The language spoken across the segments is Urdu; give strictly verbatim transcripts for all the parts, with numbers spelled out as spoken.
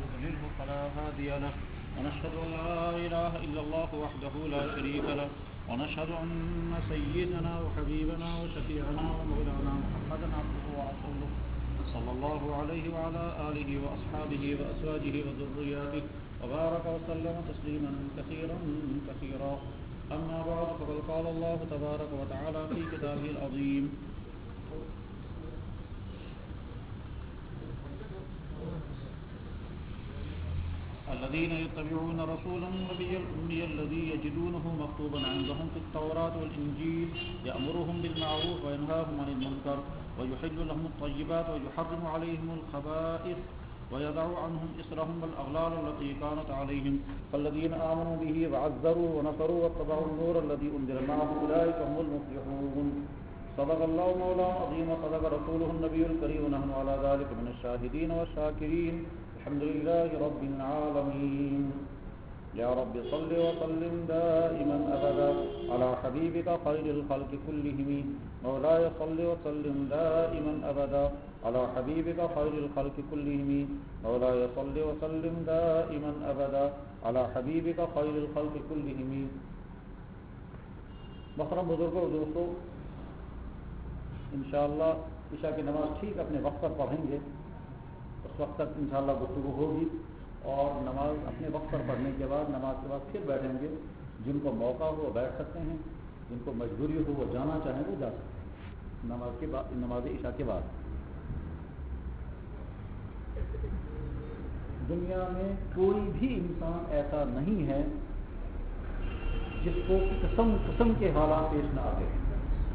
يضلله فلا هادي له ونشهد أن لا إله إلا الله وحده لا شريك له ونشهد أن سيدنا وحبيبنا وشفيعنا ومولانا محمدا عبده ورسوله صلى الله عليه وعلى آله وأصحابه وأزواجه وذرياته وبارك وسلم تسليما كثيرا كثيرا أما بعد فقد قال الله تبارك وتعالى في كتابه العظيم الذين يتبعون رسولا النبي الأمي الذي يجدونه مكتوبا عندهم في التوراة والإنجيل يأمرهم بالمعروف وينهاهم عن المنكر ويحل لهم الطيبات ويحرم عليهم الخبائث ويضع عنهم إصرهم والأغلال التي كانت عليهم فالذين آمنوا به وعزروا ونصروا واتبعوا النور الذي أنزل معه أولئك هم المفلحون صدق الله مولانا العظيم وصدق رسوله النبي الكريم ونحن على ذلك من الشاهدين والشاكرين الحمد لله رب العالمين يا رب صل وسلم دائما أبدا على حبيبك خير الخلق كلهم مولاي صل وسلم دائما أبدا على حبيبك خير الخلق كلهم مولاي صل وسلم دائما أبدا على حبيبك خير الخلق كلهم. محترم بزرگوں اور دوستوں، انشاءاللہ عشاء کی نماز ٹھیک اپنے وقت پر پڑھیں گے. اس وقت تک انشاءاللہ گفتگو ہوگی اور نماز اپنے وقت پر پڑھنے کے بعد نماز کے بعد پھر بیٹھیں گے. جن کو موقع ہو وہ بیٹھ سکتے ہیں، جن کو مجبوری ہو وہ جانا چاہیں وہ جا سکتے ہیں نماز کے بعد، نماز عشاء کے بعد. دنیا میں کوئی بھی انسان ایسا نہیں ہے جس کو قسم قسم کے حالات پیش نہ آتے ہیں.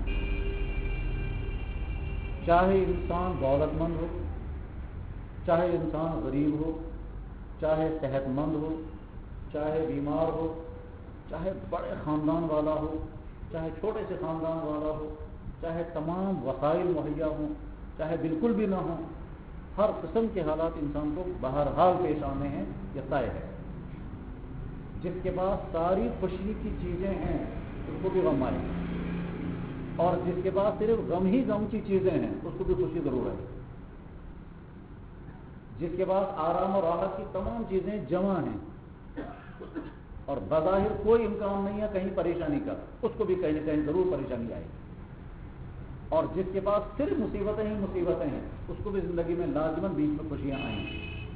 چاہے انسان دولت مند ہو، چاہے انسان غریب ہو، چاہے صحت مند ہو، چاہے بیمار ہو، چاہے بڑے خاندان والا ہو، چاہے چھوٹے سے خاندان والا ہو، چاہے تمام وسائل مہیا ہوں، چاہے بالکل بھی نہ ہوں، ہر قسم کے حالات انسان کو بہرحال پیش آنے ہیں. یہ طے ہے. جس کے پاس ساری خوشی کی چیزیں ہیں اس کو بھی غم آئے گا، اور جس کے پاس صرف غم ہی غم کی چیزیں ہیں اس کو بھی خوشی ضرور ہے. جس کے پاس آرام اور راحت کی تمام چیزیں جمع ہیں اور بظاہر کوئی امکان نہیں ہے کہیں پریشانی کا، اس کو بھی کہیں نہ کہیں ضرور پریشانی آئے گی. اور جس کے پاس صرف مصیبتیں ہی مصیبتیں ہیں اس کو بھی زندگی میں لازماً بیچ میں خوشیاں آئیں گی.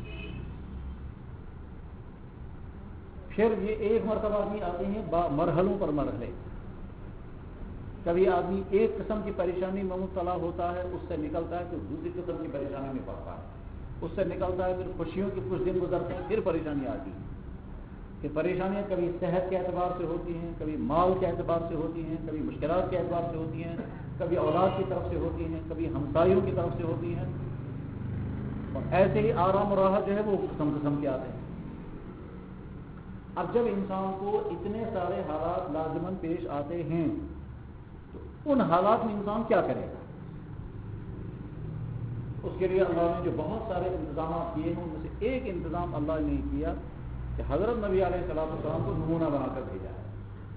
پھر یہ ایک مرتبہ آدمی آتے ہیں مرحلوں پر مرحلے. کبھی آدمی ایک قسم کی پریشانی میں مبتلا ہوتا ہے، اس سے نکلتا ہے تو دوسری قسم کی پریشانی میں پڑتا ہے، اس سے نکلتا ہے پھر خوشیوں کے کچھ دن گزرتے ہیں، پھر پریشانی آتی ہے. کہ پریشانیاں کبھی صحت کے اعتبار سے ہوتی ہیں، کبھی مال کے اعتبار سے ہوتی ہیں، کبھی مشکلات کے اعتبار سے ہوتی ہیں، کبھی اولاد کی طرف سے ہوتی ہیں، کبھی ہمسایوں کی طرف سے ہوتی ہیں. اور ایسے ہی آرام و راحت جو ہے وہ قسم قسم کے آتے ہیں. اب جب انسان کو اتنے سارے حالات لازماً پیش آتے ہیں تو ان حالات میں انسان کیا کرے گا؟ اس کے لیے اللہ نے جو بہت سارے انتظامات کیے ہیں ان میں سے ایک انتظام اللہ نے کیا کہ حضرت نبی علیہ الصلوۃ والسلام کو نمونہ بنا کر بھیجا ہے.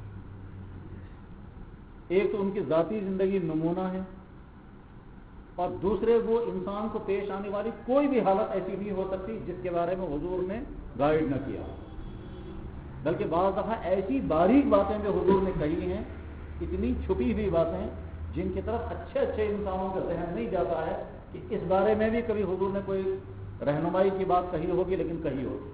ایک تو ان کی ذاتی زندگی نمونہ ہے، اور دوسرے وہ انسان کو پیش آنے والی کوئی بھی حالت ایسی نہیں ہو سکتی جس کے بارے میں حضور نے گائیڈ نہ کیا. بلکہ بعض دفعہ ایسی باریک باتیں جو حضور نے کہی ہیں، اتنی چھپی ہوئی باتیں جن کی طرف اچھے اچھے انسانوں کا ذہن نہیں جاتا ہے کہ اس بارے میں بھی کبھی حضور نے کوئی رہنمائی کی بات کہی ہوگی، لیکن کہی ہوگی.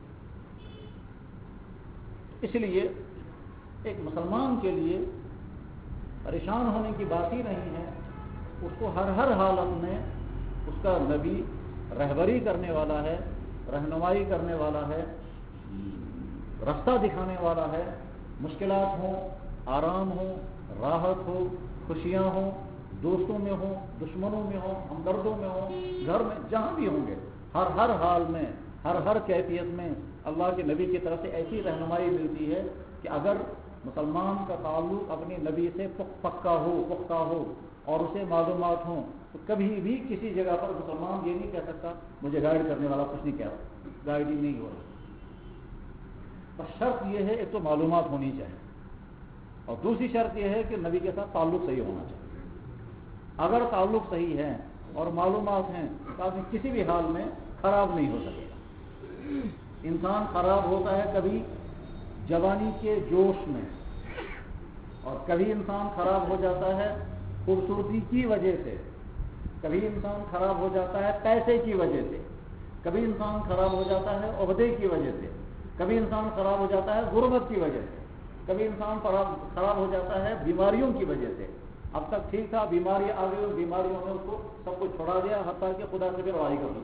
اس لیے ایک مسلمان کے لیے پریشان ہونے کی بات ہی نہیں ہے. اس کو ہر ہر حالت میں اس کا نبی رہبری کرنے والا ہے، رہنمائی کرنے والا ہے، راستہ دکھانے والا ہے. مشکلات ہوں، آرام ہو، راحت ہو، خوشیاں ہوں، دوستوں میں ہوں، دشمنوں میں ہوں، ہمدردوں میں ہوں، گھر میں جہاں بھی ہوں گے، ہر ہر حال میں، ہر ہر کیفیت میں اللہ کے نبی کی طرف سے ایسی رہنمائی ملتی ہے کہ اگر مسلمان کا تعلق اپنے نبی سے پکا ہو، پختہ ہو اور اسے معلومات ہوں تو کبھی بھی کسی جگہ پر مسلمان یہ نہیں کہہ سکتا مجھے گائیڈ کرنے والا کچھ نہیں کہہ سکتا، گائیڈ ہی نہیں ہو رہا. بس شرط یہ ہے ایک تو معلومات ہونی چاہیے، اور دوسری شرط یہ ہے کہ نبی کے ساتھ تعلق صحیح ہونا چاہیے. اگر تعلق صحیح ہے اور معلومات ہیں تو آدمی کسی بھی حال میں خراب نہیں ہو سکے گا. انسان خراب ہوتا ہے کبھی جوانی کے جوش میں، اور کبھی انسان خراب ہو جاتا ہے خوبصورتی کی وجہ سے، کبھی انسان خراب ہو جاتا ہے پیسے کی وجہ سے، کبھی انسان خراب ہو جاتا ہے عہدے کی وجہ سے، کبھی انسان خراب ہو جاتا ہے غربت کی وجہ سے، کبھی انسان خراب ہو جاتا ہے بیماریوں کی وجہ سے۔ اب تک ٹھیک تھا، بیماری آ گئی اور بیماریوں نے اس کو سب کچھ چھوڑا دیا، حتیٰ کہ خدا سے بھی لڑائی کر دی۔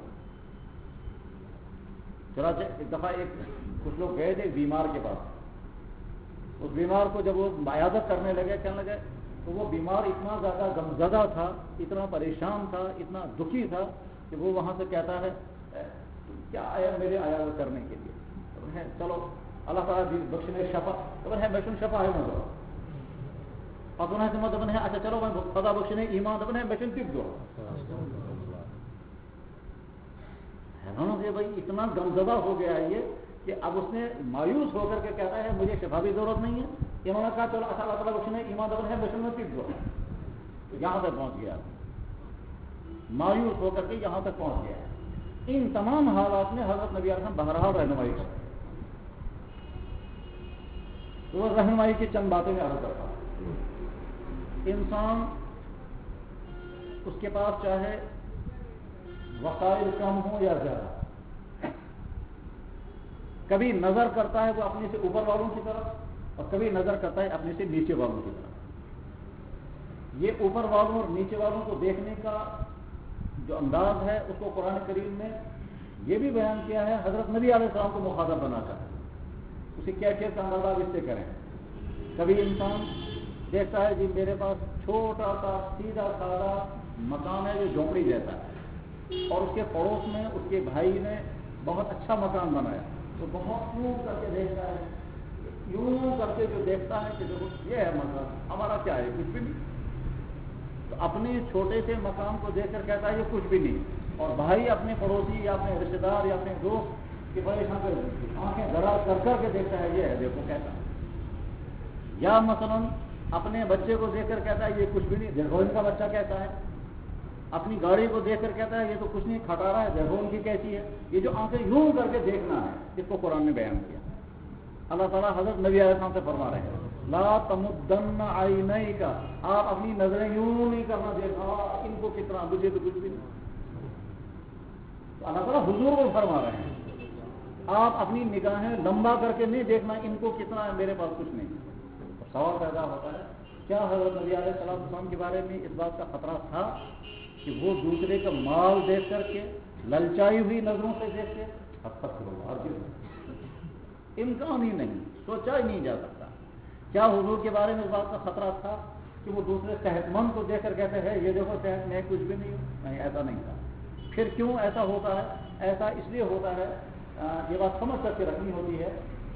چنانچہ ایک دفعہ ایک کچھ لوگ گئے تھے بیمار کے پاس، اس بیمار کو جب وہ عیادت کرنے لگے کہنے لگے تو وہ بیمار اتنا زیادہ غمزدہ تھا، اتنا پریشان تھا، اتنا دکھی تھا کہ وہ وہاں سے کہتا ہے کیا آیا میرے عیادت کرنے کے لیے؟ چلو اللہ تعالیٰ بخشنے شفا ہے، بخشن شفا ہے مگر اور تمہیں سمجھ دبن ہے اچھا چلو میں خدا بخشنے ایمان دبن ہے بخشن تب دو حیران ہے بھائی، اتنا غمزدہ ہو گیا ہے یہ کہ اب اس نے مایوس ہو کر کے کہتا ہے مجھے شفا بھی ضرورت نہیں ہے۔ انہوں نے کہا چلو اچھا اللہ تعالیٰ بخشنے ایمان دبن ہے بخشن میں تب دو، یہاں تک پہنچ گیا، مایوس ہو کر کے یہاں تک پہنچ گیا ہے۔ ان تمام حالات میں حضرت نبی علیہ السلام بہرحال رہنمائی کرتے ہیں۔ تو وہ رہنمائی کی چند باتیں میں عرض کرتا ہوں۔ انسان اس کے پاس چاہے وسائل کم ہوں یا زیادہ، کبھی نظر کرتا ہے وہ اپنے سے اوپر والوں کی طرف اور کبھی نظر کرتا ہے اپنے سے نیچے والوں کی طرف۔ یہ اوپر والوں اور نیچے والوں کو دیکھنے کا جو انداز ہے اس کو قرآن کریم میں یہ بھی بیان کیا ہے حضرت نبی علیہ السلام کو مخاطب بنا کر، اسے کیا کیا کا اندازہ اس سے کریں۔ کبھی انسان دیکھتا ہے جی میرے پاس چھوٹا سا سیدھا سادہ مکان ہے جو جھونپڑی جیسا ہے، اور اس کے پڑوس میں اس کے بھائی نے بہت اچھا مکان بنایا، تو بہت یوں کر کے دیکھتا ہے، یوں کر کے جو دیکھتا ہے کہ دیکھو یہ ہے مکان، ہمارا کیا ہے کچھ بھی نہیں۔ تو اپنے چھوٹے سے مکان کو دیکھ کر کہتا ہے یہ کچھ بھی نہیں، اور بھائی اپنے پڑوسی یا اپنے رشتے دار یا اپنے دوست کے بڑے آنکھیں گڑا کر کر کے دیکھتا ہے یہ ہے دیکھو کہتا ہے۔ یا مثلاً اپنے بچے کو دیکھ کر کہتا ہے یہ کچھ بھی نہیں، دیکھو ان کا بچہ کہتا ہے۔ اپنی گاڑی کو دیکھ کر کہتا ہے یہ تو کچھ نہیں، کھٹا رہا ہے، دیکھو ان کی کیسی ہے۔ یہ جو آنکھیں یوں کر کے دیکھنا ہے اس کو قرآن نے بیان کیا۔ اللہ تعالیٰ حضرت نبی علیہ السلام سے فرما رہے ہیں لا تمدن عینیک، آپ اپنی نظریں یوں نہیں کرنا دیکھا ان کو کتنا، مجھے تو کچھ بھی نہیں۔ تو اللہ تعالیٰ حضور کو فرما رہے ہیں آپ اپنی نگاہیں لمبا کر کے نہیں دیکھنا ان کو کتنا ہے، میرے پاس کچھ نہیں۔ سوال پیدا ہوتا ہے کیا حضرت نبی علیہ السلام کے بارے میں اس بات کا خطرہ تھا کہ وہ دوسرے کا مال دیکھ کر کے للچائی ہوئی نظروں سے دیکھتے؟ اب تک امکان ہی نہیں، سوچا ہی نہیں جا سکتا۔ کیا حضور کے بارے میں اس بات کا خطرہ تھا کہ وہ دوسرے صحت مند کو دیکھ کر کہتے ہیں یہ دیکھو صحت میں کچھ بھی نہیں ہو؟ نہیں، ایسا نہیں تھا۔ پھر کیوں ایسا ہوتا ہے؟ ایسا اس لیے ہوتا ہے، یہ بات سمجھ کر کے رکھنی ہوتی ہے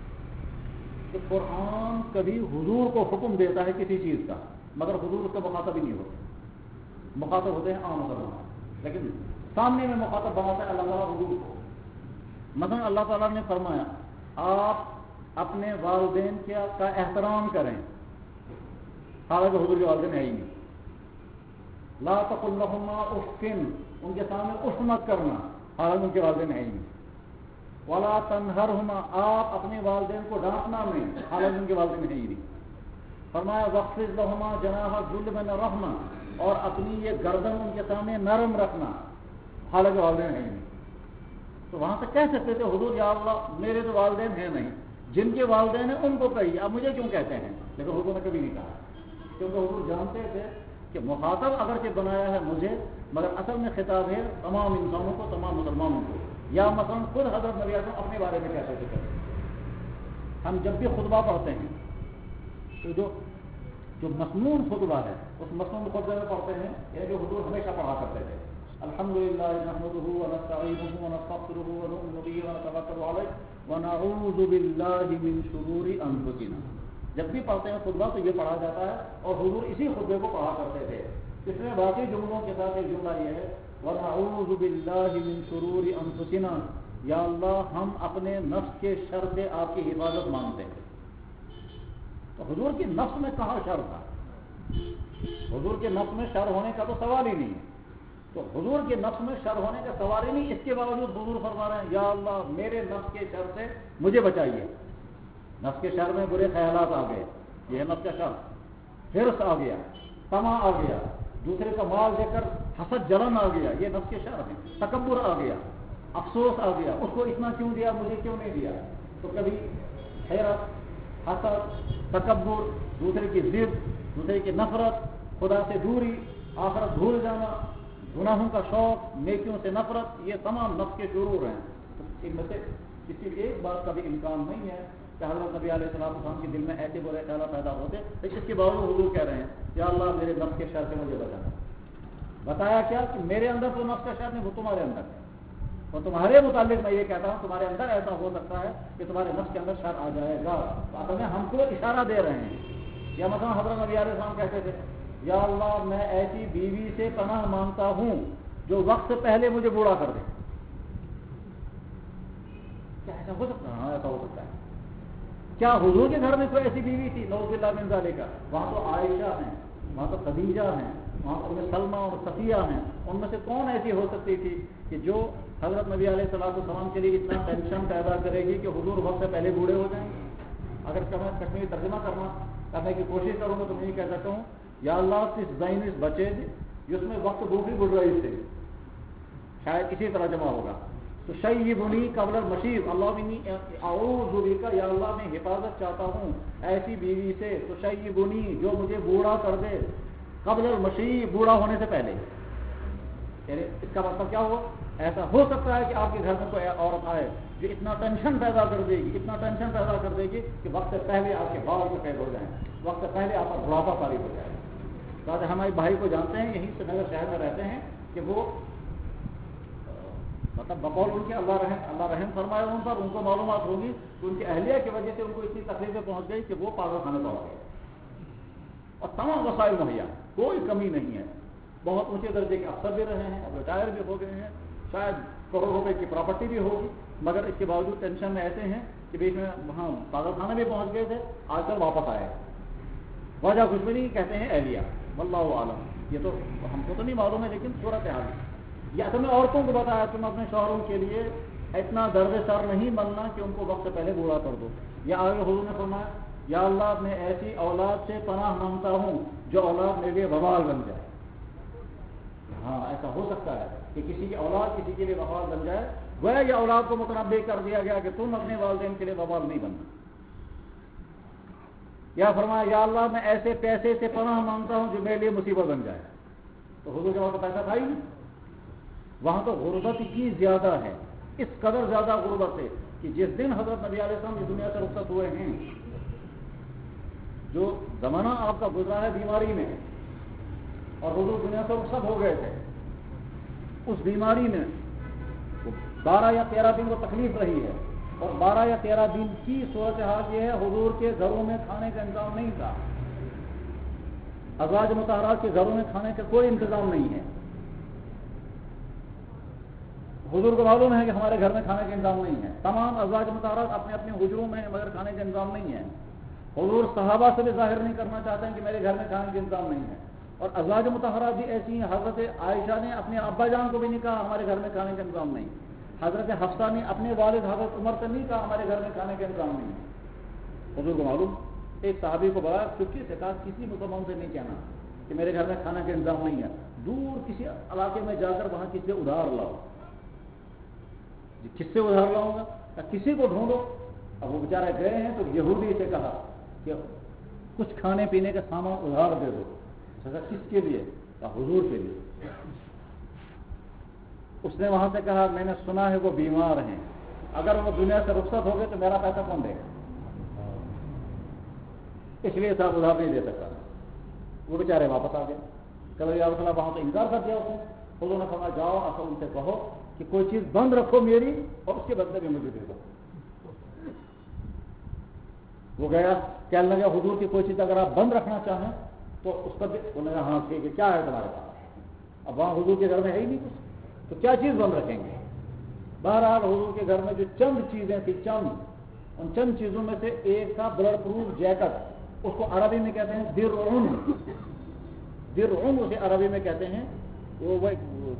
کہ قرآن کبھی حضور کو حکم دیتا ہے کسی چیز کا، مگر حضور اس کا مخاطب ہی نہیں ہوتے، مخاطب ہوتے ہیں عام مسلمان، لیکن سامنے میں مخاطب بناتا ہے اللہ تعالیٰ حضور کو۔ مثلا اللہ تعالیٰ نے فرمایا آپ اپنے والدین کیا کا احترام کریں، حالانکہ حضور کے والدین ہے ہی نہیں۔ لا تقل لهما اف، ان کے سامنے اف مت کرنا، حالانکہ ان کے والدین ہے ہی نہیں۔ ولا تنہرهما، آپ اپنے والدین کو ڈانٹنا نہیں، حالانکہ ان کے والدین ہے ہی نہیں۔ فرمایا واخفض لهما جناح الذل من الرحمہ، اور اپنی یہ گردن ان کے سامنے نرم رکھنا، حالانکہ والدین ہے ہی نہیں۔ تو وہاں سے کہہ سکتے تھے حضور یا اللہ میرے تو والدین ہیں نہیں، جن کے والدین ہیں ان کو کہیے، اب مجھے کیوں کہتے ہیں؟ لیکن حضور نے کبھی نہیں کہا، کیونکہ حضور جانتے تھے کہ مخاطب اگرچہ بنایا ہے مجھے، مگر اصل میں خطاب ہے تمام انسانوں کو، تمام مسلمانوں کو۔ یا مثلا خود حضرت نبی اعظم اپنے بارے میں کہتے تھے، ہم جب بھی خطبہ پڑھتے ہیں تو جو جو مسنون خطبہ ہے اس مسنون خطبے میں پڑھتے ہیں، یہ جو حضور ہمیشہ پڑھا کرتے تھے الحمدللہ نحمدہ ونستعینہ ونستغفرہ ونؤمن بہ ونتوکل علیہ ونعوذ باللہ من شرور انفسنا۔ جب بھی پڑھتے ہیں خطبہ تو یہ پڑھا جاتا ہے، اور حضور اسی خطبے کو پڑھا کرتے تھے۔ اس میں باقی جملوں کے ساتھ ایک جملہ یہ ہے وَنَعُوذُ بِاللَّهِ مِن شُرُورِ أَنفُسِنَا، یا اللہ ہم اپنے نفس کے شر سے آپ کی حفاظت مانگتے ہیں۔ تو حضور کی نفس میں کہاں شر تھا؟ حضور کے نفس میں شر ہونے کا تو سوال ہی نہیں ہے۔ تو حضور کے نفس میں شر ہونے کا سوال ہی نہیں، اس کے باوجود حضور فرما رہے ہیں یا اللہ میرے نفس کے شر سے مجھے بچائیے. نفس کے شر میں برے خیالات آ گئے، یہ نفس کا شر. حرص آ گیا، طمع آ گیا، دوسرے کا مال دے کر حسد جلن آ گیا، یہ نفس کے شر ہیں. تکبر آ گیا، افسوس آ گیا، اس کو اتنا کیوں دیا مجھے کیوں نہیں دیا. تو کبھی حیرت، حسد، تکبر، دوسرے کی ضد، دوسرے کی نفرت، خدا سے دوری، آخرت بھول جانا، گناہوں کا شوق، نیکیوں سے نفرت، یہ تمام نفس کے شرور ہیں. تو ان میں سے کسی ایک بات کا بھی امکان نہیں ہے کہ حضرت نبی علیہ السلام السلام کے دل میں ایسے برے خیالات پیدا ہوتے. لیکن اس کے باوجود حضور کہہ رہے ہیں یا اللہ میرے نفس کے شر سے مجھے بچانا. بتایا کیا کہ میرے اندر تو نفس کا شر نہیں، وہ تمہارے اندر ہے. اور تمہارے متعلق میں یہ کہتا ہوں تمہارے اندر ایسا ہو سکتا ہے کہ تمہارے نفس کے اندر شر آ جائے گا. اصل میں ہم کو اشارہ دے رہے ہیں. یا مثلا حضرت نبی علیہ السلام کہتے تھے یا اللہ میں ایسی بیوی سے پناہ مانگتا ہوں جو وقت سے پہلے مجھے بوڑھا کر دے. کیا ایسا ہو سکتا ہے؟ ہاں ایسا ہو سکتا ہے. کیا حضور کے گھر میں کوئی ایسی بیوی تھی؟ نعوذ باللہ من ذالک. وہاں تو عائشہ ہیں، وہاں تو خدیجہ ہیں، وہاں تو ام سلمہ اور صفیہ ہیں. ان میں سے کون ایسی ہو سکتی تھی کہ جو حضرت نبی علیہ الصلوۃ والسلام کے لیے اتنا ٹینشن پیدا کرے گی کہ حضور وقت سے پہلے بوڑھے ہو جائیں گے؟ اگر میں کشمیری ترجمہ کرنا کرنے کی کوشش کروں گا تو میں یہ کہہ سکتا ہوں یا اللہ کس زین اس بچے جس میں وقت دوسری گزر رہی تھی، شاید اسی طرح جمع ہوگا. تو شیبنی قبل المشیب، اللہ انی اعوذ بک، یا اللہ میں حفاظت چاہتا ہوں ایسی بیوی سے تو شیبنی جو مجھے بوڑھا کر دے قبل المشیب، بوڑھا ہونے سے پہلے. یعنی اس کا مطلب کیا ہوا؟ ایسا ہو سکتا ہے کہ آپ کے گھر میں کوئی عورت آئے جو اتنا ٹینشن پیدا کر دے گی، اتنا ٹینشن پیدا کر دے گی کہ وقت سے پہلے آپ کے بال سفید ہو جائیں، وقت سے پہلے آپ کا بڑھاپا طاری ہو جائے. تو ہمارے بھائی کو جانتے ہیں، یہیں سے نگر شہر میں رہتے ہیں، کہ وہ مطلب بقول ان کے اللہ رحم اللہ رحم فرمائے ان پر، ان کو معلومات ہوگی کہ ان کی اہلیہ کی وجہ سے ان کو اتنی تکلیفیں پہنچ گئی کہ وہ پاگل خانے پہنچ گئے. اور تمام وسائل مہیا، کوئی کمی نہیں ہے. بہت اونچے درجے کے افسر بھی رہے ہیں، اب ریٹائر بھی ہو گئے ہیں، شاید کروڑ روپے کی پراپرٹی بھی ہوگی، مگر اس کے باوجود ٹینشن میں ایسے ہیں کہ بیچ میں وہاں پاگل خانے بھی پہنچ گئے تھے، آج کل واپس آئے. وجہ کچھ بھی نہیں، کہتے ہیں اہلیہ، واللہ عالم. یہ تو ہم کو تو نہیں معلوم ہے، لیکن صورت حال یہ اصل میں عورتوں کو بتایا تم اپنے شوہروں کے لیے اتنا درد سر نہیں بننا کہ ان کو وقت سے پہلے بوڑھا کر دو. یا آگے حضور نے فرمایا یا اللہ میں ایسی اولاد سے پناہ مانگتا ہوں جو اولاد میرے لیے وبال بن جائے. ہاں ایسا ہو سکتا ہے کہ کسی کی اولاد کسی کے لیے وبال بن جائے. گویا یہ اولاد کو متنبع کر دیا گیا کہ تم اپنے والدین کے لیے وبال نہیں بننا. یا فرمایا یا اللہ میں ایسے پیسے سے پناہ مانگتا ہوں جو میرے لیے مصیبت بن جائے. تو حضور کے وہاں پیسہ تھا ہی نہیں، وہاں تو غربت کی زیادہ ہے، اس قدر زیادہ غربت ہے کہ جس دن حضرت نبی علیہ السلام اس دنیا سے رخصت ہوئے ہیں، جو زمانہ آپ کا گزرا ہے بیماری میں، اور حضور دنیا سے رخصت ہو گئے تھے، اس بیماری میں بارہ یا تیرہ دن کو تکلیف رہی ہے. اور بارہ یا تیرہ دن کی صورتحال یہ ہے حضور کے گھروں میں کھانے کا انتظام نہیں تھا، ازواج مطہرات کے گھروں میں کھانے کا کوئی انتظام نہیں ہے. حضور کو معلوم ہے کہ ہمارے گھر میں کھانے کا انتظام نہیں ہے. تمام ازواج مطہرات اپنے اپنے حجروں میں ہیں مگر کھانے کا انتظام نہیں ہے. حضور صحابہ سے بھی ظاہر نہیں کرنا چاہتے ہیں کہ میرے گھر میں کھانے کا انتظام نہیں ہے. اور ازواج مطہرات بھی ایسی ہیں، حضرت عائشہ نے اپنے ابا جان کو بھی نہیں کہا ہمارے گھر میں کھانے کا انتظام نہیں. حضرت حفصہ نے اپنے والد حضرت عمر سے نہیں کہا ہمارے گھر میں کھانے کا انتظام نہیں ہے. حضور کو معلوم، ایک صحابی کو بڑا چپکے سے کہا کسی مسلمان سے نہیں کہنا کہ میرے گھر میں کھانا کا انتظام نہیں ہے، دور کسی علاقے میں جا کر وہاں کسی سے ادھار لاؤ. کس سے ادھار لاؤں گا؟ کسی کو ڈھونڈو. اب وہ بیچارے گئے ہیں تو یہودی سے کہا کہ کچھ کھانے پینے کا سامان ادھار دے دو. کس کے لیے؟ حضور کے لیے. اس نے وہاں سے کہا میں نے سنا ہے وہ بیمار ہیں، اگر وہ دنیا سے رخصت ہو گئے تو میرا پیسہ کون دے گا؟ اس لیے صاحب ادھار نہیں دے سکتا. وہ بیچارے واپس آ گئے. کبھی یا رسول اللہ وہاں تو انکار کر دیا اس نے. حضور نے فرمایا جاؤ اصل ان سے کہو کہ کوئی چیز بند رکھو میری اور اس کے بدلے میں مجھے دے دو. وہ گیا کہنے لگا حضور کی کوئی چیز اگر آپ بند رکھنا چاہیں تو اس پر انہوں نے ہاں ٹھیک ہے کیا ہے تمہارے پاس؟ اب وہاں حضور کے گھر میں ہے ہی نہیں کچھ تو کیا چیز بند رکھیں گے؟ بہرحال حضور کے گھر میں جو چند چیزیں تھیں، چند ان چند چیزوں میں سے ایک تھا بلڈ پروف جیکٹ. اس کو عربی میں کہتے ہیں درعن. درعن اسے عربی میں کہتے ہیں. وہ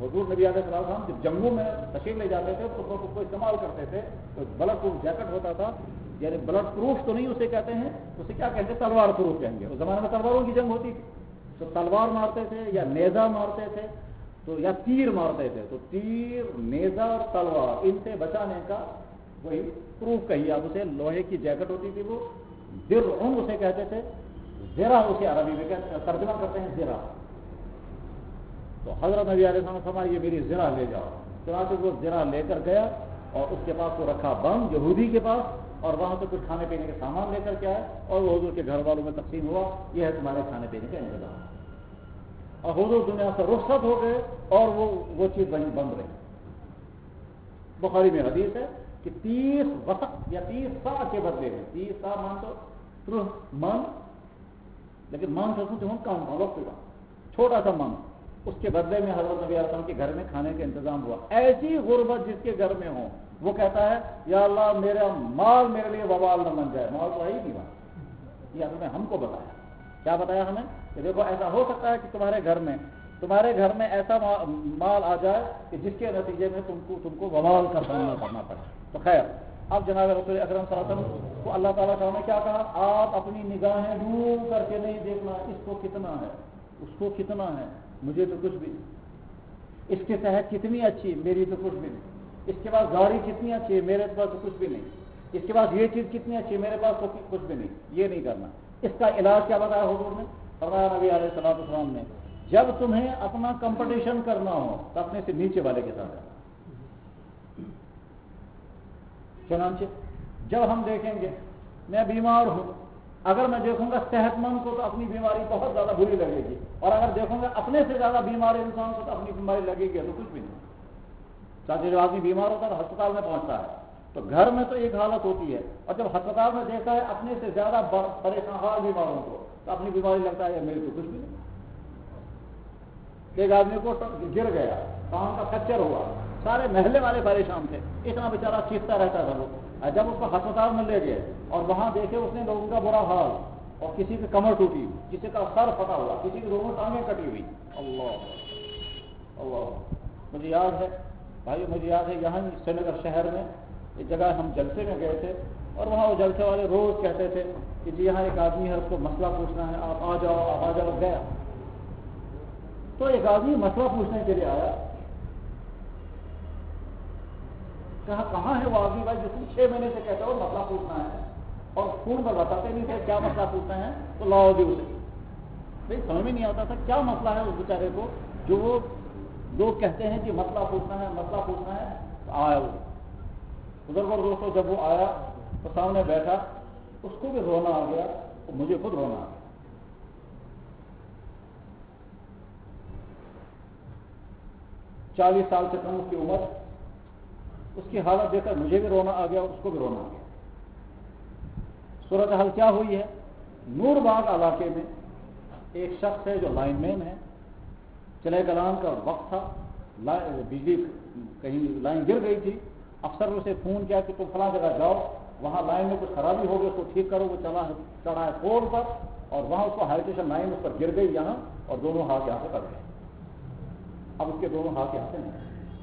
حضور نبی علیہ السلام جب جنگوں میں تشریف لے جاتے تھے تو اس وقت اس کو استعمال کرتے تھے، تو بلٹ پروف جیکٹ ہوتا تھا، یعنی بلٹ پروف تو نہیں اسے کہتے ہیں، اسے کیا کہتے ہیں، تلوار پروف کہیں گے۔ اس زمانے میں تلواروں کی جنگ ہوتی تھی، تو تلوار مارتے تھے یا نیزہ مارتے تھے تو یا تیر مارتے تھے، تو تیر، نیزہ اور تلوار ان سے بچانے کا وہی پروف کہیے آپ اسے، لوہے کی جیکٹ ہوتی تھی، وہ درعن اسے کہتے تھے، زرہ اسے عربی میں کہتے ہیں، ترجمہ کرتے ہیں زرہ۔ تو حضرت نبی علیہ السلام نے فرمایا یہ میری زرہ لے جاؤ، چنانچہ وہ زرہ لے کر گیا اور اس کے پاس وہ رکھا بند یہودی کے پاس، اور وہاں سے کچھ کھانے پینے کے سامان لے کر کے آئے اور وہ حضور کے گھر والوں میں تقسیم ہوا، یہ ہے تمہارے کھانے پینے کا انتظام۔ اور حضور دنیا سے رخصت ہو گئے اور وہ وہ چیز وہیں بند رہی۔ بخاری میں حدیث ہے کہ تیس وسق یا تیس سا کے بدلے میں، تیس سا مان تو ترہ من، لیکن مان سکتے ہوں کم وقت کا چھوٹا سا من، اس کے بدلے میں حضرت نبی علیہ السلام کے گھر میں کھانے کا انتظام ہوا۔ ایسی غربت جس کے گھر میں ہو، وہ کہتا ہے یا اللہ میرا مال میرے لیے وبال نہ بن جائے، مال تو ہے ہی نہیں بات، یہ نے ہم کو بتایا۔ کیا بتایا ہمیں کہ دیکھو ایسا ہو سکتا ہے کہ تمہارے گھر میں تمہارے گھر میں ایسا مال آ جائے کہ جس کے نتیجے میں تم کو تم کو وبال کا سامنا کرنا پڑے۔ تو خیر، اب جناب رسول اکرم صلی اللہ علیہ وسلم کو اللہ تعالیٰ نے کیا کہا، آپ اپنی نگاہیں دور کر کے نہیں دیکھنا اس کو کتنا ہے، اس کو کتنا ہے، مجھے تو کچھ بھی نہیں، اس کے تحت کتنی اچھی، میری تو کچھ بھی نہیں، اس کے پاس گاڑی کتنی اچھی ہے، میرے پاس تو کچھ بھی نہیں، اس کے پاس یہ چیز کتنی اچھی ہے، میرے پاس تو کچھ بھی نہیں، یہ نہیں کرنا۔ اس کا علاج کیا بتایا حضور نے؟ فرمایا نبی علیہ الصلوۃ والسلام نے، جب تمہیں اپنا کمپٹیشن کرنا ہو تو اپنے سے نیچے والے کے ساتھ کرنا۔ چنانچہ جب ہم دیکھیں گے میں بیمار ہوں، اگر میں دیکھوں گا صحت مند کو تو اپنی بیماری بہت زیادہ بری لگے گی، اور اگر دیکھوں گا اپنے سے زیادہ بیمار انسان کو تو اپنی بیماری لگے گی تو کچھ بھی نہیں۔ چاہے جو آدمی بیمار ہوتا ہے تو ہسپتال میں پہنچتا ہے، تو گھر میں تو ایک حالت ہوتی ہے، اور جب ہسپتال میں دیکھتا ہے اپنے سے زیادہ پریشان حال بیماروں کو تو اپنی بیماری لگتا ہے میرے تو کچھ بھی نہیں۔ ایک آدمی کو گر گیا، کان کا فریکچر ہوا، سارے محلے والے پریشان تھے، اتنا بیچارہ چیختا رہتا تھا وہ، جب اس کو ہسپتال میں لے گئے اور وہاں دیکھے اس نے لوگوں کا برا حال، اور کسی کی کمر ٹوٹی، کسی کا سر پھٹا ہوا، کسی کی دونوں ٹانگیں کٹی ہوئی۔ اللہ اللہ، مجھے یاد ہے بھائی، مجھے یاد ہے یہاں سری نگر شہر میں ایک جگہ ہم جلسے میں گئے تھے، اور وہاں وہ جلسے والے روز کہتے تھے کہ جی یہاں ایک آدمی ہے، اس کو مسئلہ پوچھنا ہے، آپ آ جاؤ آپ آ جاؤ۔ گیا تو ایک آدمی مسئلہ پوچھنے کے لیے آیا، کہا کہاں ہے وہ آدمی بھائی جس نے چھ مہینے سے کہتا ہو مسئلہ پوچھنا ہے، اور فون پر بتاتے نہیں تھے کیا مسئلہ پوچھنا ہے، تو لاؤ جی اسے۔ بھائی سمجھ میں نہیں آتا تھا کیا مسئلہ ہے اس بیچارے کو، جو وہ لوگ کہتے ہیں کہ مسئلہ پوچھنا ہے مسئلہ پوچھنا ہے۔ تو آیا وہ ادھر پر دوستوں، جب وہ آیا تو سامنے بیٹھا، اس کو بھی رونا آ گیا، تو مجھے خود رونا آ گیا۔ چالیس سال سے کم اس کی عمر، اس کی حالت دیکھ کر مجھے بھی رونا آ گیا اور اس کو بھی رونا آ گیا۔ صورتحال کیا ہوئی ہے؟ نور باغ علاقے میں ایک شخص ہے جو لائن مین ہے، چلے کلام کا وقت تھا، بجلی کہیں لائن گر گئی تھی، افسر نے اسے فون کیا کہ تم فلاں جگہ جاؤ، وہاں لائن میں کچھ خرابی ہو گئی، اس کو ٹھیک کرو۔ وہ چلا چڑھا ہے پول پر، اور وہاں اس کو ہائی ٹینشن لائن اس پر گر گئی یہاں، اور دونوں ہاتھ یہاں سے کٹ گئے۔ اب اس کے دونوں ہاتھ یہاں سے نہیں،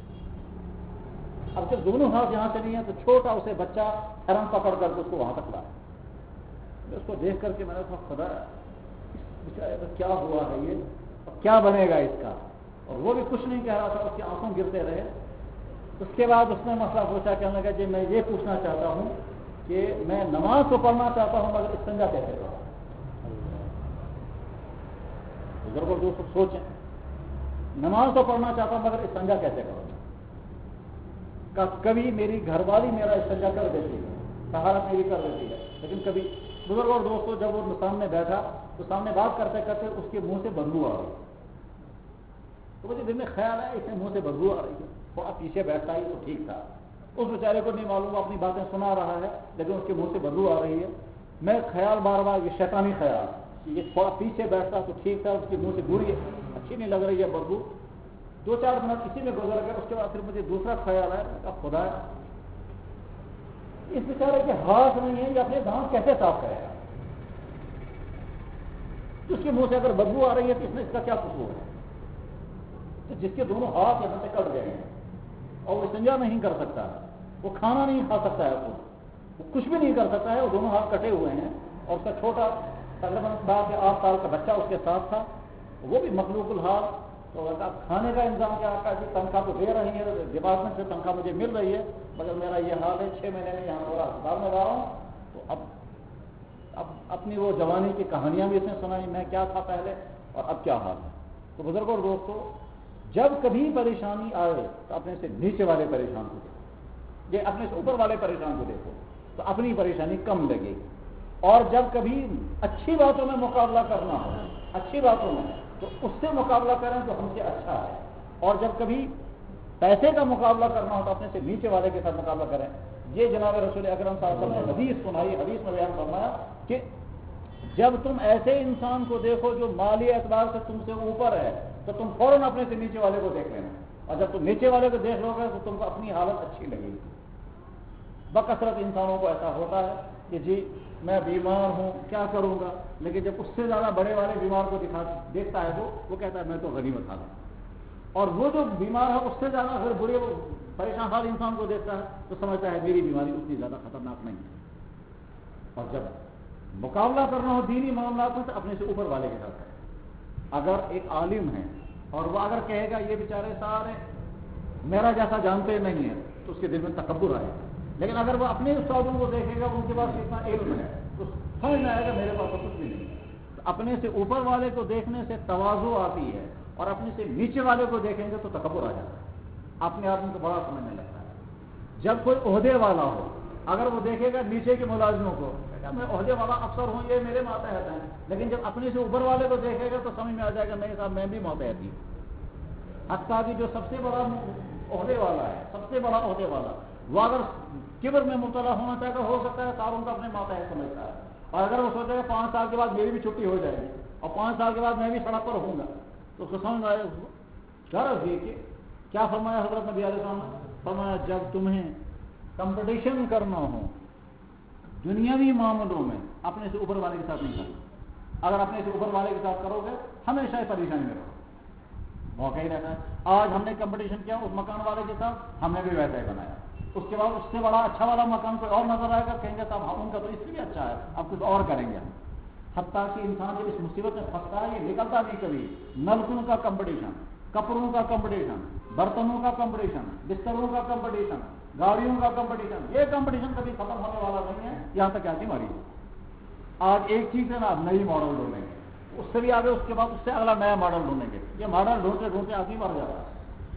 اب جب دونوں ہاتھ یہاں سے نہیں ہیں تو چھوٹا اسے بچہ حرم پکڑ کر کے اس کو وہاں تک لایا۔ اس کو دیکھ کر کے میں نے کہا خدا اس بیچارے کا کیا ہوا ہے، یہ کیا بنے گا اس کا، اور وہ بھی کچھ نہیں کہہ رہا تھا، اس کے آنسوں گرتے رہے۔ اس کے بعد اس نے مسئلہ پوچھا، کہنے لگا جی میں یہ پوچھنا چاہتا ہوں کہ میں نماز تو پڑھنا چاہتا ہوں مگر استنجا کیسے کروں؟ بزرگوں دوستوں سوچیں، نماز تو پڑھنا چاہتا ہوں مگر استنجا کیسے کروں؟ کبھی میری گھر والی میرا استنجا کر دیتی ہے، طہارت میری کر دیتی ہے، لیکن کبھی بزرگ اور دوستوں جب وہ سامنے بیٹھا تو سامنے بات کرتے کرتے اس کے منہ سے بدبو آ رہی، تو مجھے دل میں خیال آیا اس کے منہ سے بدبو آ رہی ہے، تھوڑا پیچھے بیٹھتا ہی تو ٹھیک تھا، اس بیچارے کو نہیں معلوم، اپنی باتیں سنا رہا ہے لیکن اس کے منہ سے بدبو آ رہی ہے۔ میں خیال بار بار یہ شیطانی خیال کہ یہ تھوڑا پیچھے بیٹھتا تو ٹھیک تھا، اس کے منہ سے بری اچھی نہیں لگ رہی ہے بدبو۔ دو چار منٹ اسی میں گزر گئے، اس کے بعد پھر مجھے دوسرا خیال آیا کہ خدا اس بیچارے کے ہاتھ نہیں ہے، یہ اپنے دانت کیسے صاف کرے گا؟ اس کے منہ سے اگر بدبو آ رہی ہے تو اس میں اس کا کیا قصور ہے؟ جس کے دونوں ہاتھ یہاں سے کٹ گئے ہیں اور وہ استنجا نہیں کر سکتا ہے، وہ کھانا نہیں کھا سکتا ہے، وہ کچھ بھی نہیں کر سکتا ہے، وہ دونوں ہاتھ کٹے ہوئے ہیں، اور اس کا چھوٹا تقریباً سات یا آٹھ سال کا بچہ اس کے ساتھ تھا، وہ بھی مخلوق الحال. تو اب کھانے کا انتظام کیا آتا ہے جی، تنخواہ تو دے رہی ہے، ڈپارٹمنٹ سے تنخواہ مجھے مل رہی ہے، مگر میرا یہ حال ہے، چھ مہینے میں یہاں پورا ہسپتال میں رہا ہوں. تو اب اب اپنی وہ جوانی کی کہانیاں بھی اس نے سنائی، میں کیا تھا پہلے اور اب کیا حال ہے. تو بزرگوں اور دوستوں، جب کبھی پریشانی آئے تو اپنے سے نیچے والے پریشان کو دیکھو، یہ اپنے سے اوپر والے پریشان کو دیکھو تو اپنی پریشانی کم لگے. اور جب کبھی اچھی باتوں میں مقابلہ کرنا ہو، اچھی باتوں میں، تو اس سے مقابلہ کریں جو ہم سے اچھا ہے. اور جب کبھی پیسے کا مقابلہ کرنا ہو تو اپنے سے نیچے والے کے ساتھ مقابلہ کریں. یہ جناب رسول اکرم صلی اللہ علیہ وسلم نے حدیث سنائی، حدیث میں بیان فرمایا کہ جب تم ایسے انسان کو دیکھو جو مالی اعتبار سے تم سے اوپر ہے تو تم فوراً اپنے سے نیچے والے کو دیکھ لینا، اور جب تم نیچے والے کو دیکھ لو گے تو تم کو اپنی حالت اچھی لگے گی. بکثرت انسانوں کو ایسا ہوتا ہے کہ جی میں بیمار ہوں، کیا کروں گا، لیکن جب اس سے زیادہ بڑے والے بیمار کو دکھا دیکھتا ہے وہ وہ کہتا ہے میں تو غنیمت حال ہوں. اور وہ جو بیمار ہے اس سے زیادہ اگر برے پریشان حال انسان کو دیکھتا ہے تو سمجھتا ہے میری بیماری اتنی زیادہ خطرناک نہیں ہے. اور جب مقابلہ کرنا ہو دینی معاملات میں تو اپنے سے اوپر والے کے ساتھ کریں. اگر ایک عالم ہے اور وہ اگر کہے گا یہ بیچارے سارے میرا جیسا جانتے نہیں ہیں تو اس کے دل میں تکبر آئے گا. لیکن اگر وہ اپنے استادوں کو دیکھے گا ان کے پاس کتنا علم ہے تو سمجھ میں آئے گا میرے پاس تو کچھ بھی نہیں. تو اپنے سے اوپر والے کو دیکھنے سے تواضع آتی ہے، اور اپنے سے نیچے والے کو دیکھیں گے تو تکبر آ جاتا ہے، اپنے آدمی کو بڑا سمجھنے لگتا ہے. جب کوئی عہدے والا ہو اگر وہ دیکھے گا نیچے کے ملازموں کو، میں عہدے والا افسر ہوں، یہ میرے ماتحت ہیں، لیکن جب اپنے سے اوپر والے کو دیکھے گا تو سمجھ میں آ جائے گا نہیں صاحب میں بھی ماتحت ہی. حتیٰ کہ جو سب سے بڑا عہدے والا ہے، سب سے بڑا عہدے والا، وہ اگر کبر میں مبتلا ہونا چاہتا ہو سکتا ہے تاروں کا اپنے ماتحت سمجھتا ہے. اور اگر وہ سوچے گا پانچ سال کے بعد میری بھی چھٹی ہو جائے گی اور پانچ سال کے بعد میں بھی سڑک پر ہوں گا تو اس کو سمجھ آئے گا. غرض یہ کہ کیا فرمایا حضرت نبی علیہ السلام نے؟ فرمایا جب تمہیں کمپٹیشن کرنا ہو دنیاوی معاملوں میں اپنے سے اوپر والے کے ساتھ نہیں کرنا. اگر اپنے سے اوپر والے کے ساتھ کرو گے ہمیشہ پریشانی میں رہو، موقع ہی رہتا ہے. آج ہم نے کمپٹیشن کیا اس مکان والے کے ساتھ، ہم نے بھی ویسا ہی بنایا. اس کے بعد اس سے بڑا اچھا والا مکان کوئی اور نظر آئے گا، کہیں گے صاحب ان کا تو اس سے بھی اچھا ہے، اب کچھ اور کریں گے ہم. حتیٰ کہ انسان جب اس مصیبت میں پھنستا ہے یہ نکلتا نہیں کبھی. نلکوں کا کمپٹیشن، کپڑوں کا کمپٹیشن، برتنوں کا کمپٹیشن، بستروں کا کمپٹیشن، گاڑیوں کا کمپٹیشن، یہ کمپٹیشن کبھی ختم ہونے والا نہیں ہے. یہاں تک کیا بیماری ہے، آج ایک چیز ہے نا اب نئی ماڈل ڈھونڈیں گے، اس سے بھی آگے اس کے بعد اس سے اگلا نیا ماڈل ڈھونڈیں گے. یہ ماڈل ڈھونڈتے ڈھونڈتے آدمی مر جاتا ہے.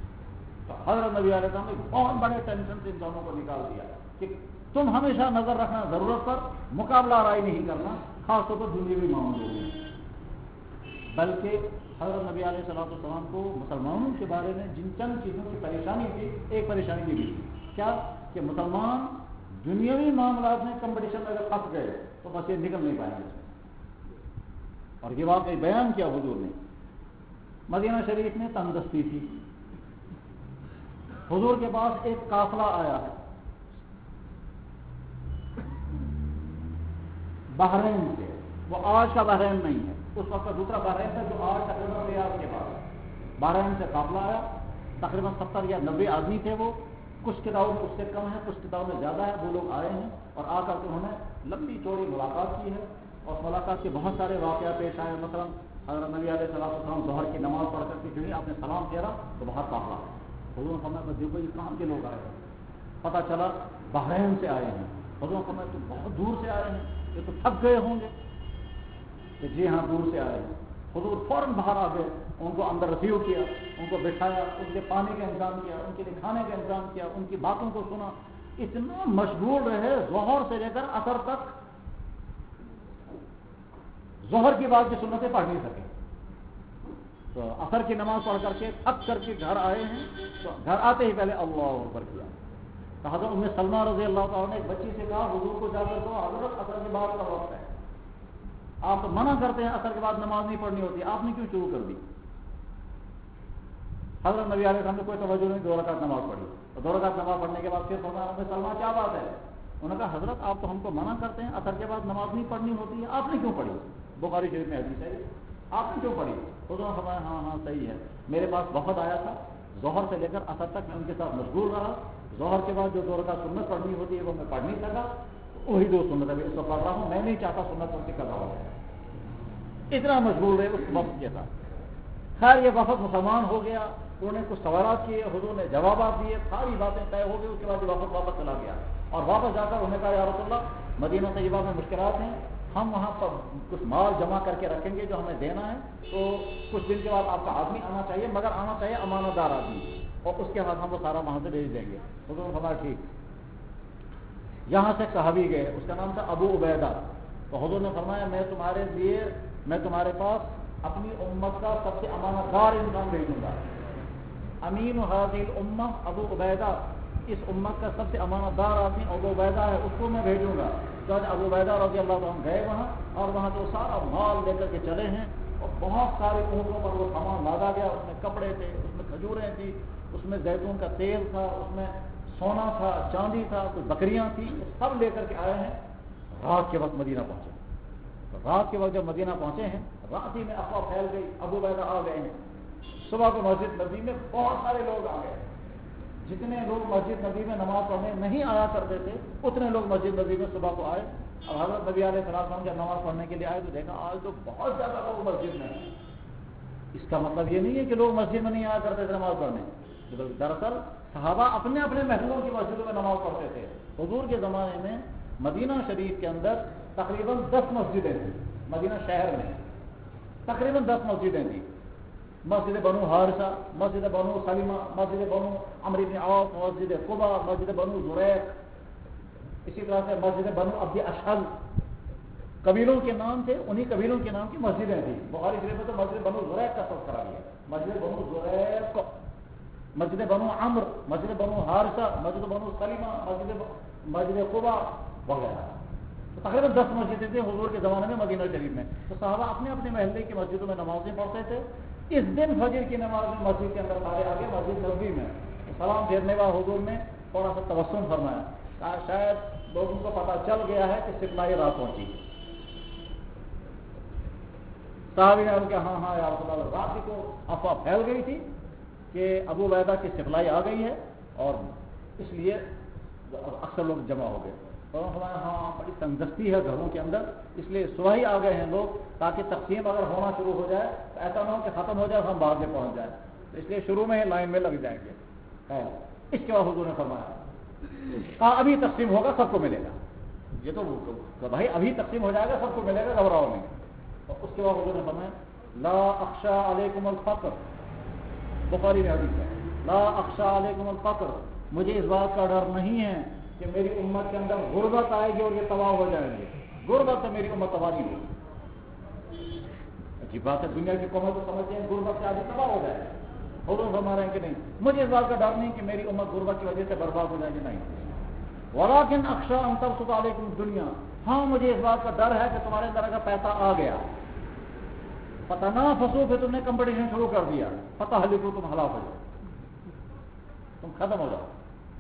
تو حضرت نبی علیہ السلام نے بہت بڑے ٹینشن سے انسانوں کو نکال دیا کہ تم ہمیشہ نظر رکھنا ضرورت پر، مقابلہ آرائی نہیں کرنا، خاص طور پر دنیاوی معاملوں میں. بلکہ حضرت نبی علیہ السلام کو مسلمانوں کے بارے میں جن چند چیزوں کی پریشانی تھی، ایک پریشانی یہ بھی تھی کیا کہ مسلمان دنیاوی معاملات میں کمپٹیشن میں اگر پھنس گئے تو بس یہ نکل نہیں پائیں گے. اور یہ واقعی بیان کیا حضور نے. مدینہ شریف میں تنگدستی تھی، حضور کے پاس ایک قافلہ آیا ہے بحرین سے. وہ آج کا بحرین نہیں ہے، اس وقت کا دوسرا بحرین تھا جو آج تقریباً ریاض کے پاس. بحرین سے قافلہ آیا، تقریباً ستر یا نبے آدمی تھے. وہ کچھ کتابوں میں اس سے کم ہے، کچھ کتابوں میں زیادہ ہے. وہ لوگ آئے ہیں اور آ کر کے انہوں نے لمبی چوڑی ملاقات کی ہے، اور ملاقات کے بہت سارے واقعات پیش آئے. مثلا حضرت نبی علیہ السلام ظہر کی نماز پڑھ کر کے جو ہے آپ نے سلام کیا تو باہر قافلہ. حضور نے فرمایا دیکھو یہ کہاں کے لوگ آئے ہیں؟ پتہ چلا بحرین سے آئے ہیں. حضور نے فرمایا تو بہت دور سے آئے ہیں، یہ تو تھک گئے ہوں گے. کہ جی ہاں دور سے آئے ہیں. حضور فوراً باہر آ گئے، ان کو اندر ریسیو کیا، ان کو بٹھایا، ان کے پانی کا انتظام کیا، ان کے لیے کھانے کا انتظام کیا، ان کی باتوں کو سنا. اتنا مشغول رہے ظہر سے لے کر عصر تک، ظہر کی بات کی سنتیں پڑھ نہیں سکے. تو عصر کی نماز پڑھ کر کے تھک کر کے گھر آئے ہیں. تو گھر آتے ہی پہلے اللہ اکبر کیا. تو حضرت ام سلمہ رضی اللہ تعالیٰ نے ایک بچی سے کہا حضور کو جا کر دو، حضرت عصر کی بات کا وقت ہے، آپ تو منع کرتے ہیں عصر کے بعد نماز نہیں پڑھنی ہوتی، آپ نے کیوں شروع کر دی؟ حضرت نبی علیہ السلام نے کوئی توجہ نہیں، دو رکعت نماز پڑھی. اور دو رکعت نماز پڑھنے کے بعد پھر فرمایا ام سلمہ کیا بات ہے؟ انہوں نے کہا حضرت آپ تو ہم کو منع کرتے ہیں عصر کے بعد نماز نہیں پڑھنی ہوتی ہے، آپ نے کیوں پڑھی؟ بخاری شریف میں حدیث ہے، آپ نے کیوں پڑھی؟ حضور نے فرمایا ہاں ہاں صحیح ہے، میرے پاس وفد آیا تھا، ظہر سے لے کر عصر تک میں ان کے ساتھ مشغول رہا، ظہر کے بعد جو دو رکعت سنت پڑھنی ہوتی ہے وہ میں پڑھ نہیں سکا، وہی دو سنت ابھی اس وقت پڑھ رہا ہوں، میں نہیں چاہتا سنت پڑھ کے قضا ہو جائے، اتنا مشغول رہے اس وفد کے ساتھ۔ خیر یہ وفد مسلمان ہو گیا، انہوں نے کچھ سوالات کیے، حضور نے جوابات دیے، ساری باتیں طے ہو گئی، اس کے بعد یہ وفد واپس چلا گیا اور واپس جا کر انہوں نے کہا یا رسول اللہ مدینہ طیبہ میں مشکلات ہیں، ہم وہاں پر کچھ مال جمع کر کے رکھیں گے جو ہمیں دینا ہے، تو کچھ دن کے بعد آپ کا آدمی آنا چاہیے، مگر آنا چاہیے امانت دار آدمی، اور اس کے بعد ہم وہ سارا وہاں سے بھیج دیں گے۔ حضور نے فرمایا ٹھیک۔ یہاں سے صحابی گئے، اس کا نام تھا ابو عبیدہ، تو حضور نے فرمایا میں تمہارے لیے میں تمہارے پاس اپنی امت کا سب سے امانت دار انسان بھیجوں گا، امین هذه الامہ ابو عبیدہ، اس امت کا سب سے امانت دار آدمی ابو عبیدہ ہے، اس کو میں بھیجوں گا۔ تو ابو عبیدہ رضی اللہ عنہ گئے وہاں، اور وہاں تو سارا مال لے کر کے چلے ہیں، اور بہت سارے اونٹوں پر وہ سامان لادا گیا، اس میں کپڑے تھے، اس میں کھجوریں تھی، اس میں زیتون کا تیل تھا، اس میں سونا تھا، چاندی تھا، کچھ بکریاں تھیں، سب لے کر کے آئے ہیں۔ رات کے وقت مدینہ پہنچے، تو رات کے وقت جب مدینہ پہنچے ہیں، رات ہی میں افواہ پھیل گئی، ابو عبیدہ آ گئے ہیں۔ صبح کو مسجد نبی میں بہت سارے لوگ آ گئے، جتنے لوگ مسجد نبی میں نماز پڑھنے نہیں آیا کرتے تھے اتنے لوگ مسجد نبی میں صبح کو آئے۔ اب حضرت نبی علیہ السلام جب نماز پڑھنے کے لیے آئے تو دیکھا آج تو بہت زیادہ لوگ مسجد میں ہیں۔ اس کا مطلب یہ نہیں ہے کہ لوگ مسجد میں نہیں آیا کرتے تھے نماز پڑھنے، دراصل صحابہ اپنے اپنے محلوں کی مسجدوں میں نماز پڑھتے تھے۔ حضور کے زمانے میں مدینہ شریف کے اندر تقریباً دس مسجدیں تھیں، مدینہ شہر میں تقریباً دس مسجدیں تھیں، مسجد بنو حارثہ، مسجد بنو سلمہ، مسجد بنو عمرو بن عوف، مسجد قبا، مسجد بنو زریق، اسی طرح سے مسجد بنو عبد اشہل، قبیلوں کے نام تھے، انہی قبیلوں کے نام کی مسجدیں تھیں۔ بخاری شریف میں تو مسجد بنو زریق کا تذکرہ ہے، مسجد بنو زریق، مسجد بنو عمرو، مسجد بنو حارثہ، مسجد بنو سلمہ، مسجد مسجد قبا وغیرہ، تو تقریباً دس مسجدیں تھیں حضور کے زمانے میں مدینہ شریف میں۔ تو صحابہ اپنے اپنے محلے کی مسجدوں میں نمازیں پڑھتے تھے۔ اس دن فجر کی نماز میں مسجد کے اندر سارے آگے مسجد نبوی میں سلام پھیرنے والے حضور نے تھوڑا سا تبسم فرمایا، کہا شاید لوگوں کو پتہ چل گیا ہے کہ سپلائی رات پہنچی۔ صحابی نے کہا ہاں ہاں یا رسول اللہ، رات کو افواہ پھیل گئی تھی کہ ابو عبیدہ کی سپلائی آ گئی ہے اور اس لیے اکثر لوگ جمع ہو گئے۔ تو ہمارے ہاں بڑی تنگدستی ہے گھروں کے اندر، اس لیے صبح ہی آ گئے ہیں لوگ تاکہ تقسیم اگر ہونا شروع ہو جائے تو ایسا نہ ہو کہ ختم ہو جائے اور ہم بعد میں پہنچ جائیں، تو اس لیے شروع میں ہی لائن میں لگ جائیں گے۔ اس کے بعد حضور نے فرمایا کہا ابھی تقسیم ہوگا سب کو ملے گا، یہ تو بھائی ابھی تقسیم ہو جائے گا سب کو ملے گا، گھبراؤ نہیں۔ اور اس کے بعد حضور نے فرمایا لا اخشى علیکم الفقر، بخاری میں حدیث ہے، لا اخشى علیکم الفقر، مجھے اس بات کا ڈر نہیں ہے کہ میری امت کے اندر غربت آئے گی اور یہ تباہ ہو جائیں گے، غربت سے میری امت تباہ نہیں ہوگی۔ اچھی بات ہے، دنیا کی قومیں تو سمجھتے ہیں غربت سے آج تباہ ہو جائے، حضور فرما رہے ہیں کہ نہیں، مجھے اس بات کا ڈر نہیں کہ میری امت غربت کی وجہ سے برباد ہو جائے گی، نہیں۔ ولکن اخشى ان تبسط علیکم الدنیا، ہاں مجھے اس بات کا ڈر ہے کہ تمہارے اندر اگر پیسہ آ گیا، فتنافسوا، پھر تم نے کمپٹیشن شروع کر دیا، فتہلکوا، تم ہلاک ہو جاؤ، تم ختم ہو جاؤ۔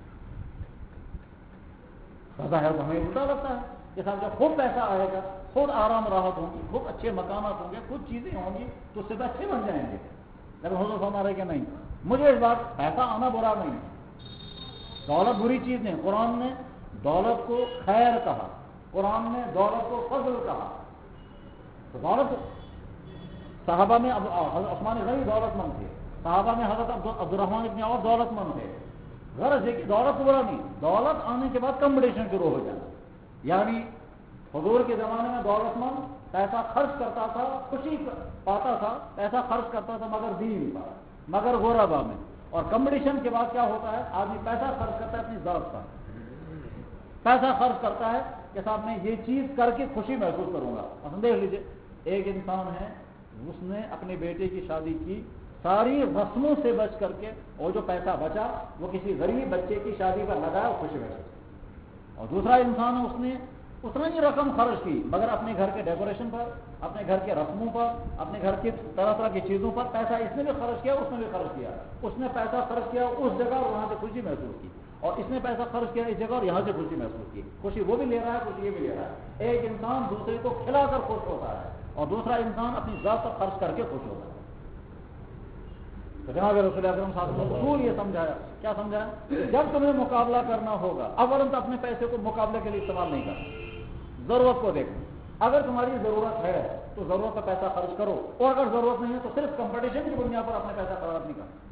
ظاہر تو ہمیں الٹا لگتا ہے کہ صاحب جب خود پیسہ آئے گا، خود آرام راحت ہوں گی، خود اچھے مکانات ہوں گے، خود چیزیں ہوں گی تو اس سے تو اچھے بن جائیں گے، لیکن حضور فرما رہے کہ نہیں، مجھے اس بات پیسہ آنا برا نہیں ہے، دولت بری چیز نہیں، قرآن نے دولت کو خیر کہا، قرآن نے دولت کو فضل کہا۔ تو دولت صحابہ میں حضرت عثمان غنی دولت مند تھے، صحابہ میں حضرت عبد الرحمن ابن عوف دولت مند تھے، غرض ہے کہ دولت برا نہیں، دولت آنے کے بعد کمپٹیشن شروع ہو جانا، یعنی حضور کے زمانے میں دولت مند پیسہ خرچ کرتا تھا، خوشی پاتا تھا، پیسہ خرچ کرتا تھا مگر دین پر، مگر غربا میں، اور کمپٹیشن کے بعد کیا ہوتا ہے، آدمی پیسہ خرچ کرتا ہے اپنی ذات پر، پیسہ خرچ کرتا ہے کہ صاحب میں یہ چیز کر کے خوشی محسوس کروں گا۔ اب دیکھ لیجیے، ایک انسان ہے اس نے اپنے بیٹے کی شادی کی، ساری رسموں سے بچ کر کے، اور جو پیسہ بچا وہ کسی غریب بچے کی شادی پر لگایا اور خوشی محسوس، اور دوسرا انسان ہے اس نے اتنا ہی رقم خرچ کی مگر اپنے گھر کے ڈیکوریشن پر، اپنے گھر کے رسموں پر، اپنے گھر کی طرح طرح کی چیزوں پر پیسہ اس نے بھی خرچ کیا، اس نے بھی خرچ کیا، اس نے پیسہ خرچ کیا اس جگہ اور وہاں سے خوشی محسوس کی، اور اس نے پیسہ خرچ کیا اس جگہ اور یہاں سے خوشی محسوس کی، خوشی وہ بھی لے رہا ہے، خوشی یہ بھی لے رہا ہے۔ ایک انسان دوسرے کو کھلا کر خوش ہوتا ہے اور دوسرا انسان اپنی ذات پر خرچ کر کے خوش ہوتا ہے۔ تو جناب رسول اکرم صلی اللہ علیہ وسلم نے اصول یہ سمجھایا، کیا سمجھایا؟ جب تمہیں مقابلہ کرنا ہوگا اولاً تو اپنے پیسے کو مقابلے کے لیے استعمال نہیں کرنا، ضرورت کو دیکھنا۔ اگر تمہاری ضرورت ہے تو ضرورت کا پیسہ خرچ کرو، اور اگر ضرورت نہیں ہے تو صرف کمپٹیشن کی بنیاد پر اپنے پیسہ خراب نہیں کرنا۔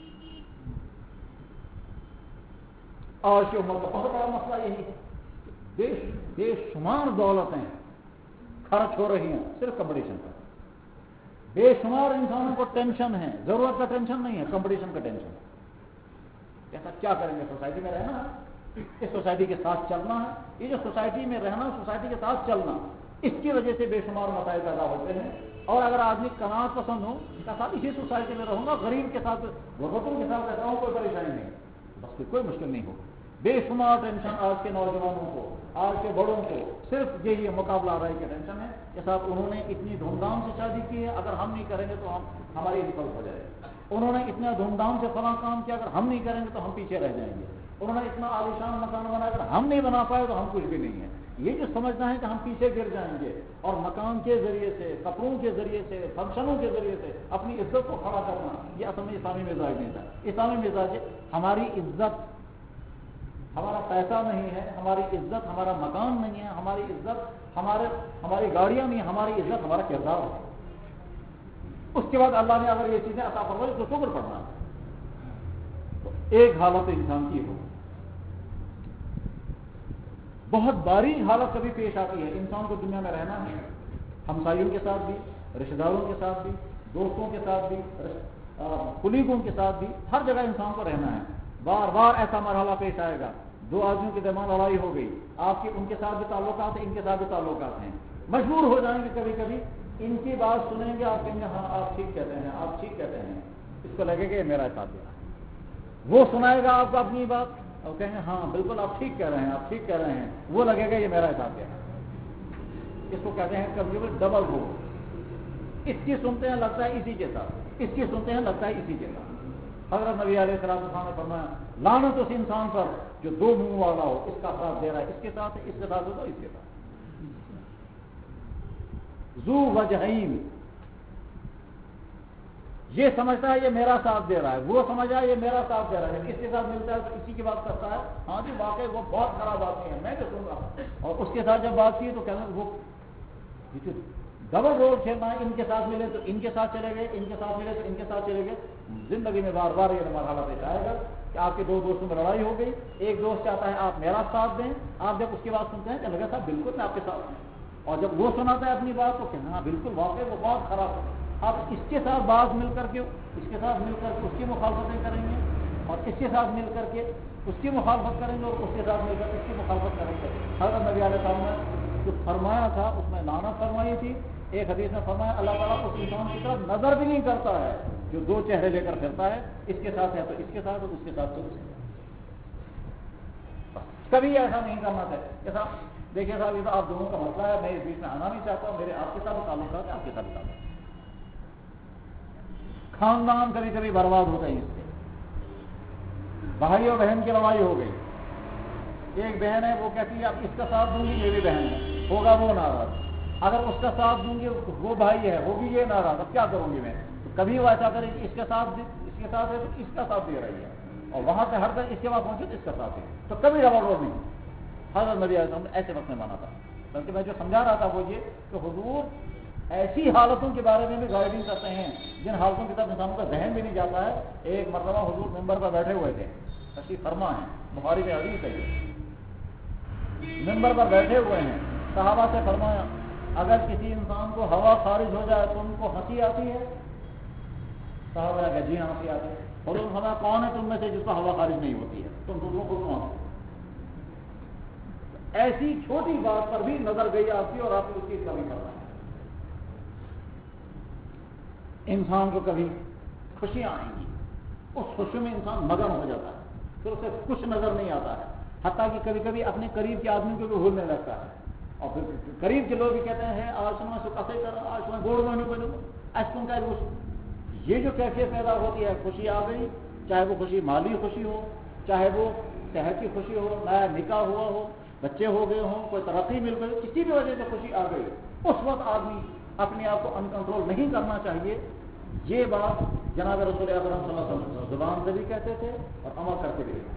آج کی عمر کا بہت بڑا مسئلہ یہی ہے، بے بے شمار دولتیں خرچ ہو رہی ہیں صرف کمپٹیشن پر۔ بے شمار انسانوں کو ٹینشن ہے، ضرورت کا ٹینشن نہیں ہے، کمپٹیشن کا ٹینشن ہے۔ ایسا کیا کریں گے؟ سوسائٹی میں رہنا ہے، اس سوسائٹی کے ساتھ چلنا ہے۔ یہ جو سوسائٹی میں رہنا، سوسائٹی کے ساتھ چلنا، اس کی وجہ سے بے شمار مسائل پیدا ہوتے ہیں۔ اور اگر آدمی قناعت پسند ہو کہ ساتھ اسی سوسائٹی میں رہوں گا، غریب کے ساتھ غربتوں کے ساتھ رہتا ہوں، کوئی پریشانی نہیں، بس پھر کوئی مشکل نہیں ہوگا۔ بے شمار ٹینشن آج کے نوجوانوں کو، آج کے بڑوں کو صرف یہی مقابلہ آرائی کی ٹینشن ہے کہ صاحب انہوں نے اتنی دھوم دھام سے شادی کی ہے، اگر ہم نہیں کریں گے تو ہم ہماری انسلٹ ہو جائے گی۔ انہوں نے اتنا دھوم دھام سے فلاں کام کیا، اگر ہم نہیں کریں گے تو ہم پیچھے رہ جائیں گے۔ انہوں نے اتنا عالیشان مکان بنایا، اگر ہم نہیں بنا پائے تو ہم کچھ بھی نہیں ہے۔ یہ جو سمجھنا ہے کہ ہم پیچھے گر جائیں گے اور مکان کے ذریعے سے، کپڑوں کے ذریعے سے، فنکشنوں کے ذریعے سے اپنی عزت کو کھڑا کرنا، یہ اصل میں اسلامی مزاج نہیں تھا۔ اسلامی مزاج ہماری عزت ہمارا پیسہ نہیں ہے، ہماری عزت ہمارا مکان نہیں ہے، ہماری عزت ہمارے ہماری گاڑیاں نہیں، ہماری عزت ہمارا کردار ہے۔ اس کے بعد اللہ نے اگر یہ چیزیں عطا فرمائی تو شکر پڑنا۔ تو ایک حالت انسان کی ہو، بہت باریک حالت کبھی پیش آتی ہے انسان کو دنیا میں رہنا ہے، ہمسایوں کے ساتھ بھی، رشتہ داروں کے ساتھ بھی، دوستوں کے ساتھ بھی، کلیگوں کے ساتھ بھی، ہر جگہ انسان کو رہنا ہے۔ بار بار ایسا مرحلہ پیش آئے گا، دو آدمیوں کے درمیان لڑائی ہو گئی، آپ کے ان کے ساتھ بھی تعلقات ہیں، ان کے ساتھ بھی تعلقات ہیں، مجبور ہو جائیں گے کبھی کبھی، ان کی بات سنیں گے، آپ کہیں گے ہاں آپ ٹھیک کہتے ہیں، آپ ٹھیک کہتے ہیں، اس کو لگے گا یہ میرا ساتھ دے رہا ہے۔ وہ سنائے گا آپ کو اپنی بات اور کہیں گے ہاں بالکل آپ ٹھیک کہہ رہے ہیں، آپ ٹھیک کہہ رہے ہیں، وہ لگے گا یہ میرا ساتھ دے رہا ہے۔ اس کو کہتے ہیں کبھی کبھی ڈبل گول، اس کی سنتے ہیں لگتا ہے اسی کے ساتھ، اس کی سنتے ہیں لگتا ہے اسی کے ساتھ۔ حضرت نبی علیہ السلام نے فرمایا لعنت اس انسان پر جو دو منہ والا ہو، اس کا ساتھ دے رہا ہے اس کے ساتھ، اس کے ساتھ ہوگا اس کے ساتھ۔ ذو وجہین، یہ سمجھتا ہے یہ میرا ساتھ دے رہا ہے، وہ سمجھا یہ میرا ساتھ دے رہا ہے، اس کے ساتھ ملتا ہے تو اسی کی بات کرتا ہے، ہاں جی واقعی وہ بہت خراب آدمی ہے، میں کیا سن رہا، اور اس کے ساتھ جب بات کی تو کہنا وہ ڈبل رول کھیلنا ہے، ان کے ساتھ ملے تو ان کے ساتھ چلے گئے، ان کے ساتھ ملے تو ان کے ساتھ چلے گئے۔ زندگی میں بار بار یہ مرحلہ پیش آئے گا کہ آپ کے دو دوستوں میں لڑائی ہو گئی، ایک دوست چاہتا ہے آپ میرا ساتھ دیں، آپ جب اس کی بات سنتے ہیں کہ لگا صاحب بالکل میں آپ کے ساتھ ہوں، اور جب وہ سناتا ہے اپنی بات تو کہنا ہاں بالکل واقعی وہ بہت خراب ہے، آپ اس کے ساتھ بات مل کر کے اس کے ساتھ مل کر کے اس کی مخالفتیں کریں گے، اور اس کے ساتھ مل کر کے اس کی مخالفت کریں گے، اور اس کے ساتھ مل کر اس کی مخالفت کریں گے۔ حضرت نبی علیہ السلام نے جو فرمایا تھا اس میں لعنت فرمائی تھی۔ ایک حدیث میں فرمایا اللہ تعالیٰ اس انسان کی طرف نظر بھی نہیں کرتا ہے جو دو چہرے لے کر پھرتا ہے، اس کے ساتھ ہے تو اس کے ساتھ اور اس کے ساتھ تو اس کے ساتھ۔ کبھی ایسا نہیں کرنا چاہیے کہ صاحب دیکھیے صاحب یہ تو آپ دونوں کا مسئلہ ہے، میں اس بیچ میں آنا نہیں چاہتا ہوں، میرے آپ کے ساتھ تعلقات ہیں، آپ کے ساتھ تعلق۔ خاندان کبھی کبھی برباد ہوتا ہے اس سے۔ بھائی اور بہن کی لڑائی ہو گئی، ایک بہن ہے وہ کہتی ہے اب اس کا ساتھ دوں گی، یہ بھی بہن ہے، ہوگا وہ ناراض، اگر اس کا ساتھ دوں گی وہ بھائی ہے وہ بھی یہ ناراض، اب کیا کروں گی میں؟ تو کبھی وہ ایسا کرے کہ اس کے ساتھ اس کے ساتھ ہے تو اس کا ساتھ دے رہی ہے، اور وہاں سے ہر طرح اس کے بعد پہنچے تو اس کا ساتھ ہے، تو کبھی ڈبل رول نہیں۔ حضرت نبی علیہ السلام نے ایسے وقت میں مانا تھا، بلکہ میں جو سمجھا رہا تھا وہ یہ کہ حضور ایسی حالتوں کے بارے میں بھی گائیڈنگ کرتے ہیں جن حالتوں کی طرف انسانوں کا ذہن بھی نہیں جاتا ہے۔ ایک مرتبہ حضور ممبر پر بیٹھے ہوئے تھے، تشریف فرما ہے، بخاری میں حدیث ہے، ممبر پر بیٹھے ہوئے ہیں، صحابہ سے فرمایا اگر کسی انسان کو ہوا خارج ہو جائے تو ان کو ہنسی آتی ہے؟ صحابہ نے کہا جی ہاں ہنسی آتی ہے۔ حضور فرمایا کون ہے تم میں سے جس کو ہوا خارج نہیں ہوتی ہے؟ تم دوسروں کو کون؟ ایسی چھوٹی بات پر بھی نظر گئی آپ کی اور آپ کی اس کی کمی کرنا ہے۔ انسان کو کبھی خوشیاں آئیں گی، اس خوشی میں انسان مگن ہو جاتا ہے، پھر اسے کچھ نظر نہیں آتا ہے، حتیٰ کہ کبھی کبھی اپنے قریب کے آدمی کو بھی بھولنے لگتا ہے، اور پھر قریب کے لوگ بھی کہتے ہیں آج میں سو کسے کر آج میں گوڑ میں نہیں بولوں ایسا تم کا یہ جو کیفیت پیدا ہوتی ہے، خوشی آ گئی، چاہے وہ خوشی مالی خوشی ہو، چاہے وہ صحت کی خوشی ہو، نیا نکاح ہوا ہو، بچے ہو گئے ہوں، کوئی ترقی مل گئی، کسی بھی وجہ سے خوشی آ گئی، اس وقت آدمی اپنے آپ کو ان کنٹرول نہیں کرنا چاہیے۔ یہ بات جناب رسول اکرم صلی اللہ علیہ وسلم زبان سے بھی کہتے تھے اور عمل کرتے بھی تھے۔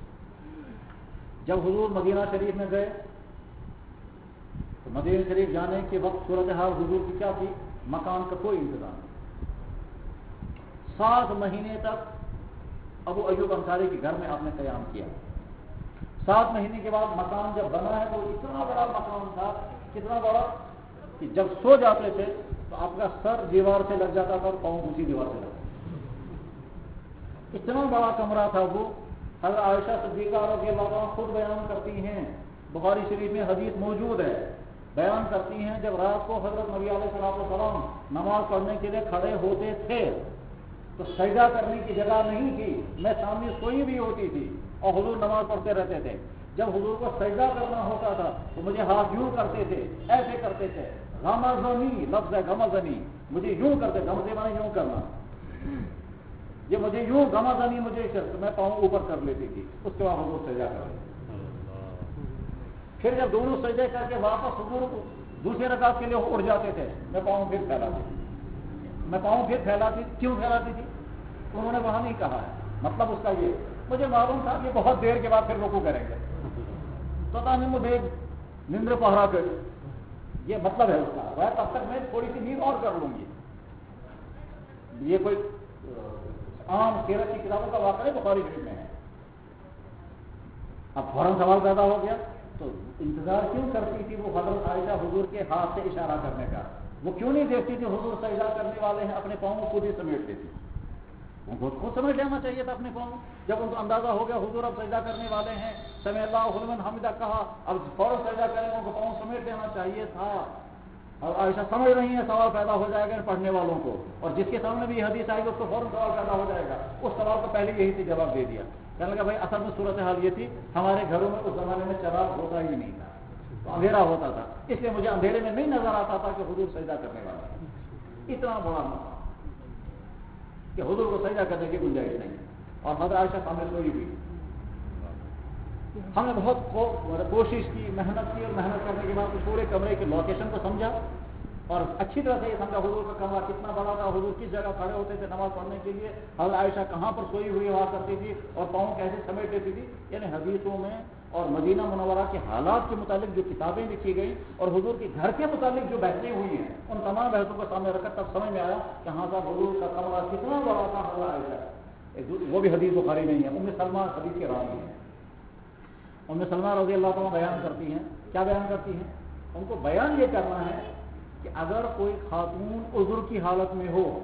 جب حضور مدینہ شریف میں گئے تو مدینہ شریف جانے کے وقت صورتحال حضور کی کیا تھی؟ مکان کا کوئی انتظام نہیں۔ سات مہینے تک ابو ایوب انصاری کے گھر میں آپ نے قیام کیا۔ سات مہینے کے بعد مکان جب بنا ہے تو اتنا بڑا مکان تھا، کتنا بڑا کہ جب سو جاتے تھے تو آپ کا سر دیوار سے لگ جاتا تھا اور پاؤں اسی دیوار سے لگتا تھا۔ اتنا بڑا کمرہ تھا وہ۔ حضرت عائشہ صدیقہ رضی اللہ عنہا خود بیان کرتی ہیں، بخاری شریف میں حدیث موجود ہے، بیان کرتی ہیں جب رات کو حضرت نبی علیہ الصلوۃ والسلام نماز پڑھنے کے لیے کھڑے ہوتے تھے تو سجدہ کرنے کی جگہ نہیں تھی، میں سامنے سوئی بھی ہوتی تھی اور حضور نماز پڑھتے رہتے تھے۔ جب حضور کو سجدہ کرنا ہوتا تھا تو مجھے ہاتھ یوں کرتے تھے، ایسے کرتے تھے، غمزنی لفظ ہے غمزنی، مجھے یوں کرتے، غمزے مانے یوں کرنا، یہ مجھے یوں غمزنی مجھے تو میں پاؤں اوپر کر لیتی تھی، اس کے بعد حضور سجدہ کر لیتے۔ پھر جب دونوں سجدے کر کے واپس حضور کو دوسرے رکعت کے لیے اٹھ جاتے تھے، میں پاؤں پھر پھیلاتی تھی میں پاؤں پھر پھیلاتی کیوں پھیلاتی تھی؟ انہوں نے وہاں نہیں کہا ہے، مطلب اس کا یہ مجھے معلوم تھا کہ بہت دیر کے بعد پھر رکوع کریں گے، تو تاکہ مجھے نندر پہرا کر، یہ مطلب ہے اس کا، وہ تب تک میں تھوڑی سی نیند اور کر لوں گی۔ یہ کوئی عام سیرت کی کتابوں کا واقعہ ہے، بخاری شریف میں ہے۔ اب فوراً سوال پیدا ہو گیا تو انتظار کیوں کرتی تھی وہ حضرت عائشہ حضور کے ہاتھ سے اشارہ کرنے کا؟ وہ کیوں نہیں دیکھتی تھی حضور سجدہ کرنے والے ہیں اپنے پاؤں کو خود ہی سمیٹ لیتی؟ ان کو خود سمجھ لینا چاہیے تھا اپنے پاؤں۔ جب ان کو اندازہ ہو گیا حضور اب سجدہ کرنے والے ہیں، سمع اللہ لمن حمدہ کہا، اب فوراً سجدہ کریں، ان کو پاؤں سمیٹ لینا چاہیے تھا۔ اور عائشہ سمجھ رہی ہیں سوال پیدا ہو جائے گا پڑھنے والوں کو، اور جس کے سامنے بھی حدیث آئے گی اس کو فوراً سوال پیدا ہو جائے گا۔ اس سوال کو پہلے یہی سے جواب دے دیا، کہنے لگا بھائی اصل میں صورتحال یہ تھی، ہمارے گھروں میں اس زمانے میں چراغ ہوتا ہی نہیں تھا، تو اندھیرا ہوتا تھا، اس لیے مجھے اندھیرے میں نہیں نظر آتا تھا کہ حضور سجدہ کرنے والا ہے۔ اتنا بڑا مسئلہ کہ حضور کو سجدہ کرنے کی گنجائش نہیں، اور حضرت عائشہ سامنے سوئی بھی۔ ہم نے بہت کوشش کی، محنت کی، اور محنت کرنے کے بعد پورے کمرے کے لوکیشن کو سمجھا اور اچھی طرح سے یہ سمجھا حضور کا کمرہ کتنا بڑا تھا، حضور کس جگہ کھڑے ہوتے تھے نماز پڑھنے کے لیے، حضرت عائشہ کہاں پر سوئی ہوئی ہوا کرتی تھی اور پاؤں کیسے سمیٹ لیتی تھی۔ یعنی حدیثوں میں اور مدینہ منورہ کے حالات کے متعلق جو کتابیں لکھی گئیں اور حضور کے گھر کے متعلق جو بحثیں ہوئی ہیں، ان تمام بحثوں کو سامنے رکھ کر تب سمجھ میں آیا کہ ہاں صاحب حضور کا کمرہ کتنا بڑا تھا۔ حضرت عائشہ وہ بھی حدیث بخاری میں ہی ہے، ام سلمہ حدیث کے راوی ہیں۔ ام سلمہ رضی اللہ عنہا بیان کرتی ہیں، کیا بیان کرتی ہیں؟ ان کو بیان یہ کرنا ہے کہ اگر کوئی خاتون عذر کی حالت میں ہو،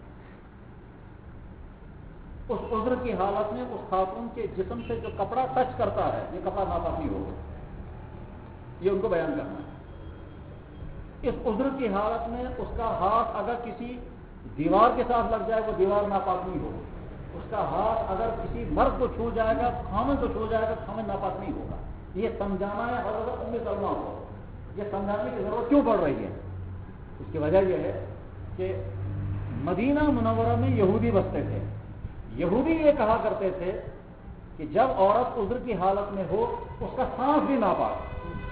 اس عذر کی حالت میں اس خاتون کے جسم سے جو کپڑا ٹچ کرتا ہے یہ کپڑا ناپاکی ہوگا، یہ ان کو بیان کرنا ہے۔ اس عذر کی حالت میں اس کا ہاتھ اگر کسی دیوار کے ساتھ لگ جائے وہ دیوار ناپاک نہیں ہوگی، اس کا ہاتھ اگر کسی مرد کو چھو جائے گا، خامن کو چھو جائے گا، خامن ناپاک نہیں ہوگا۔ یہ سمجھانا ہے حضرت ام سلمہ کو، یہ سمجھانے کی ضرورت کیوں پڑ رہی ہے؟ اس کی وجہ یہ ہے کہ مدینہ منورہ میں یہودی بستے تھے، یہودی یہ کہا کرتے تھے کہ جب عورت عذر کی حالت میں ہو اس کا سانس بھی ناپاک،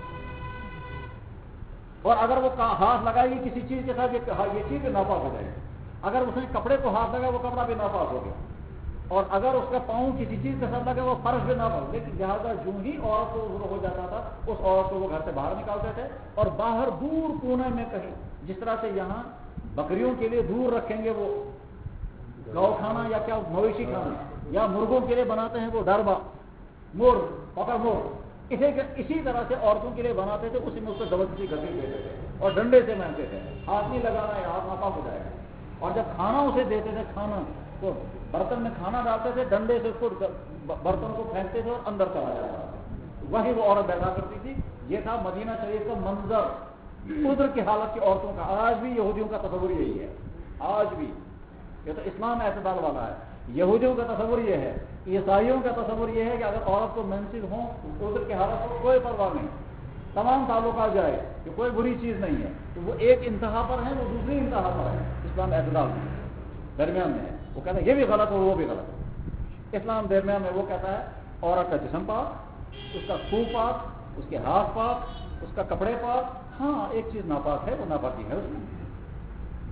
اور اگر وہ ہاتھ لگائے گی کسی چیز کے ساتھ یہ چیز بھی ناپاک ہو جائے گی، اگر اس نے کپڑے کو ہاتھ لگا وہ کپڑا بھی ناپاک ہو گیا، اور اگر اس کا پاؤں کسی چیز کے ساتھ لگا وہ فرش بھی ناپاک۔ لیکن لہٰذا جو ہی عورت کو عذر ہو جاتا تھا اس عورت کو وہ گھر سے باہر نکالتے تھے، اور باہر دور کونے میں کہیں، جس طرح سے یہاں بکریوں کے لیے دور رکھیں گے وہ گاؤ کھانا یا کیا مویشی کھانا، یا مرغوں کے لیے بناتے ہیں وہ ڈربا مور پکڑ مور، اسے اسی طرح سے عورتوں کے لیے بناتے تھے، اسی میں اس کو زبردستی گھسی دیتے تھے اور ڈنڈے سے مارتے تھے، ہاتھ نہیں لگانا ہے، ہاتھ ناپاک ہو جائے گا۔ اور جب کھانا اسے دیتے تھے، کھانا تو برتن میں کھانا ڈالتے تھے، ڈنڈے سے اس کو برتن کو پھینکتے تھے اور اندر چلا جاتا تھا، وہی وہ عورت پیدا کرتی تھی۔ یہ تھا مدینہ شریف کا منظر عذر کی حالت کی عورتوں کا۔ آج بھی یہودیوں کا تصور یہی ہے، آج بھی یہ تو اسلام اعتدال والا ہے۔ یہودیوں کا تصور یہ ہے، عیسائیوں کا تصور یہ ہے کہ اگر عورت کو مینسز ہوں عذر کی حالت ہو کوئی پرواہ نہیں، تمام تعلقات جائے کہ کوئی بری چیز نہیں ہے، تو وہ ایک انتہا پر ہے، وہ دوسری انتہا پر ہے۔ اسلام اعتدال میں درمیان میں ہے، وہ کہتا ہے یہ بھی غلط ہو وہ بھی غلط ہو۔ اسلام درمیان میں وہ کہتا ہے عورت کا جسم پاک، اس کا خون پاک، اس کے ہاتھ پاک، اس کا کپڑے پاک، ہاں ایک چیز ناپاک ہے وہ ناپاکی ہے اس میں،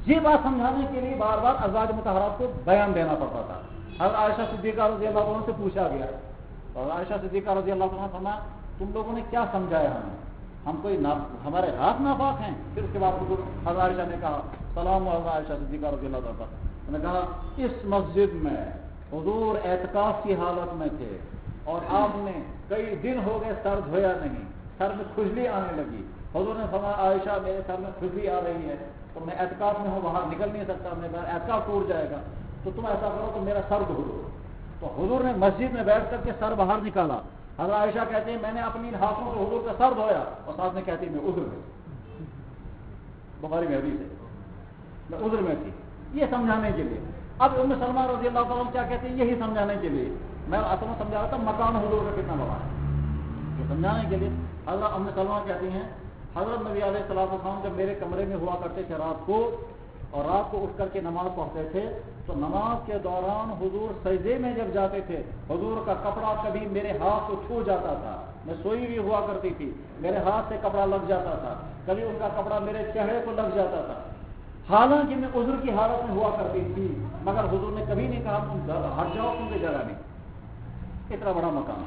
یہ بات سمجھانے کے لیے بار بار ازواج مطہرات کو بیان دینا پڑتا تھا. حضرت عائشہ صدیقہ رضی اللہ عنہ سے پوچھا گیا اور عائشہ صدیقہ رضی اللہ عنہ فرمایا تم لوگوں نے کیا سمجھایا ہمیں, ہم کوئی ہمارے ہاتھ ناپاک ہیں؟ پھر اس کے بعد حضور حضرت عائشہ نے کہا سلام حضرت عائشہ صدیقہ رضی اللہ عنہ, انہوں نے کہا اس مسجد میں حضور اعتکاف کی حالت میں تھے اور آپ نے کئی دن ہو گئے سر دھویا نہیں, سر میں کھجلی آنے لگی. حضور نے فرمایا عائشہ میرے سر میں کھجلی آ رہی ہے تو میں اعتکاف میں ہوں, باہر نکل نہیں سکتا, میرا اعتکاف ٹوٹ جائے گا, تو تم ایسا کرو تو میرا سر دھو دو. تو حضور نے مسجد میں بیٹھ کر کے سر باہر نکالا. حضرت عائشہ کہتے ہیں میں نے اپنی ہاتھوں سے حضور کا سر دھویا اور ساتھ میں کہتی میں عذر میں, بخاری میں حدیث ہے, میں عذر میں تھی. یہ سمجھانے کے لیے. اب ام سلمہ رضی اللہ تعالیٰ کیا کہتے ہیں, یہی سمجھانے کے لیے. میں اصل میں سمجھا رہا تھا مکان حضور کا کتنا بڑا ہے, یہ سمجھانے کے لیے. حضرت ام سلمہ کہتی ہیں حضرت نبی علیہ الصلوۃ والسلام جب میرے کمرے میں ہوا کرتے تھے رات کو اور رات کو اٹھ کر کے نماز پڑھتے تھے تو نماز کے دوران حضور سجدے میں جب جاتے تھے حضور کا کپڑا کبھی میرے ہاتھ کو چھو جاتا تھا, میں سوئی ہوئی ہوا کرتی تھی, میرے ہاتھ سے کپڑا لگ جاتا تھا, کبھی ان کا کپڑا میرے چہرے کو لگ جاتا تھا, حالانکہ میں عذر کی حالت میں ہوا کرتی تھی, مگر حضور نے کبھی نہیں کہا تم ہٹ جاؤ, تم کی جگہ نہیں. اتنا بڑا مکان,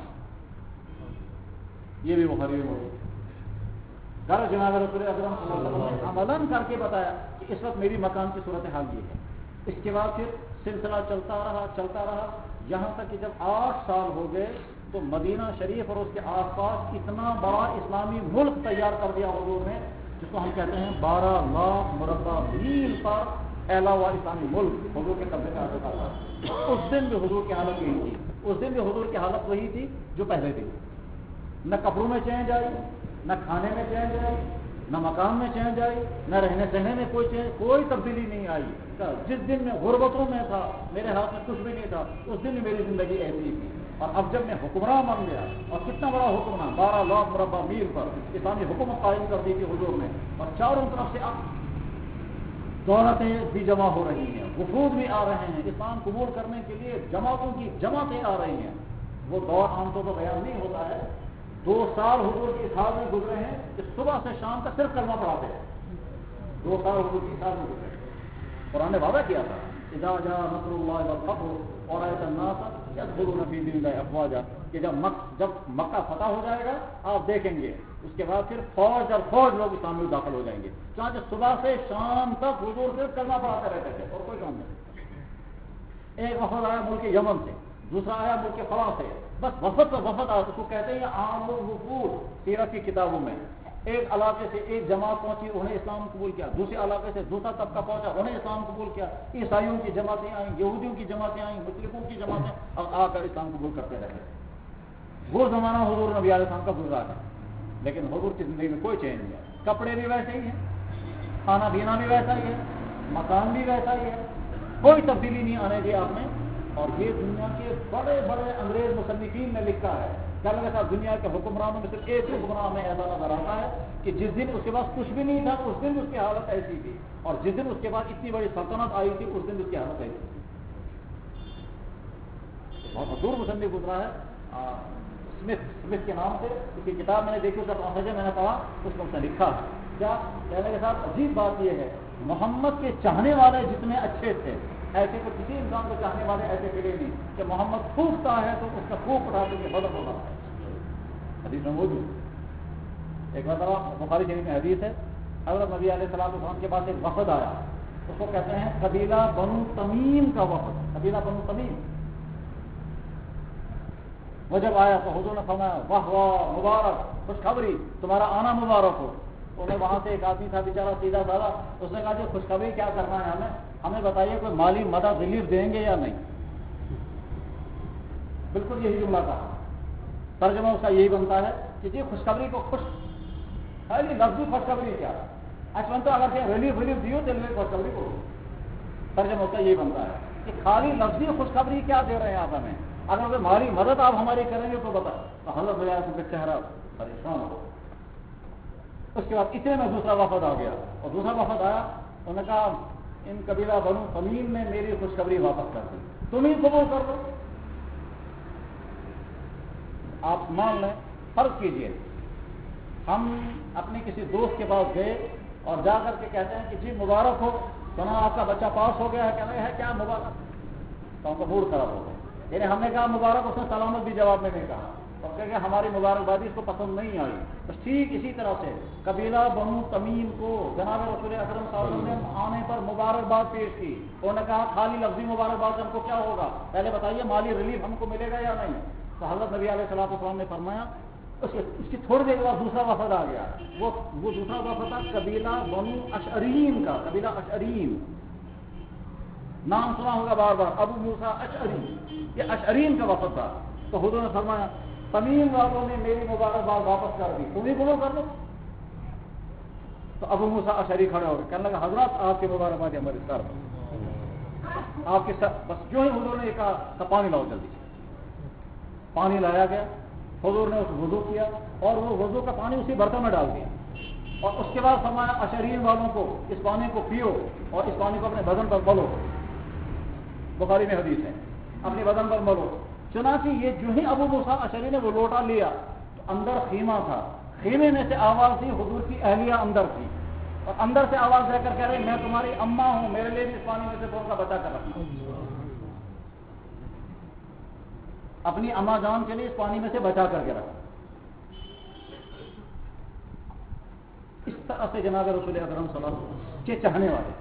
یہ بھی بخاری میں موجود. گھر جناب رسول اکرم صلی اللہ علیہ وسلم نے عملاً کر کے بتایا کہ اس وقت میری مکان کی صورت حال یہ ہے. اس کے بعد پھر سلسلہ چلتا رہا چلتا رہا یہاں تک کہ جب آٹھ سال ہو گئے تو مدینہ شریف اور اس کے آس پاس اتنا بڑا اسلامی ملک تیار کر دیا حضور نے, جس کو ہم کہتے ہیں بارہ لاکھ مربع میل پر پھیلا ہوا اسلامی ملک حضور کے قبضے میں آ چکا تھا. اس دن بھی حضور کی حالت یہی تھی, اس دن بھی حضور کی حالت وہی تھی جو پہلے تھی. نہ کپڑوں میں چینج آئی, نہ کھانے میں چینج آئی, نہ مکان میں چینج آئی, نہ رہنے سہنے میں کوئی چینج, کوئی تبدیلی نہیں آئی. جس دن میں غربتوں میں تھا میرے ہاتھ میں کچھ بھی نہیں تھا, اس دن میری زندگی ایسی ہی تھی. اور اب جب میں حکمراں بن گیا, اور کتنا بڑا حکمراں, بارہ لاکھ مربع میل پر اسلامی حکومت قائم کر دی تھی حضور نے, اور چاروں طرف سے اب دولتیں بھی جمع ہو رہی ہیں, وفود بھی آ رہے ہیں, اسلام قبول کرنے کے لیے جماعتوں کی جماعتیں آ رہی ہیں. وہ دور عام طور پر بیان نہیں ہوتا ہے. دو سال حضور کی حال میں گزرے ہیں کہ صبح سے شام تک صرف کلمہ پڑھاتے ہیں. دو سال حضور کی حال میں گزرے. قرآن نے وعدہ کیا تھا اذا جاء نصر اللہ والفتح ورأيت الناس يدخلون في دين الله افواجا, کہ جب مک جب مکہ فتح ہو جائے گا آپ دیکھیں گے اس کے بعد پھر فوج اور فوج لوگ اسلام میں داخل ہو جائیں گے. چنانچہ صبح سے شام تک حضور صرف کلمہ پڑھاتے رہتے تھے اور کوئی کام نہیں. ایک وفد آیا ملک یمن سے, دوسرا آیا ملک فلاں سے, بس وفد پر وفد آیا, اس کو کہتے ہیں عام الوفود سیرت کی کتابوں میں. ایک علاقے سے ایک جماعت پہنچی, انہیں اسلام قبول کیا. دوسرے علاقے سے دوسرا طبقہ پہنچا, انہیں اسلام قبول کیا. عیسائیوں کی جماعتیں آئیں, یہودیوں کی جماعتیں آئیں, مشرکوں کی جماعتیں, اور آ کر اسلام قبول کرتے رہے. وہ زمانہ حضور نبی علیہ السلام کا گزرا ہے, لیکن حضور کی زندگی میں کوئی چینج نہیں ہے. کپڑے بھی ویسے ہی ہیں, کھانا پینا بھی ویسا ہی ہے, مکان بھی ویسا ہی ہے, کوئی تبدیلی نہیں آنے دی آپ نے. اور یہ دنیا کے بڑے بڑے انگریز مصنفین نے لکھا ہے. کیا لگا تھا دنیا کے حکمرانوں میں صرف ایک حکمران میں ایسا نظر آتا ہے کہ جس دن اس کے پاس کچھ بھی نہیں تھا اس دن اس کی حالت ایسی تھی, اور جس دن اس کے بعد اتنی بڑی سلطنت آئی تھی اس دن اس کی حالت ایسی تھی. بہت مشہور مصنف گزرا ہے اسمتھ, اسمتھ کے نام سے. اس کی کتاب میں نے دیکھی, اس کا ٹرانسلیشن میں نے پڑھا, اس میں اس نے لکھا کیا کہنے کے ساتھ عجیب بات یہ ہے محمد کے چاہنے والے جتنے اچھے تھے ایسے تو کسی انسان کو چاہنے والے ایسے ملے نہیں کہ محمد پھونکتا ہے تو اس کا پھونک اٹھا کے بدل ہوتا ہے. حدیث میں موجود. ایک مرتبہ بخاری شریف میں حدیث ہے, حضرت نبی علیہ الصلوۃ والسلام کے پاس ایک وفد آیا, اس کو کہتے ہیں قبیلہ بنو تمیم کا وفد. قبیلہ بنو تمیم وہ جب آیا تو حضور نے فرمایا واہ واہ مبارک, خوشخبری, تمہارا آنا مبارک ہو. انہیں وہاں سے ایک آدمی تھا بیچارہ سیدھا سادہ, اس نے کہا کہ خوشخبری کیا کرنا ہے ہمیں, ہمیں بتائیے کوئی مالی مدد ریلیف دیں گے یا نہیں. بالکل یہی جملہ کہا. ترجمہ اس کا یہی بنتا ہے کہ جی خوشخبری کو خوش, خالی لفظی خوشخبری کیا اچھا تو اگر کہ ریلیف ریلیف دیو تو خوشخبری کو. ترجمہ اس کا یہی بنتا ہے کہ خالی لفظی خوشخبری کیا دے رہے ہیں آپ ہمیں, اگر کوئی مالی مدد آپ ہماری کریں گے تو بتا. تو حضرت میرا چہرہ پریشان ہو. اس کے بعد اتنے میں دوسرا وفد آ گیا, اور دوسرا وفد آیا, انہوں نے کہا ان قبیلہ بنو تمیم نے میری خوشخبری واپس کر دی, تم ہی قبول کر دو. آپ مان لیں, فرض کیجئے ہم اپنے کسی دوست کے پاس گئے اور جا کر کے کہتے ہیں کہ جی مبارک ہو، سنا آپ کا بچہ پاس ہو گیا ہے، کہہ رہے ہیں کیا مبارک، تو ہم کا موڈ خراب ہو گیا. یعنی ہم نے کہا مبارک، اس نے سلامت بھی جواب میں نہیں کہا، اور کہہ کہ ہماری مبارکبادی اس کو پسند نہیں آئی. بس ٹھیک اسی طرح سے قبیلہ بنو تمیم کو جناب رسول اکرم صلی اللہ علیہ وسلم نے آنے پر مبارکباد پیش کی. انہوں نے کہا خالی لفظی مبارکباد سے ہم کو کیا ہوگا، پہلے بتائیے مالی ریلیف ہم کو ملے گا یا نہیں. تو حضرت نبی علیہ الصلوۃ والسلام نے فرمایا، اس کی تھوڑی دیر کے بعد دوسرا وفد آ گیا. وہ وہ دوسرا وفد تھا قبیلہ بنو اشعرین کا، قبیلہ اشعرین، نام سنا ہوگا بار بار، ابو موسیٰ اشعری، یہ اشعرین کا وفد تھا. تو حضور نے فرمایا تمیم والوں نے میری مبارکباد واپس کر دی، تم ہی قبول کر لو. تو ابو موسیٰ اشعری کھڑے ہو گئے، کہنے لگا حضرات آپ کی مبارکباد ہماری سر آپ کے سر. بس جو ہی حضور نے یہ کہا تو پانی لاؤ جلدی. پانی لایا گیا، حضور نے اس وضو کیا اور وہ وضو کا پانی اسی برتن میں ڈال دیا، اور اس کے بعد فرمایا اشعرین والوں کو اس پانی کو پیو اور اس پانی کو اپنے بدن پر ملو. بخاری میں حدیث ہے، اپنے بدن پر ملو. چنانچہ یہ جو ہی ابو موسیٰ اشعری نے وہ لوٹا لیا تو اندر خیمہ تھا، خیمے میں سے آواز تھی، حضور کی اہلیہ اندر تھی، اور اندر سے آواز دے کر کہہ رہے میں تمہاری اماں ہوں، میرے لیے بھی اس پانی میں سے تھوڑا سا بچا کر رکھنا. اپنی اماں جان کے لیے اس پانی میں سے بچا کر کے رکھنا. اس طرح سے جناب رسول اکرم صلی اللہ علیہ وسلم کے چاہنے والے.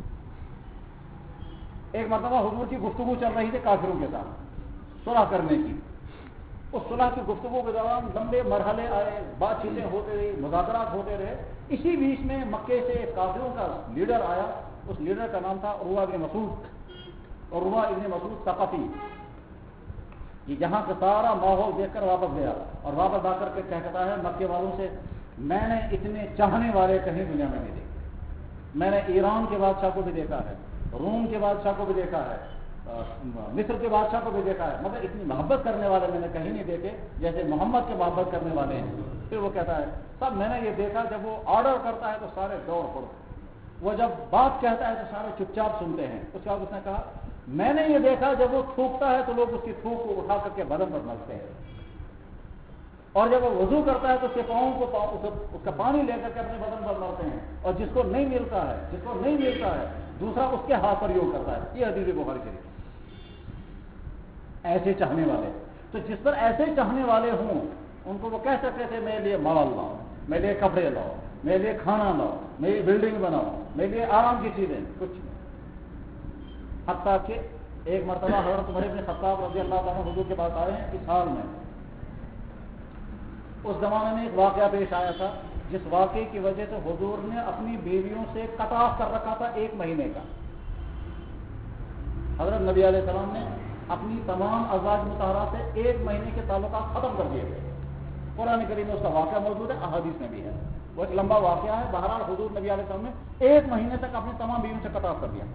ایک مرتبہ حضور کی گفتگو چل رہی تھی کافروں کے ساتھ صلح کرنے کی. اس صلح کی گفتگو کے دوران لمبے مرحلے آئے، بات چیتیں ہوتے رہی، مذاکرات ہوتے رہے. اسی بیچ میں مکے سے کافروں کا لیڈر آیا، اس لیڈر کا نام تھا عروہ ابن مسعود. اور عروہ ابن مسعود ثقفی، یہ جہاں کا سارا ماحول دیکھ کر واپس گیا اور واپس آ کر کے کہتا ہے مکے والوں سے میں نے اتنے چاہنے والے کہیں دنیا میں نہیں دیکھے. میں نے ایران کے بادشاہ کو بھی دیکھا ہے، روم کے بادشاہ کو بھی دیکھا ہے، مصر کے بادشاہ کو بھی دیکھا ہے، مگر اتنی محبت کرنے والے میں نے کہیں نہیں دیکھے جیسے محمد کے محبت کرنے والے ہیں. پھر وہ کہتا ہے سب میں نے یہ دیکھا جب وہ آرڈر کرتا ہے تو سارے دوڑ پڑتے، وہ جب بات کہتا ہے تو سارے چپ چاپ سنتے ہیں. اس کے بعد اس نے کہا میں نے یہ دیکھا جب وہ تھوکتا ہے تو لوگ اس کی تھوک کو اٹھا کر کے بدن پر ملتے ہیں، اور جب وہ وضو کرتا ہے تو اس کے پاؤں کو اس کا پانی لے کر کے اپنے بدن پر ملتے ہیں، اور جس کو نہیں ملتا ہے جس کو نہیں ملتا ہے دوسرا اس کے ہاتھ پر یوگ کرتا ہے. یہ حدیث بخاری شریف. ایسے چاہنے والے، تو جس پر ایسے چاہنے والے ہوں ان کو وہ کہہ سکتے تھے میرے لیے مال لاؤ، میرے لیے کپڑے لاؤ، میرے لیے کھانا لاؤ، میری بلڈنگ بناؤ، میرے لیے آرام کی چیزیں، کچھ نہیں. حتیٰ کہ ایک مرتبہ حضرت عمر بن خطاب رضی اللہ تعالیٰ حضور کے پاس آئے ہیں اس حال میں. اس زمانے میں ایک واقعہ پیش آیا تھا جس واقعے کی وجہ سے حضور نے اپنی بیویوں سے کٹ آف کر رکھا تھا ایک مہینے کا. حضرت نبی علیہ السلام نے اپنی تمام ازواج مطہرہ سے ایک مہینے کے تعلقات ختم کر دیے تھے. قرآن کریم میں اس کا واقعہ موجود ہے، احادیث میں بھی ہے. وہ ایک لمبا واقعہ ہے. بہرحال حضور نبی علیہ السلام نے ایک مہینے تک اپنی تمام بیویوں سے کٹ آف کر دیا.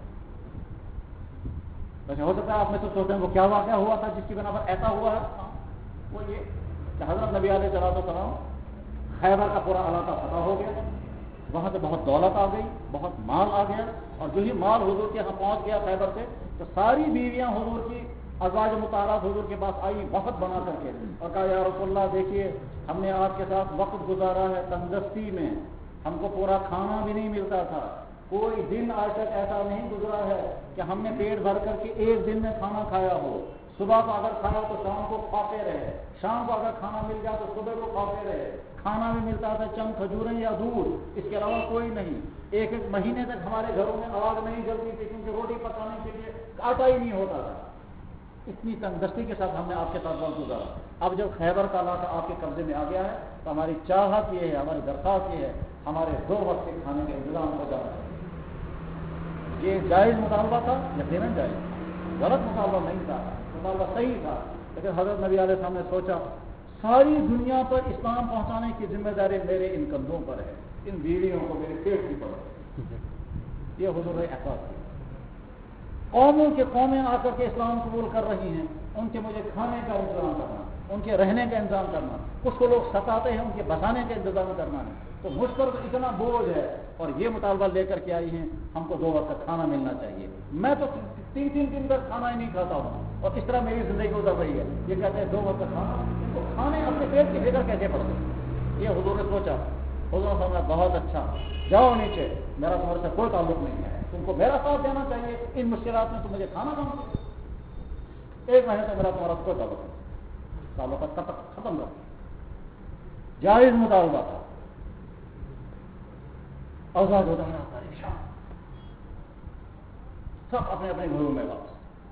ویسے ہو سکتا ہے آپ میں سے سوچتے ہیں وہ کیا واقعہ ہوا تھا جس کی بنا پر ایسا ہوا ہے. وہ یہ کہ حضرت نبی علیہ السلام خیبر کا پورا علاقہ فتح ہو گیا، وہاں سے بہت دولت آ گئی، بہت مال آ گیا، اور جو ہی مال حضور کے یہاں پہنچ گیا خیبر سے تو ساری بیویاں حضور کی ازواج مطہرات حضور کے پاس آئی وفد بنا کر کے اور کہا یا رسول اللہ دیکھیے ہم نے آپ کے ساتھ وقت گزارا ہے تندرستی میں، ہم کو پورا کھانا بھی نہیں ملتا تھا، کوئی دن آج تک ایسا نہیں گزرا ہے کہ ہم نے پیٹ بھر کر کے ایک دن میں کھانا کھایا ہو. صبح کو اگر کھایا تو شام کو کھاتے رہے، شام کو اگر کھانا مل جائے تو صبح کو کھاتے رہے. کھانا بھی ملتا تھا چند کھجوریں یا دودھ، اس کے علاوہ کوئی نہیں. ایک ایک مہینے تک ہمارے گھروں میں آگ نہیں جلتی تھی کیونکہ روٹی پکانے کے لیے آٹا ہی نہیں ہوتا تھا. اتنی تندرستی کے ساتھ ہم نے آپ کے ساتھ وقت گزارا. اب جب خیبر کا علاقہ آپ کے قبضے میں آ گیا ہے تو ہماری چاہت یہ ہے، ہماری درخواست یہ ہے ہمارے دو وقت کے کھانے کا انتظام ہو جانا ہے. یہ جائز مطالبہ تھا یقیناً جائز، غلط مطالبہ نہیں تھا، مطالبہ صحیح تھا. لیکن حضرت نبی علیہ السلام نے سوچا ساری دنیا پر اسلام پہنچانے کی ذمہ داری میرے ان کندھوں پر ہے، ان بیویوں کو میرے پیٹ کی پڑ ہے. یہ حضور نے احساس کیا. قوموں کے قومیں آ کر کے اسلام قبول کر رہی ہیں، ان کے مجھے کھانے کا انتظام کرنا، ان کے رہنے کا انتظام کرنا، کچھ کو لوگ ستاتے ہیں ان کے بسانے کا انتظام کرنا ہے. تو مجھ پر تو اتنا بوجھ ہے اور یہ مطالبہ لے کر کے آئی ہیں ہم کو دو وقت کا کھانا ملنا چاہیے. میں تو تین تین دن تک کھانا ہی نہیں کھاتا ہوں اور اس طرح میری زندگی گزر رہی ہے. یہ کہتے ہیں دو وقت کا کھانا، ان کو کھانے اپنے پیٹ کی فکر کیسے پڑ سکتی. یہ حضور نے سوچا حضور نے فرمایا بہت اچھا، جاؤ نیچے، میرا تمہارے سے کوئی تعلق نہیں ہے، تم کو میرا ساتھ دینا چاہیے، ان مشکلات میں تم مجھے کھانا کھانا چاہیے، ایک مہینے سے میرا تمہارا کوئی تعلق نہیں، تعلقات ختم رکھ، جائز مطالبہ تھا، آزاد ہو جانا، پریشان، سب اپنے اپنے گھروں میں واپس۔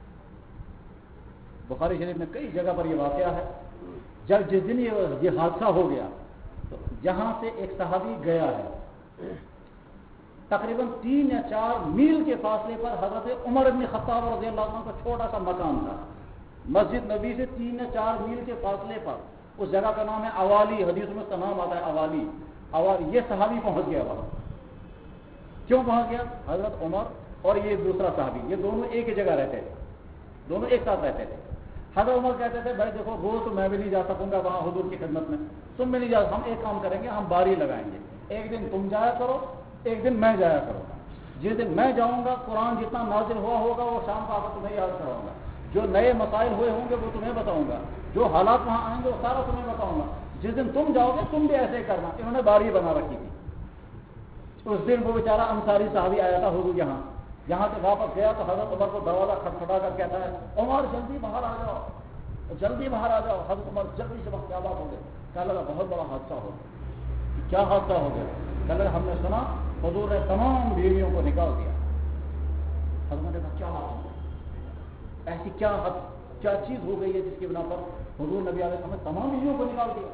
بخاری شریف میں کئی جگہ پر یہ واقعہ ہے، جب جس دن یہ حادثہ ہو گیا تو جہاں سے ایک صحابی گیا ہے تقریباً تین یا چار میل کے فاصلے پر حضرت عمر بن خطاب رضی اللہ عنہ کا چھوٹا سا مکان تھا، مسجد نبی سے تین یا چار میل کے فاصلے پر، اس جگہ کا نام ہے اوالی، حدیث میں اس کا نام آتا ہے اوالی، اوالی، یہ صحابی پہنچ گیا وہاں۔ کیوں پہنچ گیا؟ حضرت عمر اور یہ دوسرا صحابی، یہ دونوں ایک ہی جگہ رہتے تھے، دونوں ایک ساتھ رہتے تھے۔ حضرت عمر کہتے تھے بھائی دیکھو وہ تو میں بھی نہیں جا سکوں گا وہاں حضور کی خدمت میں، تم بھی نہیں جا، ہم ایک کام کریں گے، ہم باری لگائیں گے، ایک دن تم جایا کرو، ایک دن میں جایا کروں گا، جس دن میں جاؤں گا قرآن جتنا نازل ہوا ہوگا وہ شام کو آ کر تمہیں یاد کراؤں گا، جو نئے مسائل ہوئے ہوں گے وہ تمہیں بتاؤں گا، جو حالات وہاں آئیں گے وہ سارا تمہیں بتاؤں گا، جس دن تم جاؤ گے تم بھی ایسے ہی کرنا۔ انہوں نے باری بنا رکھی تھی۔ اس دن وہ بیچارہ انصاری صحابی آیا تھا حضور یہاں، یہاں سے واپس گیا تو حضرت عمر کو دروازہ کھٹکھٹا کر کہتا ہے عمر جلدی باہر آ جاؤ، جلدی باہر آ جاؤ۔ حضرت عمر جلدی سے وقت کیا بات ہو گئی؟ کہنے لگا بہت بڑا حادثہ ہو گیا۔ کیا حادثہ ہو گیا؟ کہنے لگا ہم نے سنا حضور نے تمام بیویوں کو نکال دیا۔ حضرت نے کہا کیا بات ہو گئی؟ ایسی کیا حد کیا چیز ہو گئی ہے جس کی بنا پر حضور نبی علیہ السلام نے تمام بیویوں کو نکال دیا؟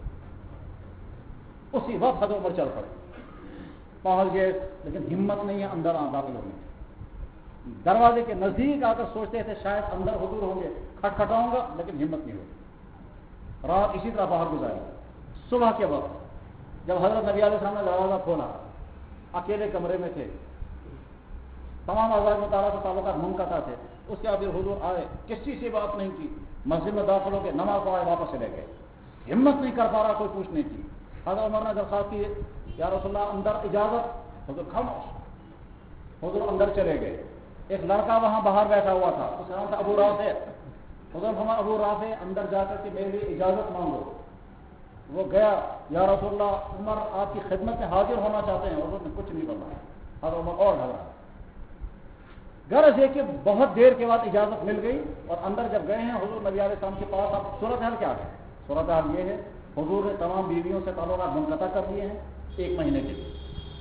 اسی وقت حضرت عمر چل پڑے، پہنچ گئے، لیکن ہمت نہیں ہے اندر داخل ہونے کی۔ دروازے کے نزدیک آ کر سوچتے تھے شاید اندر حضور ہوں گے، کھٹکھٹاؤں گا، لیکن ہمت نہیں ہوئی۔ رات اسی طرح باہر گزاری۔ صبح کے وقت جب حضرت نبی علیہ السلام نے دروازہ کھولا، اکیلے کمرے میں تھے، تمام آزاد مطالعہ سے تعلقات منقطع تھے، اس کے بعد حضور آئے، کسی سے بات نہیں کی، مسجد میں داخل ہو کے نماز پڑھائے واپس چلے گئے، ہمت نہیں کر پا رہا کوئی پوچھنے کی۔ حضرت عمر نے درخواست کی یا رسول اللہ اندر اجازت، حضور خاموش، حضور اندر چلے گئے۔ ایک لڑکا وہاں باہر بیٹھا ہوا تھا، اس کا نام تھا ابو رافع۔ حضور فرمایا ابو رافع اندر جا کر کے میرے لیے اجازت مانگو۔ وہ گیا، یا رسول اللہ عمر آپ کی خدمت میں حاضر ہونا چاہتے ہیں۔ حضور نے کچھ نہیں فرمایا۔ حضرت عمر اور گھبرا، غرض یہ کہ بہت دیر کے بعد اجازت مل گئی، اور اندر جب گئے ہیں حضور نبی علیہ السلام کے پاس، اب صورتحال کیا ہے؟ صورتحال یہ ہے حضور نے تمام بیویوں سے تعلقات منقطع کر دیے ہیں ایک مہینے کے لیے۔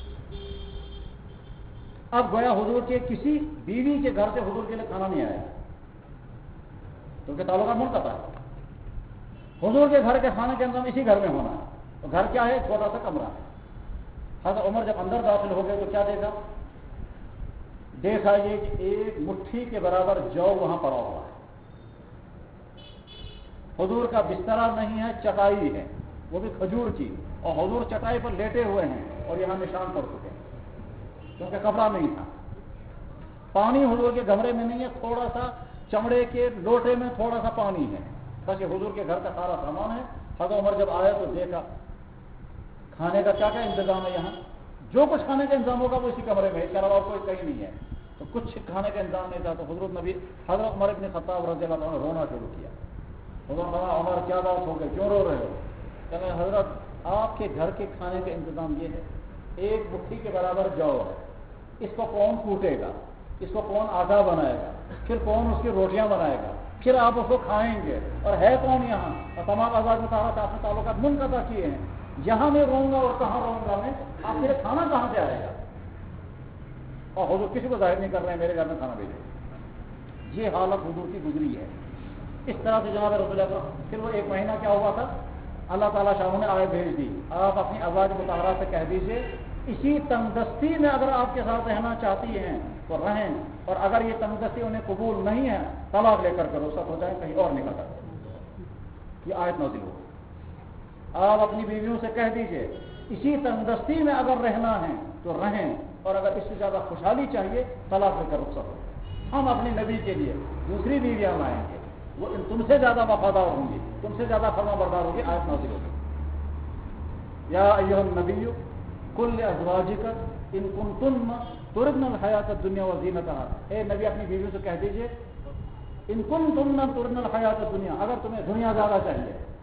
اب گویا حضور کے کسی بیوی کے گھر سے حضور کے لیے کھانا نہیں آیا کیونکہ تعلقات منقطع ہے۔ حضور کے گھر کے کھانے کے انتظام اسی گھر میں ہونا ہے، تو گھر کیا ہے؟ چھوٹا سا کمرہ ہے۔ حضرت عمر جب اندر داخل ہو گئے تو کیا دیکھا؟ دیکھا یہ کہ ایک مٹھی کے برابر جو وہاں پڑا ہوا ہے، حضور کا بسترا نہیں ہے، چٹائی ہے، وہ بھی کھجور کی، اور حضور چٹائی پر لیٹے ہوئے ہیں اور یہاں نشان پڑ چکے ہیں کیونکہ کپڑا نہیں تھا۔ پانی حضور کے گھمرے میں نہیں ہے، تھوڑا سا چمڑے کے لوٹے میں تھوڑا سا پانی ہے، بس یہ حضور کے گھر کا سارا سامان ہے۔ حضرت عمر جب آیا تو دیکھا کھانے کا کیا کیا انتظام ہے، یہاں جو کچھ کھانے کا انتظام ہوگا وہ اسی کمرے میں، اس کے علاوہ کوئی کہیں نہیں ہے، تو کچھ کھانے کا انتظام نہیں تھا۔ تو حضرت نبی حضرت عمر ابن خطاب رضی اللہ عنہ نے رونا شروع کیا۔ حضرت فرمایا عمر کیا بات ہو گئی، کیوں رو رہے ہو؟ کہنے حضرت آپ کے گھر کے کھانے کا انتظام یہ ہے، ایک مٹھی کے برابر جو ہے، اس کو کون کوٹے گا، اس کو کون آٹا بنائے گا، پھر کون اس کی روٹیاں بنائے گا، پھر آپ اس کو کھائیں گے، اور ہے کون یہاں، اور تمام آزاد مطالعات آپ نے تعلقات منقطع کیے ہیں، یہاں میں رہوں گا اور کہاں رہوں گا میں، آپ میرے کھانا کہاں سے آئے گا؟ اور حضور کسی کو ظاہر نہیں کر رہے ہیں میرے گھر میں کھانا بھیجے۔ یہ حالت حضور کی گزری ہے۔ اس طرح سے جناب رسول اللہ، پھر وہ ایک مہینہ کیا ہوا تھا، اللہ تعالیٰ شاہ نے آئے بھیج دی، آپ اپنی ازواج مطہرات سے کہہ دیجیے اسی تنگدستی میں اگر آپ کے ساتھ رہنا چاہتی ہیں تو رہیں، اور اگر یہ تنگدستی انہیں قبول نہیں ہے طلاق لے کر کے رخصت ہو جائیں، کہیں اور نکل جائیں۔ یہ آیت نازل ہو، آپ اپنی بیویوں سے کہہ دیجیے اسی تنگدستی میں اگر رہنا ہے تو رہیں، اور اگر اس سے زیادہ خوشحالی چاہیے طلاق لے کر رخصت ہو۔ ہم اپنے نبی کے لیے دوسری بیویاں لائیں گے، وہ تم سے زیادہ وفادار ہوں گی، تم سے زیادہ فرما بردار ہوگی۔ آیت نازل ہوگی، یا ایھا النبی قل لازواجک ان کنتن تردن الحیات الدنیا وزینتہا، اے نبی اپنی بیویوں سے کہہ دیجئے ان کنتن تردن الحیات الدنیا، اگر تمہیں دنیا زیادہ چاہیے،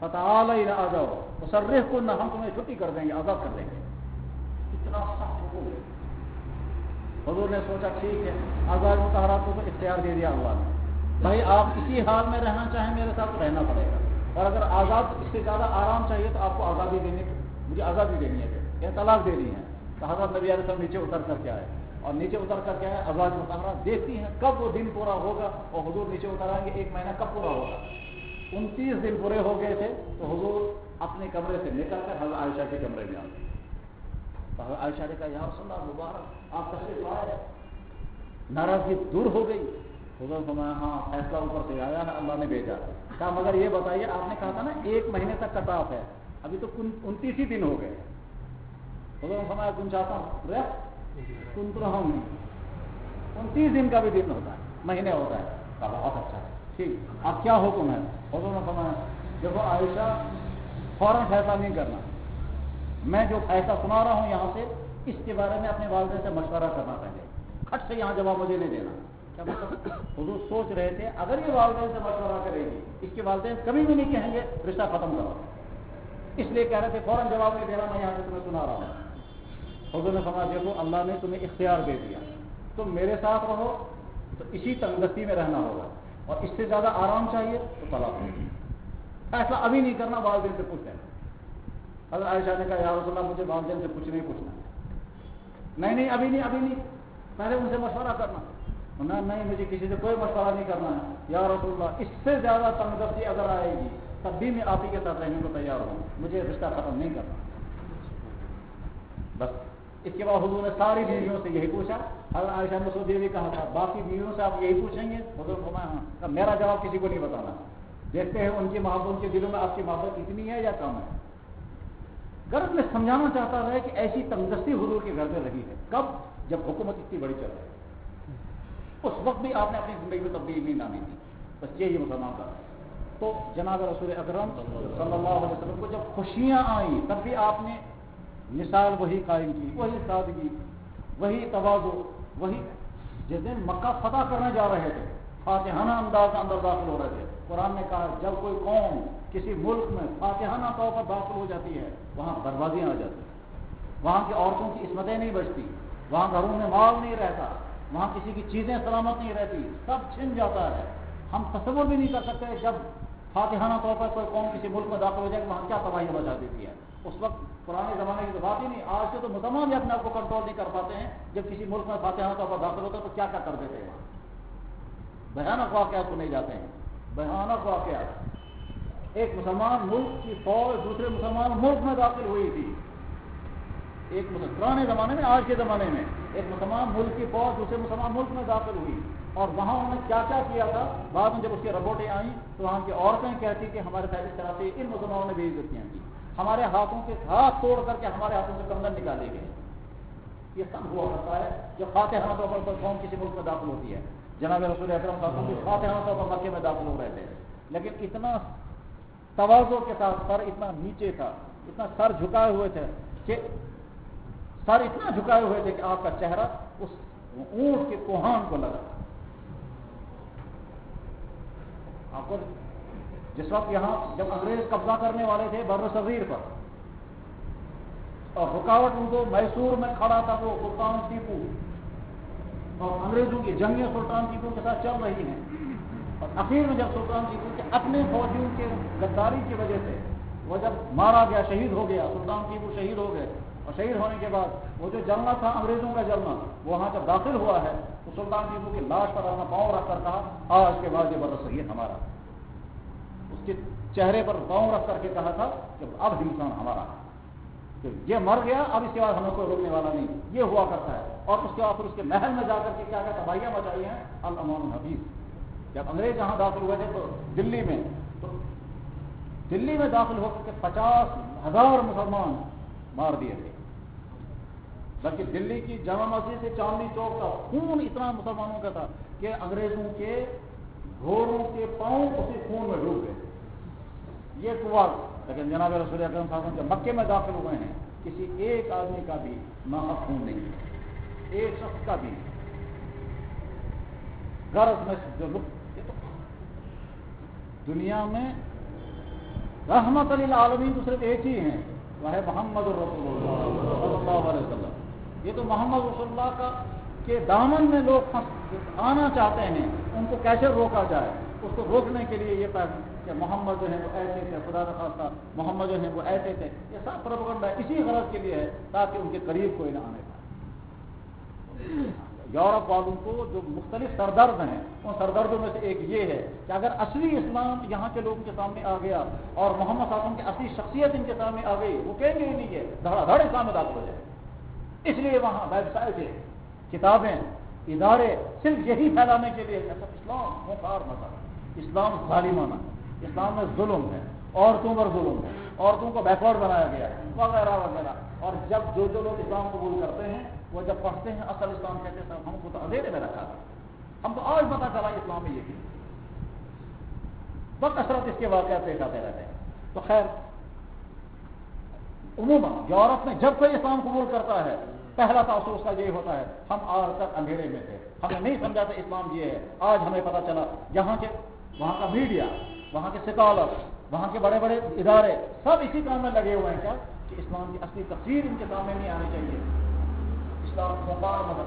فتعالین آ جاؤ اسرحکن، ہم تمہیں چھٹی کر دیں گے، آزاد کر دیں گے. اتنا سخت حکم ہے. حضور نے سوچا ٹھیک ہے، آزاد مطہرات کو تو اختیار دے دیا اللہ نے، بھائی آپ اسی حال میں رہنا چاہیں میرے ساتھ تو رہنا پڑے گا، اور اگر آزاد اس سے زیادہ آرام چاہیے تو آپ کو آزادی دینے مجھے آزادی دینی ہے، یا طلاق دینی ہے. تو حضرت نبی علیہ السلام نیچے اتر کر کے آئے، اور نیچے اتر کر کے آئے ازواج مطہرات دیکھتی ہیں کب وہ دن پورا ہوگا، اور حضور نیچے اتر آئیں گے ایک مہینہ کب پورا ہوگا. انتیس دن پورے ہو گئے تھے تو حضور اپنے کمرے سے نکل کر حضرت عائشہ کے کمرے میں آ گئے. تو حضرت عائشہ نے کہا یا رسول اللہ مبارک آپ تشریف لائے، ناراضگی دور ہو گئی. حضور فرمایا ہاں فیصلہ اوپر سے آیا ہے، اللہ نے بھیجا. کہا مگر یہ بتائیے آپ نے کہا تھا نا ایک مہینے تک کٹ آف ہے، ابھی تو انتیس ہی دن ہو گئے. حضور نے فرمایا کن چاہتا ہوں ریسٹ کن تو رہا ہوں انتیس دن کا بھی دن ہوتا ہے، مہینے ہوتا ہے. کہا بہت اچھا ہے ٹھیک، اب کیا حکم ہے؟ حضور نے فرمایا دیکھو عائشہ فوراً فیصلہ نہیں کرنا، میں جو فیصلہ سنا رہا ہوں یہاں سے اس کے بارے میں اپنے والدین سے مشورہ کرنا پہلے، کھٹ سے یہاں جواب مجھے نہیں دینا. کیا مطلب؟ حضور سوچ رہے تھے اگر یہ والدین سے مشورہ کرے گی اس کے والدین کبھی بھی نہیں کہیں گے رشتہ ختم کرو، اس لیے کہہ رہے تھے فوراً جواب نہیں دینا، میں یہاں سے تمہیں سنا رہا ہوں. حضور نے فرمایا دیکھو اللہ نے تمہیں اختیار دے دیا، تم میرے ساتھ رہو تو اسی تنگدستی میں رہنا ہوگا، اور اس سے زیادہ آرام چاہیے تو طلاق دو. فیصلہ ابھی نہیں کرنا، والدین سے پوچھ لینا. حضرت عائشہ نے کہا یا رسول اللہ مجھے والدین سے کچھ نہیں پوچھنا. نہیں نہیں ابھی نہیں ابھی نہیں پہلے ان سے مشورہ کرنا. نہ نہیں مجھے کسی سے کوئی مشورہ نہیں کرنا ہے یا رسول اللہ، اس سے زیادہ تنگدستی اگر آئے گی تب بھی میں آپ ہی کے ساتھ رہنے کو تیار ہوں، مجھے رشتہ ختم نہیں کرنا. بس اس کے بعد حضور نے ساری بیویوں سے یہی پوچھا. حضرت عائشہ نے سو بھی کہا تھا باقی بیویوں سے آپ یہی پوچھیں گے؟ حضور نے فرمایا ہاں. میرا جواب کسی کو نہیں بتانا، دیکھتے ہیں ان کی محبت ان کے دلوں میں آپ کی محبت اتنی ہے یا کم ہے. غرض میں سمجھانا چاہتا ہے کہ ایسی تنگدستی حضور کے گھر میں رہی ہے. کب؟ جب حکومت اتنی بڑی چل رہی ہے، اس وقت بھی آپ نے اپنی زندگی میں تبدیلی نہیں لانے دی. بس یہی مسلمان کا. تو جناب رسول اکرم صلی اللہ علیہ وسلم کو جب خوشیاں آئیں تب بھی آپ نے مثال وہی قائم کی، وہی سادگی، وہی تواضع، وہی. جس دن مکہ فتح کرنے جا رہے تھے فاتحانہ انداز کے اندر داخل ہو رہے تھے. قرآن نے کہا جب کوئی قوم کسی ملک میں فاتحانہ طور پر داخل ہو جاتی ہے وہاں بربادیاں آ جاتی ہیں، وہاں کی عورتوں کی عصمتیں نہیں بچتی، وہاں گھروں میں مال نہیں رہتا، وہاں کسی کی چیزیں سلامت نہیں رہتی، سب چھن جاتا ہے. ہم تصور بھی نہیں کر سکتے جب فاتحانہ طور پر کوئی قوم کسی ملک میں داخل ہو جائے کہ وہاں کیا تباہی مچا دیتی ہے. اس وقت پرانے زمانے کی تو بات ہی نہیں، آج سے تو مسلمان بھی اپنے آپ کو کنٹرول نہیں کر پاتے ہیں. جب کسی ملک میں فاتحانہ طور پر داخل ہوتا ہے تو کیا کیا کر دیتے ہیں، وہاں بھیانک واقعات سنے جاتے ہیں. بھیانک واقعات. ایک مسلمان ملک کی فوج دوسرے مسلمان ملک میں داخل ہوئی تھی، ایک پرانے زمانے میں، آج کے زمانے میں ایک مسلمان ملک کی فوج دوسرے مسلمان ملک میں داخل ہوئی، اور وہاں انہوں نے کیا کیا کیا تھا. بعد میں جب اس کی رپورٹیں آئیں تو وہاں کی عورتیں کہتی کہ ہمارے ساتھ اس طرح سے ان مسلمانوں نے بے عزتیاں کی، ہمارے ہاتھوں کے ہاتھ توڑ کر کے ہمارے ہاتھوں سے کندن نکالے گئے. یہ سب ہوا کرتا ہے جب فاتحانہ طور پر قوم کسی ملک میں داخل ہوتی ہے. جناب رسول اکرم صلی اللہ علیہ وسلم فاتحانہ طور پر مکے میں داخل ہو رہے تھے، لیکن اتنا تواضع کے ساتھ سر اتنا نیچے تھا، اتنا سر جھکائے ہوئے تھے کہ سر اتنا جھکائے ہوئے تھے کہ آپ کا چہرہ اس اونٹ کے کوہان کو لگا. آپ کو جس وقت یہاں جب انگریز قبضہ کرنے والے تھے بر صغیر پر، اور رکاوٹ ان کو میسور میں کھڑا تھا وہ سلطان ٹیپو، اور انگریزوں کی جنگیں سلطان ٹیپو کے ساتھ چل رہی ہیں. اور اخیر میں جب سلطان ٹیپو کے اپنے فوجیوں کے غداری کی وجہ سے وہ جب مارا گیا، شہید ہو گیا، سلطان ٹیپو شہید ہو گئے، اور شہید ہونے کے بعد وہ جو جلنا تھا انگریزوں کا جلنا، وہاں جب داخل ہوا ہے تو سلطان ٹیپو کی لاش پر اپنا پاؤں رکھ کر کہا آج کے بعد یہ برصغیر ہمارا. اس کے چہرے پر پاؤں رکھ کر کے کہا تھا کہ اب ہندوستان ہمارا، کہ یہ مر گیا اب اس کے بعد ہمیں کوئی روکنے والا نہیں. یہ ہوا کرتا ہے. اور اس کے بعد پھر اس کے محل میں جا کر کے کیا کیا تباہیاں مچائی ہیں. الامان الحفیظ جب انگریز یہاں داخل ہوئے تھے تو دلی میں تو دلی میں داخل ہو کر کے پچاس ہزار مسلمان مار دیے تھے. بلکہ دلی کی جامع مسجد سے چاندنی چوک کا خون اتنا مسلمانوں کا تھا کہ انگریزوں کے گھوڑوں کے پاؤں اسی خون میں ڈوب گئے. یہ قوت. لیکن جناب رسول اکرم صلی اللہ علیہ وسلم جب مکے میں داخل ہوئے ہیں کسی ایک آدمی کا بھی ناحق خون نہیں ہے، ایک شخص کا بھی. غرض میں جو دنیا میں رحمت للعالمین تو صرف ایک ہی ہیں، وہ ہے محمد رسول اللہ صلی اللہ علیہ وسلم۔ یہ تو محمد رسول اللہ کا کہ دامن میں لوگ آنا چاہتے ہیں، ان کو کیسے روکا جائے، اس کو روکنے کے لیے یہ پیغام کہ محمد جو ہے وہ ایسے تھے، خدا نہ خواستہ محمد جو ہے وہ ایسے تھے، یہ سب پروپیگنڈا اسی غرض کے لیے ہے تاکہ ان کے قریب کوئی نہ آنے پائے۔ یورپ والوں کو جو مختلف سردرد ہیں، ان سردردوں میں سے ایک یہ ہے کہ اگر اصلی اسلام یہاں کے لوگوں کے سامنے آ گیا اور محمد صلی اللہ علیہ وسلم کی اصلی شخصیت ان کے سامنے آ گئی، وہ کہیں گے ہی نہیں کہ دھڑا دھڑ اسلام میں داخل ہو جائے۔ اس لیے وہاں ویب سائٹ ہے، کتابیں، ادارے صرف یہی پھیلانے کے لیے کہ اسلام مخار مذہب، اسلام ظالمانہ، اسلام میں ظلم ہے، عورتوں پر ظلم ہے، عورتوں کو بیکورڈ بنایا گیا ہے وغیرہ وغیرہ۔ اور جب جو جو لوگ اسلام قبول کرتے ہیں وہ جب پڑھتے ہیں اصل اسلام کہتے ہیں ہم کو تو اندھیرے میں رکھا تھا، ہم تو آج پتہ چلا اسلام میں یہ تھی، بکثرت اس کے واقعات پیش آتے رہتے ہیں۔ تو خیر عموماً یورپ میں جب کوئی اسلام قبول کرتا ہے پہلا تاثر اس کا یہ ہوتا ہے ہم آج تک اندھیرے میں تھے، ہمیں نہیں سمجھا تھا اسلام یہ ہے، آج ہمیں پتہ چلا۔ یہاں کے وہاں کا میڈیا، وہاں کے سکالر، وہاں کے بڑے بڑے ادارے سب اسی کام میں لگے ہوئے ہیں کیا کہ اسلام کی اصلی تفسیر ان کے سامنے نہیں آنی چاہیے، اسلام مخار مذہب۔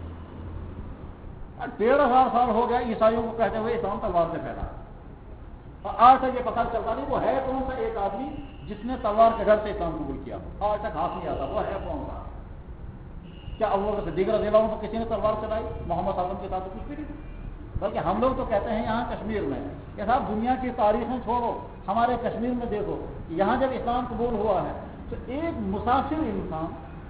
ڈیڑھ ہزار سال ہو گیا عیسائیوں کو کہتے ہوئے اسلام تلوار سے پھیلا، اور آج تک یہ پتہ چلتا نہیں وہ ہے کون سا ایک آدمی جس نے تلوار کے گھر سے اسلام قبول کیا، آج تک ہاتھ نہیں آتا وہ ہے کون سا۔ کیا ابوبکر صدیق رضی اللہ عنہ کو کسی نے تلوار چلائی؟ محمد صلی اللہ علیہ وسلم کے ساتھ کچھ بھی نہیں، بلکہ ہم لوگ تو کہتے ہیں یہاں کشمیر میں کہ صاحب دنیا کی تاریخیں چھوڑو، ہمارے کشمیر میں دیکھو یہاں جب اسلام قبول ہوا ہے تو ایک مسافر انسان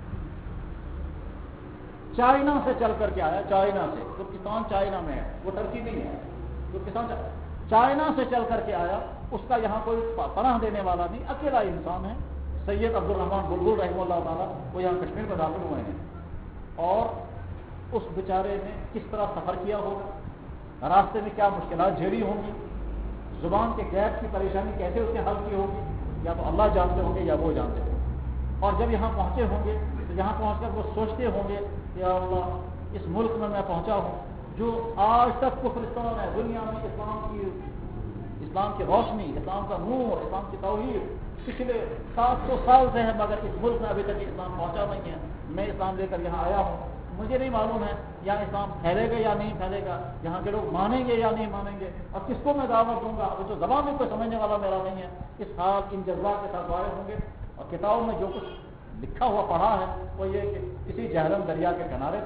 چائنا سے چل کر کے آیا، چائنا سے، ترکستان چائنا میں ہے، وہ ترکی نہیں ہے، ترکستان چائنا سے چل کر کے آیا، اس کا یہاں کوئی پناہ دینے والا نہیں، اکیلا انسان ہے، سید عبد الرحمان بلبل رحمہ اللہ تعالیٰ، وہ یہاں کشمیر میں داخل ہوئے ہیں، اور اس بیچارے نے کس طرح سفر کیا ہوگا، راستے میں کیا مشکلات جھیلی ہوں گی، زبان کے غیب کی پریشانی کیسے اس نے حل کی ہوگی، یا تو اللہ جانتے ہوں گے یا وہ جانتے ہوں گے۔ اور جب یہاں پہنچے ہوں گے تو یہاں پہنچ کر وہ سوچتے ہوں گے یا اللہ اس ملک میں میں پہنچا ہوں جو آج تک کفرستان ہے، دنیا میں اسلام کی اسلام کی روشنی، اسلام کا نور، اسلام کی توحید پچھلے سات سو سال سے ہے، مگر اس ملک میں ابھی تک اسلام پہنچا نہیں ہے۔ میں اسلام لے کر یہاں آیا ہوں، مجھے نہیں معلوم ہے یہاں اسلام پھیلے گا یا نہیں پھیلے گا، یہاں کے لوگ مانیں گے یا نہیں مانیں گے، اور کس کو میں دعوت دوں گا، وہ جو زبان میں کوئی سمجھنے والا میرا نہیں ہے۔ اس حال ان جذبات کے ساتھ وارد ہوں گے، اور کتابوں میں جو کچھ لکھا ہوا پڑھا ہے وہ یہ کہ کسی جہلم دریا کے کنارے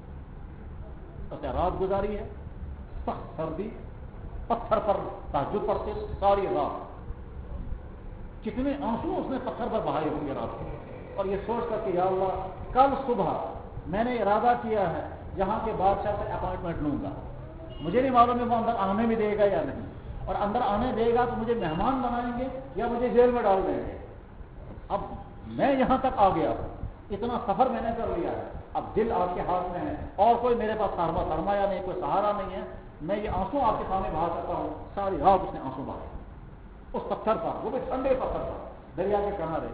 پر اس نے رات گزاری ہے، سخت سردی، پتھر پر تہجد پڑھتے ساری رات، کتنے آنسو اس نے پتھر پر بہائے ہوں گے رات کو، اور یہ سوچ کر کہ یا اللہ کل صبح میں نے ارادہ کیا ہے یہاں کے بادشاہ سے اپائنٹمنٹ لوں گا، مجھے نہیں معلوم ہے وہ اندر آنے بھی دے گا یا نہیں، اور اندر آنے دے گا تو مجھے مہمان بنائیں گے یا مجھے جیل میں ڈال دیں گے۔ اب میں یہاں تک آ گیا، اتنا سفر میں نے کر لیا ہے، اب دل آپ کے ہاتھ میں ہے اور کوئی میرے پاس سرمایہ نہیں، کوئی سہارا نہیں ہے، میں یہ آنسو آپ کے سامنے بہا سکتا ہوں۔ ساری رات اس نے آنسو بہائے اس پتھر پر، وہ بھی ٹھنڈے پتھر پر دریا کے کنارے،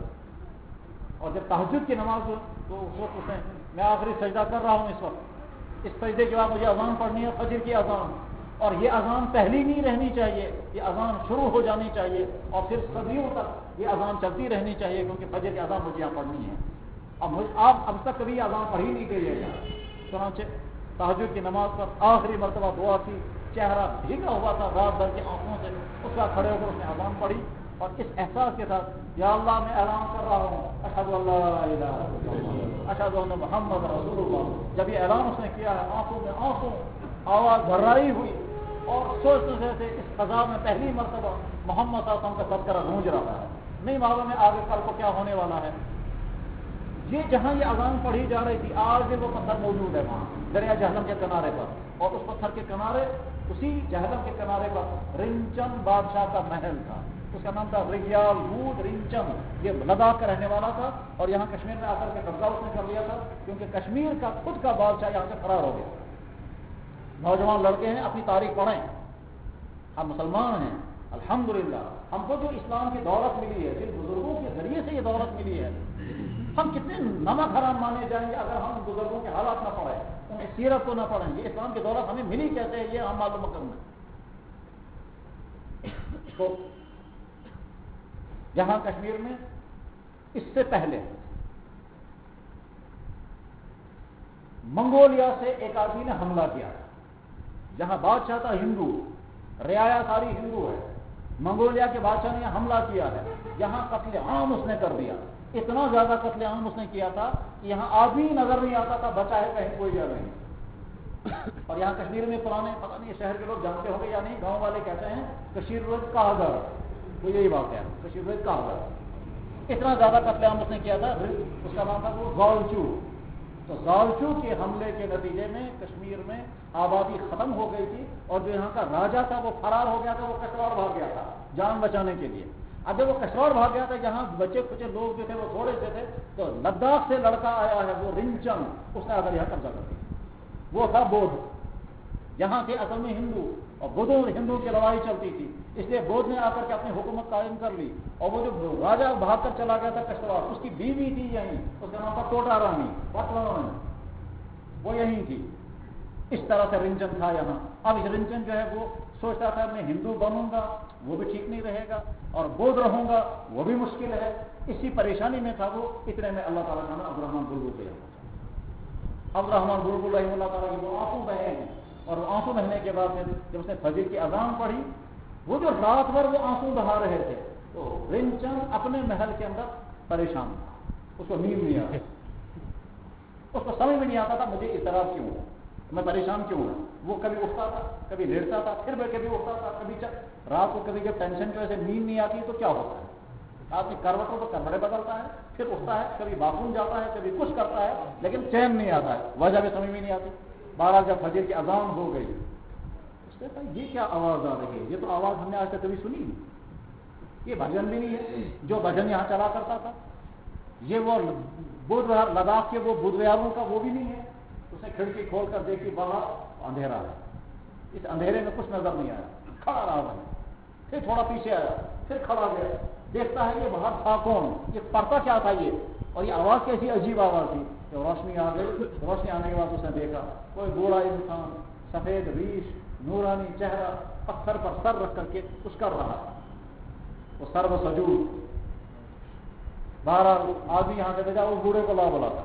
اور جب تہجد کی نماز ہو تو اس وقت اس نے میں آخری سجدہ کر رہا ہوں اس وقت، اس سجدے کے بعد مجھے اذان پڑھنی ہے، فجر کی اذان، اور یہ اذان پہلی نہیں رہنی چاہیے، یہ اذان شروع ہو جانی چاہیے اور پھر صدیوں تک یہ اذان چلتی رہنی چاہیے، کیونکہ فجر کی اذان مجھے یہاں پڑھنی ہے۔ اب مجھے آپ اب تک کبھی اذان پڑھی نہیں گئی ہے یہاں، چنانچہ تہجد کی نماز پر آخری مرتبہ دعا کی، چہرہ بھیگا ہوا تھا رات بھر کی آنکھوں سے، اس کا کھڑے ہو کر اس نے اذان پڑھی، اور اس احساس کے ساتھ یا اللہ میں اعلان کر رہا ہوں اشہد ان لا الہ الا اللہ اشہد ان محمد رسول اللہ۔ جب یہ اعلان اس نے کیا ہے آنکھوں میں آنسو، آواز گھررائی ہوئی، اور سوچتے تھے اس فضا میں پہلی مرتبہ محمد صلی اللہ علیہ وسلم کا تذکرہ گونج رہا ہے، نہیں معلوم ہے آگے کل کو کیا ہونے والا ہے۔ یہ جہاں یہ اذان پڑھی جا رہی تھی آج بھی وہ پتھر موجود ہے وہاں دریا جہلم کے کنارے پر، اور اس پتھر کے کنارے اسی جہلم کے کنارے پر رنچم بادشاہ کا محل تھا، اس کا نام تھا ریال بود رنچم، یہ لداخ کا رہنے والا تھا، اور یہاں کشمیر میں آ کر کے قبضہ اس نے کر لیا تھا، کیونکہ کشمیر کا خود کا بادشاہ یہاں سے فرار ہو گیا۔ نوجوان لڑکے ہیں اپنی تاریخ پڑھیں، ہم مسلمان ہیں الحمدللہ، ہم کو جو اسلام کی دولت ملی ہے جن بزرگوں کے ذریعے سے یہ دولت ملی ہے، ہم کتنے نمک حرام مانے جائیں گے اگر ہم بزرگوں کے حالات نہ پڑھیں، ان کی سیرت کو نہ پڑھیں، یہ اسلام کی دولت ہمیں ملی کیسے ہے یہ ہم معلوم کرنا۔ تو یہاں کشمیر میں اس سے پہلے منگولیا سے ایک آدمی نے حملہ کیا، جہاں بادشاہ تھا ہندو، رعایا ساری ہندو ہے، منگولیا کے بادشاہ نے یہاں حملہ کیا ہے، یہاں قتل عام اس نے کر دیا، اتنا زیادہ قتل عام اس نے کیا تھا کہ یہاں آدمی نظر نہیں آتا تھا، بچا ہے کہیں کوئی یا نہیں۔ اور یہاں کشمیر میں پرانے پتہ نہیں شہر کے لوگ جانتے ہوں گے یا نہیں، گاؤں والے کہتے ہیں کشیر روز کاغذ، تو یہی بات ہے، کشیر روز کاغذ، اتنا زیادہ قتل عام اس نے کیا تھا، اس کا نام تھا وہ زالچو۔ تو زالچو کے حملے کے نتیجے میں کشمیر میں آبادی ختم ہو گئی تھی، اور جو یہاں کا راجا تھا وہ فرار ہو گیا تھا، وہ کشتواڑ بھاگ گیا تھا جان بچانے کے لیے۔ اب جب وہ کشتواڑ بھاگ گیا تھا، جہاں بچے کچھ لوگ جو تھے وہ تھوڑے سے تھے، تو لداخ سے لڑکا آیا ہے وہ رنچن، اس نے آ کر یہاں قبضہ کر دیا، وہ تھا بودھ، یہاں کے اصل میں ہندو، اور بدھوں اور ہندو کی لڑائی چلتی تھی، اس لیے بودھ نے آ کر کے اپنی حکومت قائم کر لی، اور وہ جو راجا بھاگ کر چلا گیا تھا کشتواڑ، اس کی بیوی تھی یہیں، اس کا نام تھا ٹوٹا رانی، وہ یہیں تھی۔ اس طرح سے رنچن تھا یہاں۔ اب اس رنچن جو ہے وہ سوچتا تھا میں ہندو بنوں گا وہ بھی ٹھیک نہیں رہے گا، اور بودھ رہوں گا وہ بھی مشکل ہے، اسی پریشانی میں تھا وہ۔ اتنے میں اللہ تعالیٰ کا نام عبد الرحمن بلبل پہ عبد الرحمن بلبل رحمہ اللہ تعالیٰ کی وہ آنسو بہے ہیں، اور وہ آنسو بہنے کے بعد جب اس نے فجر کی اذان پڑھی، وہ جو رات بھر وہ آنسو بہا رہے تھے، تو رنچن اپنے محل کے اندر پریشان تھا، اس کو نیند نہیں آتی، اس کو سمجھ میں نہیں آتا تھا مجھے اضطراب کیوں ہے، میں پریشان کیوں ہوں۔ وہ کبھی اٹھتا تھا، کبھی لیٹتا تھا، پھر میں کبھی اٹھتا تھا، کبھی رات کو کبھی جب ٹینشن کی وجہ سے نیند نہیں آتی تو کیا ہوتا ہے، آدمی کروٹوں کو کمرے بدلتا ہے، پھر اٹھتا ہے، کبھی باتھ روم جاتا ہے، کبھی کچھ کرتا ہے، لیکن چین نہیں آتا ہے، وجہ بھی سمجھ میں نہیں آتی۔ بہرحال جب فجر کی اذان ہو گئی، اس نے کہا یہ کیا آواز آ رہی ہے، یہ تو آواز ہم نے آج تک کبھی سنی نہیں، یہ بھجن بھی نہیں ہے جو بھجن یہاں چلا کرتا تھا، یہ وہ بدھ لداخ کے وہ بدھ وہاروں کا وہ بھی نہیں ہے۔ اس نے کھڑکی کھول کر دیکھی، باہر اندھیرا ہے، اس اندھیرے میں کچھ نظر نہیں آیا، کھڑا رہا ہے، پھر تھوڑا پیچھے آیا، پھر کھڑا گیا، دیکھتا ہے یہ باہر تھا کون، یہ پڑتا کیا تھا یہ، اور یہ آواز کیسی عجیب آواز تھی۔ جب روشنی آ گئی، روشنی آنے کے بعد اس نے دیکھا کوئی بوڑھا انسان، سفید ریش، نورانی چہرہ، پتھر پر سر رکھ کر کے کچھ کر رہا تھا، وہ سر و سجود۔ بہرحال آدمی یہاں سے بھیجا، وہ بوڑھے کو لا بلا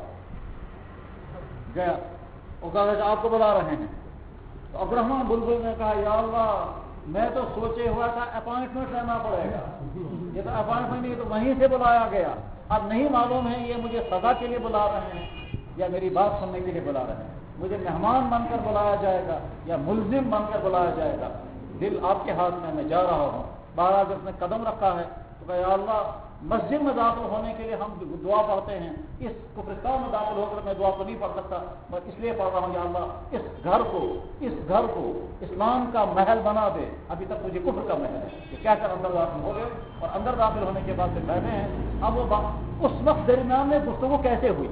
گیا، وہ کہا آپ کو بلا رہے ہیں۔ تو عبد الرحمن بلبل نے کہا یا اللہ، میں تو سوچے ہوا تھا اپائنٹمنٹ لینا پڑے گا، یہ تو اپائنٹمنٹ نہیں، تو وہیں سے بلایا گیا، اب نہیں معلوم ہے یہ مجھے سزا کے لیے بلا رہے ہیں یا میری بات سننے کے لیے بلا رہے ہیں، مجھے مہمان بن کر بلایا جائے گا یا ملزم بن کر بلایا جائے گا، دل آپ کے ہاتھ میں، میں جا رہا ہوں۔ بہرحال جب نے قدم رکھا ہے تو کہا یا اللہ، مسجد میں داخل ہونے کے لیے ہم دعا پڑھتے ہیں، اس کفرستان میں داخل ہو کر میں دعا تو نہیں پڑھ سکتا، میں اس لیے پڑھ رہا ہوں یا اللہ اس گھر کو اس گھر کو اسلام کا محل بنا دے، ابھی تک مجھے کفر کا محل ہے، یہ کہہ کر اندر داخل ہو گئے، اور اندر داخل ہونے کے بعد سے بیٹھے ہیں۔ اب وہ اس وقت درمیان میں گفتگو کیسے ہوئی،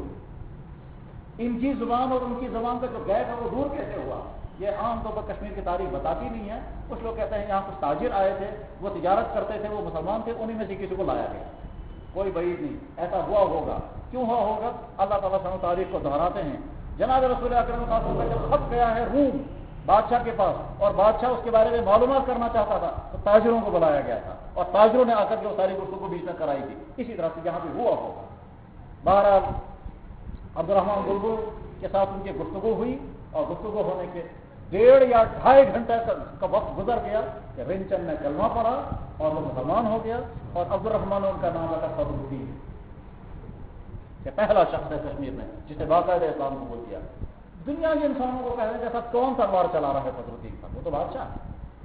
ان کی زبان اور ان کی زبان کا جو گیپ ہے وہ دور کیسے ہوا، یہ عام طور پر کشمیر کی تاریخ بتاتی نہیں ہے۔ کچھ لوگ کہتے ہیں یہاں کچھ تاجر آئے تھے، وہ تجارت کرتے تھے، وہ مسلمان تھے، انہیں میں سے کسی کو لایا گیا، کوئی بعید نہیں، ایسا ہوا ہوگا، کیوں ہوا ہوگا اللہ تعالیٰ سن تاریخ کو دہراتے ہیں۔ جناب رسول اکرم صلی اللہ علیہ وسلم کا جب خط گیا ہے روم بادشاہ کے پاس، اور بادشاہ اس کے بارے میں معلومات کرنا چاہتا تھا، تو تاجروں کو بلایا گیا تھا، اور تاجروں نے آ کر کے وہ ساری گفتگو بیچ میں کرائی تھی، اسی طرح سے یہاں پہ ہوا ہوگا۔ بہرحال عبد الرحمن بلبل کے ساتھ ان کی گفتگو ہوئی، اور گفتگو ہونے کے ڈیڑھ یا ڈھائی گھنٹے کا وقت گزر گیا کہ رنچن نے کلمہ پڑھا اور وہ مسلمان ہو گیا، اور عبد الرحمن ان کا نام رکھا صدر الدین، کہ پہلا شخص ہے کشمیر میں جس نے باقاعدہ اسلام قبول کیا۔ دنیا کے انسانوں کو کہنے جیسا کون تلوار چلا رہا ہے صدر الدین کا، وہ تو بادشاہ ہے۔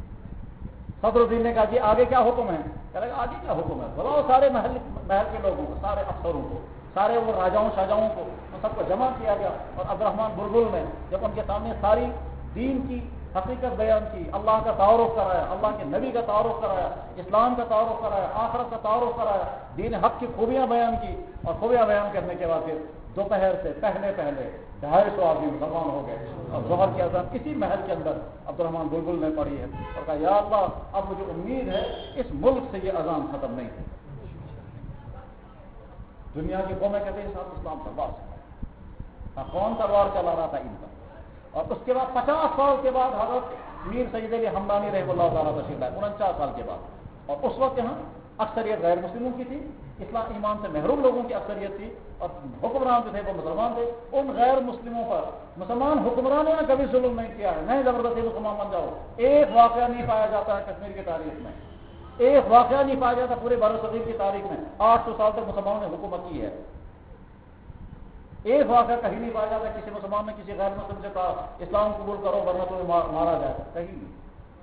صدر الدین نے کہا جی آگے کیا حکم ہے، کہہ گا آگے کیا حکم ہے، بلاؤ سارے محل محل کے لوگوں کو، سارے افسروں کو، سارے وہ راجاؤں شاہجہاؤں کو، ان سب کو جمع کیا گیا، اور عبد الرحمن بلبل نے جب ان کے سامنے ساری دین کی حقیقت بیان کی، اللہ کا تعارف کرایا، اللہ کے نبی کا تعارف کرایا، اسلام کا تعارف کرایا، آخرت کا تعارف کرایا، دین حق کی خوبیاں بیان کی، اور خوبیاں بیان کرنے کے بعد پھر دوپہر سے پہلے پہلے ڈھائی سو آدمی مسلمان ہو گئے، اور ظہر کی اذان اسی محل کے اندر عبد الرحمن بلبل نے پڑھی ہے، اور کہا یا اللہ اب مجھے امید ہے اس ملک سے یہ اذان ختم نہیں ہے۔ دنیا کی قومیں کہتے ہیں صاحب اسلام تلوار سے، کون تلوار چلا رہا تھا ان کا۔ اور اس کے بعد پچاس سال کے بعد حضرت میر سید علی ہمدانی رحمہ اللہ تعالیٰ تشریف لائے، انچاس سال کے بعد، اور اس وقت یہاں اکثریت غیر مسلموں کی تھی، اسلام ایمان سے محروم لوگوں کی اکثریت تھی، اور حکمران جو تھے وہ مسلمان تھے. ان غیر مسلموں پر مسلمان حکمرانوں نے کبھی ظلم نہیں کیا ہے، نہیں زبردستی مسلمان بن جاؤ. ایک واقعہ نہیں پایا جاتا ہے کشمیر کی تاریخ میں، ایک واقعہ نہیں پایا جاتا پورے بر صغیر کی تاریخ میں. آٹھ سو سال تک مسلمانوں نے حکومت کی ہے. ایک واقعہ کہیں نہیں پایا جاتا کسی مسلمان نے کسی غیر مسلم سے کہا اسلام قبول کرو ورنہ تمہیں مارا جائے گا، کہیں نہیں.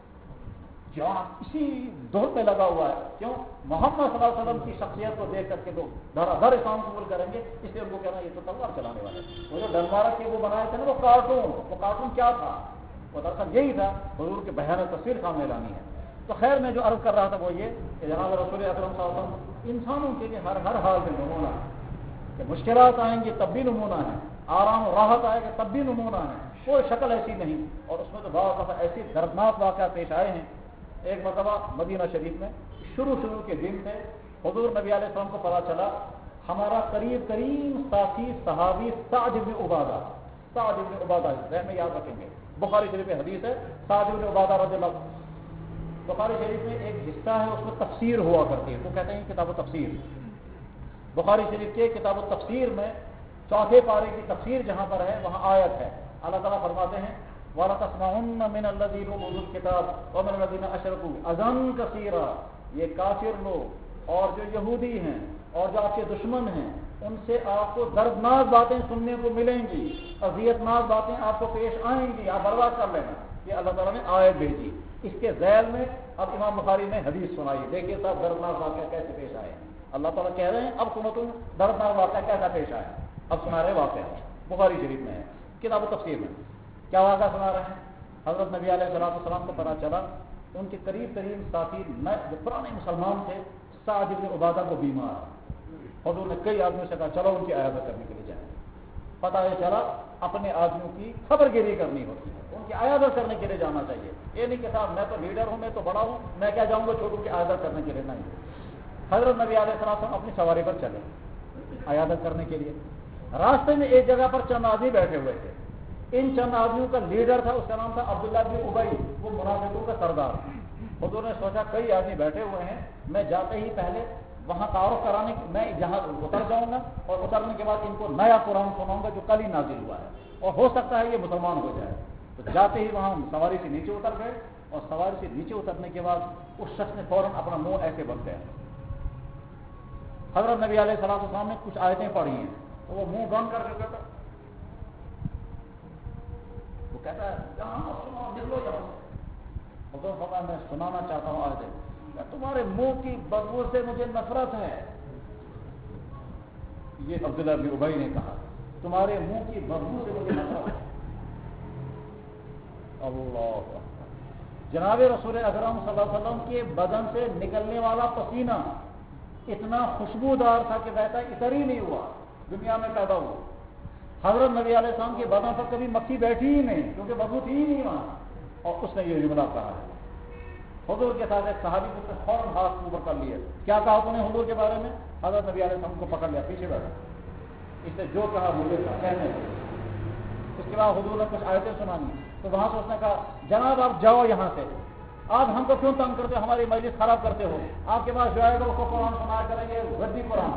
جہاں اسی دور پہ لگا ہوا ہے. کیوں؟ محمد صلی اللہ علیہ وسلم کی شخصیت کو دیکھ کر کے لوگ دھڑا دھڑ اسلام قبول کریں گے، اس لیے ان کو کہنا یہ تو تلوار چلانے والے. وہ جو ڈنمارک کے وہ بنائے تھے نا وہ کارٹون، وہ کارٹون کیا تھا؟ وہ دراصل یہی تھا حضور کے بھیانک تصویر سامنے لانی ہے. تو خیر میں جو عرض کر رہا تھا وہ یہ کہ جناب رسول اکرم صلی اللہ علیہ وسلم انسانوں کے لیے ہر ہر حال میں نمونہ ہے، کہ مشکلات آئیں گی تب بھی نمونہ ہے، آرام و راحت آئے گا تب بھی نمونہ ہے. کوئی شکل ایسی نہیں. اور اس میں تو بعض دفعہ ایسی دردناک واقعات پیش آئے ہیں. ایک مرتبہ مدینہ شریف میں شروع شروع کے دن سے حضور نبی علیہ السلام کو پتا چلا ہمارا قریب ترین ساتھی صحابی سعد بن عبادہ، سعد بن عبادہ ذہن میں یاد رکھیں گے، بخاری شریف میں حدیث ہے سعد بن عبادہ رضی اللہ عنہ. بخاری شریف میں ایک حصہ ہے اس میں تفسیر ہوا کرتی ہے، تو کہتے ہیں کتاب و تفسیر. بخاری شریف کے کتاب و تفسیر میں چوتھے پارے کی تفسیر جہاں پر ہے وہاں آیت ہے. اللہ تعالیٰ فرماتے ہیں وَلَا تَسْمَعُنَّ مِنَ الَّذِينَ أُوتُوا الْكِتَابَ وَمِنَ الَّذِينَ أَشْرَكُوا أَذًى كَثِيرًا. یہ کافر لوگ اور جو یہودی ہیں اور جو آپ کے دشمن ہیں ان سے آپ کو دردناک باتیں سننے کو ملیں گی، اذیت ناک باتیں آپ کو پیش آئیں گی، آپ برباد کر لینا. یہ اللہ تعالیٰ نے آیت بھیجی. اس کے ذیل میں اب امام بخاری نے حدیث سنائی. دیکھیے صاحب دردناک واقعہ کیسے پیش آئے. اللہ تعالیٰ کہہ رہے ہیں اب سنو تم دردناک واقعہ کیسا پیش آیا. اب سنا رہے واقعہ بخاری شریف میں ہے کتاب و تفسیر میں. کیا واقعہ سنا رہے ہیں؟ حضرت نبی علیہ الصلوۃ والسلام کو پتہ چلا ان کے قریب ترین ساتھی جو پرانے مسلمان تھے سعد بن عبادہ کو بیمار. حضور نے کئی آدمیوں سے کہا چلو ان کی عیادت کرنے کے لیے جائیں. پتہ یہ چلا اپنے آدمیوں کی خبر گیری کرنی ہوتی ہے، ان کی عیادت کرنے کے لیے جانا چاہیے. یہ نہیں کہ صاحب میں تو لیڈر ہوں، میں تو بڑا ہوں، میں کیا جاؤں گا چھوٹوں کی عیادت کرنے کے لیے. نہیں. حضرت نبی علیہ السلام اپنی سواری پر چلے عیادت کرنے کے لیے. راستے میں ایک جگہ پر چند آدمی بیٹھے ہوئے تھے. ان چند آدمیوں کا لیڈر تھا، اس کا نام تھا عبداللہ بن ابی، وہ منافقوں کا سردار. حضور نے سوچا کئی آدمی بیٹھے ہوئے ہیں، میں جاتے ہی پہلے وہاں تعارف کرانے میں جہاں اتر جاؤں گا اور اترنے کے بعد ان کو نیا قرآن سناؤں گا جو کل ہی نازل ہوا ہے اور ہو سکتا ہے یہ مسلمان ہو جائے. تو جاتے ہی وہاں سواری سے نیچے اتر گئے اور سواری سے نیچے اترنے کے بعد اس شخص نے فوراً اپنا منہ ایسے بند گیا. حضرت نبی علیہ الصلوۃ والسلام نے کچھ آیتیں پڑھی ہیں تو وہ منہ بند کر کے کہتا وہ کہتا ہے جہاں سنو نکلو جہاں. حضور فرمایا میں سنانا چاہتا ہوں آیتیں. تمہارے منہ کی بدبو سے مجھے نفرت ہے. یہ عبداللہ بن ابی نے کہا تمہارے منہ کی بدبو سے مجھے نفرت ہے. اللہ جناب رسول اکرم صلی اللہ علیہ وسلم کے بدن سے نکلنے والا پسینہ اتنا خوشبودار تھا کہ کہتا ہے اثر ہی نہیں ہوا دنیا میں پیدا ہوا. حضرت نبی علیہ السلام کے بدن پر کبھی مکھی بیٹھی ہی نہیں کیونکہ بدبو تھی ہی نہیں وہاں. اور اس نے یہ جملہ کہا ہے. حضور کے ساتھ ایک صحابی کو فوراً ہاتھ اوپر کر لیا. کیا کہا تم نے حضور کے بارے میں؟ حضرت نبی علیہ السلام کو پکڑ لیا پیچھے بیٹھا. اس نے جو کہا مجھے کہنے. اس کے بعد حضور نے کچھ آیتیں سنانی تو وہاں سے اس نے کہا جناب آپ جاؤ یہاں سے، آپ ہم کو کیوں تنگ کرتے ہو، ہماری مجلس خراب کرتے ہو. آپ کے پاس جو آئے گا اس کو قرآن سنا کریں گے ردی قرآن.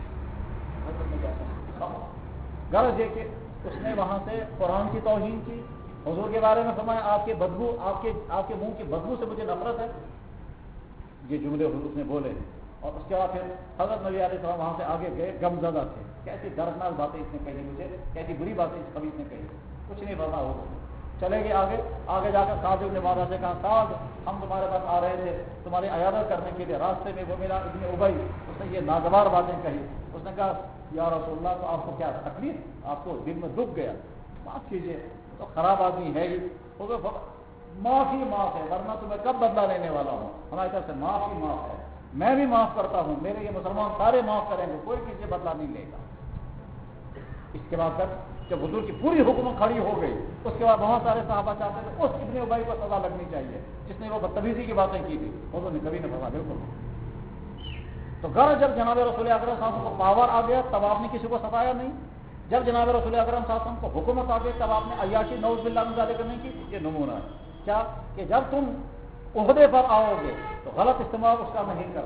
غرض یہ کہ اس نے وہاں سے قرآن کی توہین کی. حضور کے بارے میں فرمایا آپ کے بدبو آپ کے آپ کے منہ کی بدبو سے مجھے نفرت ہے. یہ جملے حضور نے بولے. اور اس کے بعد پھر حضرت نبی علیہ السلام وہاں سے آگے گئے. غم زدہ تھے. کیسی دردناک باتیں اس نے کہی مجھے، کیسی بری باتیں کبھی اس نے کہی. کچھ نہیں پتا ہو. چلے گئے آگے آگے جا کر سعد بن عبادہ سے کہا سعد ہم تمہارے پاس آ رہے تھے تمہاری عیادت کرنے کے لیے. راستے میں وہ میرا ابن ابی اس نے یہ ناگوار باتیں کہی. اس نے کہا یا رسول اللہ تو آپ کو کیا تکلیف، آپ کو دل میں دکھ گیا، معاف کیجیے تو خراب آدمی ہے ہی. معاف ہی معاف ہے ورنہ تمہیں کب بدلہ لینے والا ہوں. ہماری طرف سے معاف ہی معاف ہے. میں بھی معاف کرتا ہوں، میرے یہ مسلمان سارے معاف کریں گے، کوئی کسی سے بدلہ نہیں لے گا. اس کے بعد تک جب حضور کی پوری حکومت کھڑی ہو گئی اس کے بعد بہت سارے صحابہ چاہتے تھے اس ابن ابی کو سزا لگنی چاہیے جس نے وہ بدتمیزی کی باتیں کی تھی. حضور نے کبھی نہ فرمایا بالکل. تو غرض جب جناب رسول اکرم صلی اللہ علیہ وسلم کو پاور آ گیا تب آپ نے کسی کو ستایا نہیں. جب جناب رسول اکرم صلی اللہ علیہ وسلم کو حکومت آ گئی تب آپ نے عیاشی نعوذ باللہ من ذالک نہیں کی. یہ نمونہ ہے کیا کہ جب تم عہدے پر آؤ گے تو غلط استعمال اس کا نہیں کرنا.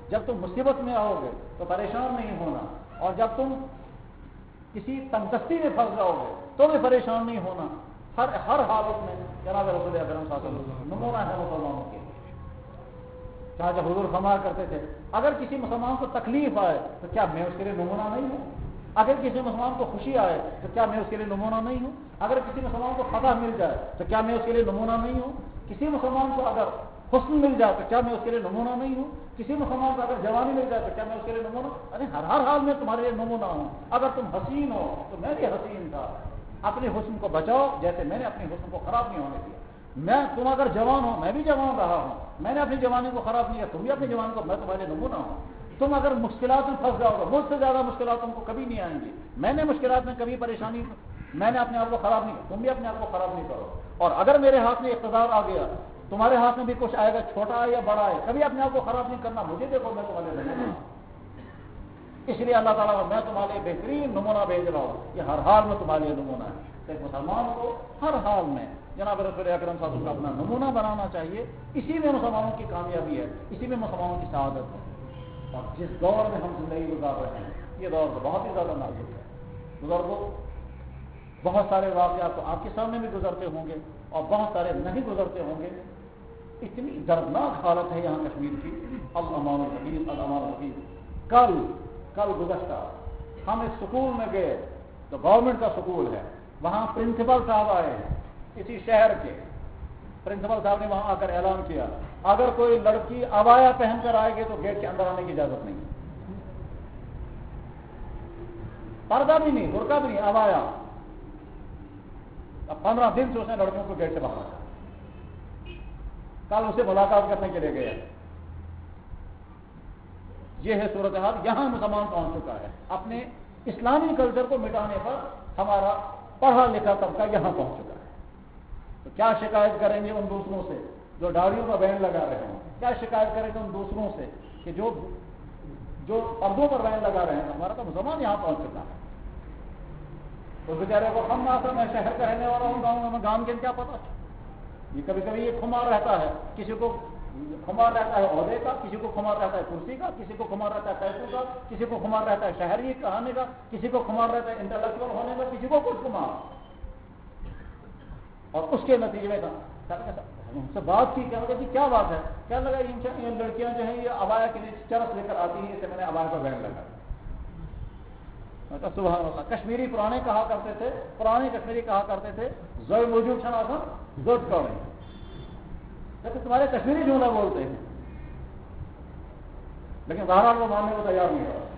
جب تم مصیبت میں آؤ گے تو پریشان نہیں ہونا، اور جب تم کسی تنگدستی میں پھنس جاؤ گے تو بھی پریشان نہیں ہونا۔ ہر ہر حالت میں جناب رسول اکرم صلی اللہ علیہ وسلم نمونہ ہے مسلمانوں کے۔ چاہے حضور فرمایا کرتے تھے اگر کسی مسلمان کو تکلیف آئے تو کیا میں اس کے لیے نمونہ نہیں ہوں؟ اگر کسی مسلمان کو خوشی آئے تو کیا میں اس کے لیے نمونہ نہیں ہوں؟ اگر کسی مسلمان کو فتح مل جائے تو کیا میں اس کے لیے نمونہ نہیں ہوں؟ کسی مسلمان کو اگر حسن مل جائے تو کیا میں اس کے لیے نمونہ نہیں ہوں؟ کسی مسلمان کو اگر جوانی مل جائے تو کیا میں اس کے لیے نمونہ؟ ارے ہر ہر حال میں تمہارے لیے نمونہ ہوں۔ اگر تم حسین ہو تو میں بھی حسین تھا، اپنے حسن کو بچاؤ جیسے میں نے اپنے حسن کو خراب نہیں ہونے دیا۔ میں تم اگر جوان ہو میں بھی جوان رہا ہوں، میں نے اپنی جوانی کو خراب نہیں کیا، تم بھی اپنی جوانی کو، میں تمہارے نمونہ ہوں۔ تم اگر مشکلات میں پھنس جاؤ گے، مجھ سے زیادہ مشکلات تم کو کبھی نہیں آئیں گی۔ میں نے مشکلات میں کبھی پریشانی، میں نے اپنے آپ کو خراب نہیں کیا، تم بھی اپنے آپ کو خراب نہیں کرو۔ اور اگر میرے ہاتھ میں اقتدار آ گیا، تمہارے ہاتھ میں بھی کچھ آئے گا، چھوٹا ہے یا بڑا ہے، کبھی اپنے آپ کو خراب نہیں کرنا، مجھے دیکھو میں تمہارے نمونہ ہوں۔ اس لیے اللہ تعالیٰ میں تمہارے لیے بہترین نمونہ بھیج رہا ہوں، یہ ہر حال میں تمہارے لیے نمونہ ہے۔ ایک مسلمان کو ہر حال میں جناب رسول اکرم صلی اللہ علیہ وسلم کا اپنا نمونہ بنانا چاہیے۔ اسی میں مسلمانوں کی کامیابی ہے، اسی میں مسلمانوں کی سعادت ہے۔ اور جس دور میں ہم زندگی گزار رہے ہیں یہ دور تو بہت ہی زیادہ نازک ہے۔ بزرگوں، بہت سارے واقعات تو آپ کے سامنے بھی گزرتے ہوں گے اور بہت سارے نہیں گزرتے ہوں گے۔ اتنی دردناک حالت ہے یہاں کشمیر کی، الامان الحفیظ الامان الحفیظ۔ کل کل گزشتہ ہم ایک سکول میں گئے تو گورنمنٹ کا سکول ہے، وہاں پرنسپل صاحب آئے ہیں اسی شہر کے۔ پرنسپل صاحب نے وہاں آ کر اعلان کیا اگر کوئی لڑکی عبایا پہن کر آئے گی تو گیٹ کے اندر آنے کی اجازت نہیں، پردہ بھی نہیں، برقع بھی نہیں، عبایا۔ اب پندرہ دن سے اس نے لڑکیوں کو گیٹ سے باہر رکھا۔ کل اسے ملاقات کرنے کے لیے گیا۔ یہ ہے صورتحال، یہاں مسلمان پہنچ چکا ہے۔ اپنے اسلامی کلچر کو مٹانے پر ہمارا پڑھا لکھا طبقہ یہاں پہنچ چکا ہے۔ تو کیا شکایت کریں گے ان دوسروں سے جو داڑھیوں کا بین لگا رہے ہیں؟ کیا شکایت کریں گے ان دوسروں سے کہ جو جو پردوں پر بین لگا رہے ہیں؟ ہمارا تو مسلمان یہاں پہنچ چکا ہے۔ اس بیچارے کو ہم آتا، میں شہر کا رہنے والا ہوں، گاؤں میں گاؤں کے کیا پتا؟ یہ کبھی کبھی یہ خمار رہتا ہے، کسی کو خمار رہتا ہے عہدے کا، کسی کو خمار رہتا ہے کرسی کا، کسی کو خمار رہتا ہے پیسوں کا، کسی کو خمار رہتا ہے شہری کہانے کا، کسی کو خمار رہتا ہے انٹلیکچوئل ہونے کا، کسی کو کچھ خمار۔ اور اس کے نتیجے میں ہم سے بات کی کیا کہ کیا بات ہے؟ کیا لگا یہ لڑکیاں جو ہیں یہ عبایا کے لیے چرس لے کر آتی ہیں، اسے میں نے عبایا کا بین لگا۔ میں کہا سبحان اللہ۔ کشمیری پرانے کہا کرتے تھے، پرانے کشمیری کہا کرتے تھے زوئی موجود چھنا تھا زوٹ کا نہیں، لیکن تمہارے کشمیری جملہ بولتے ہیں، لیکن بہرحال وہ ماننے کو تیار نہیں ہوا۔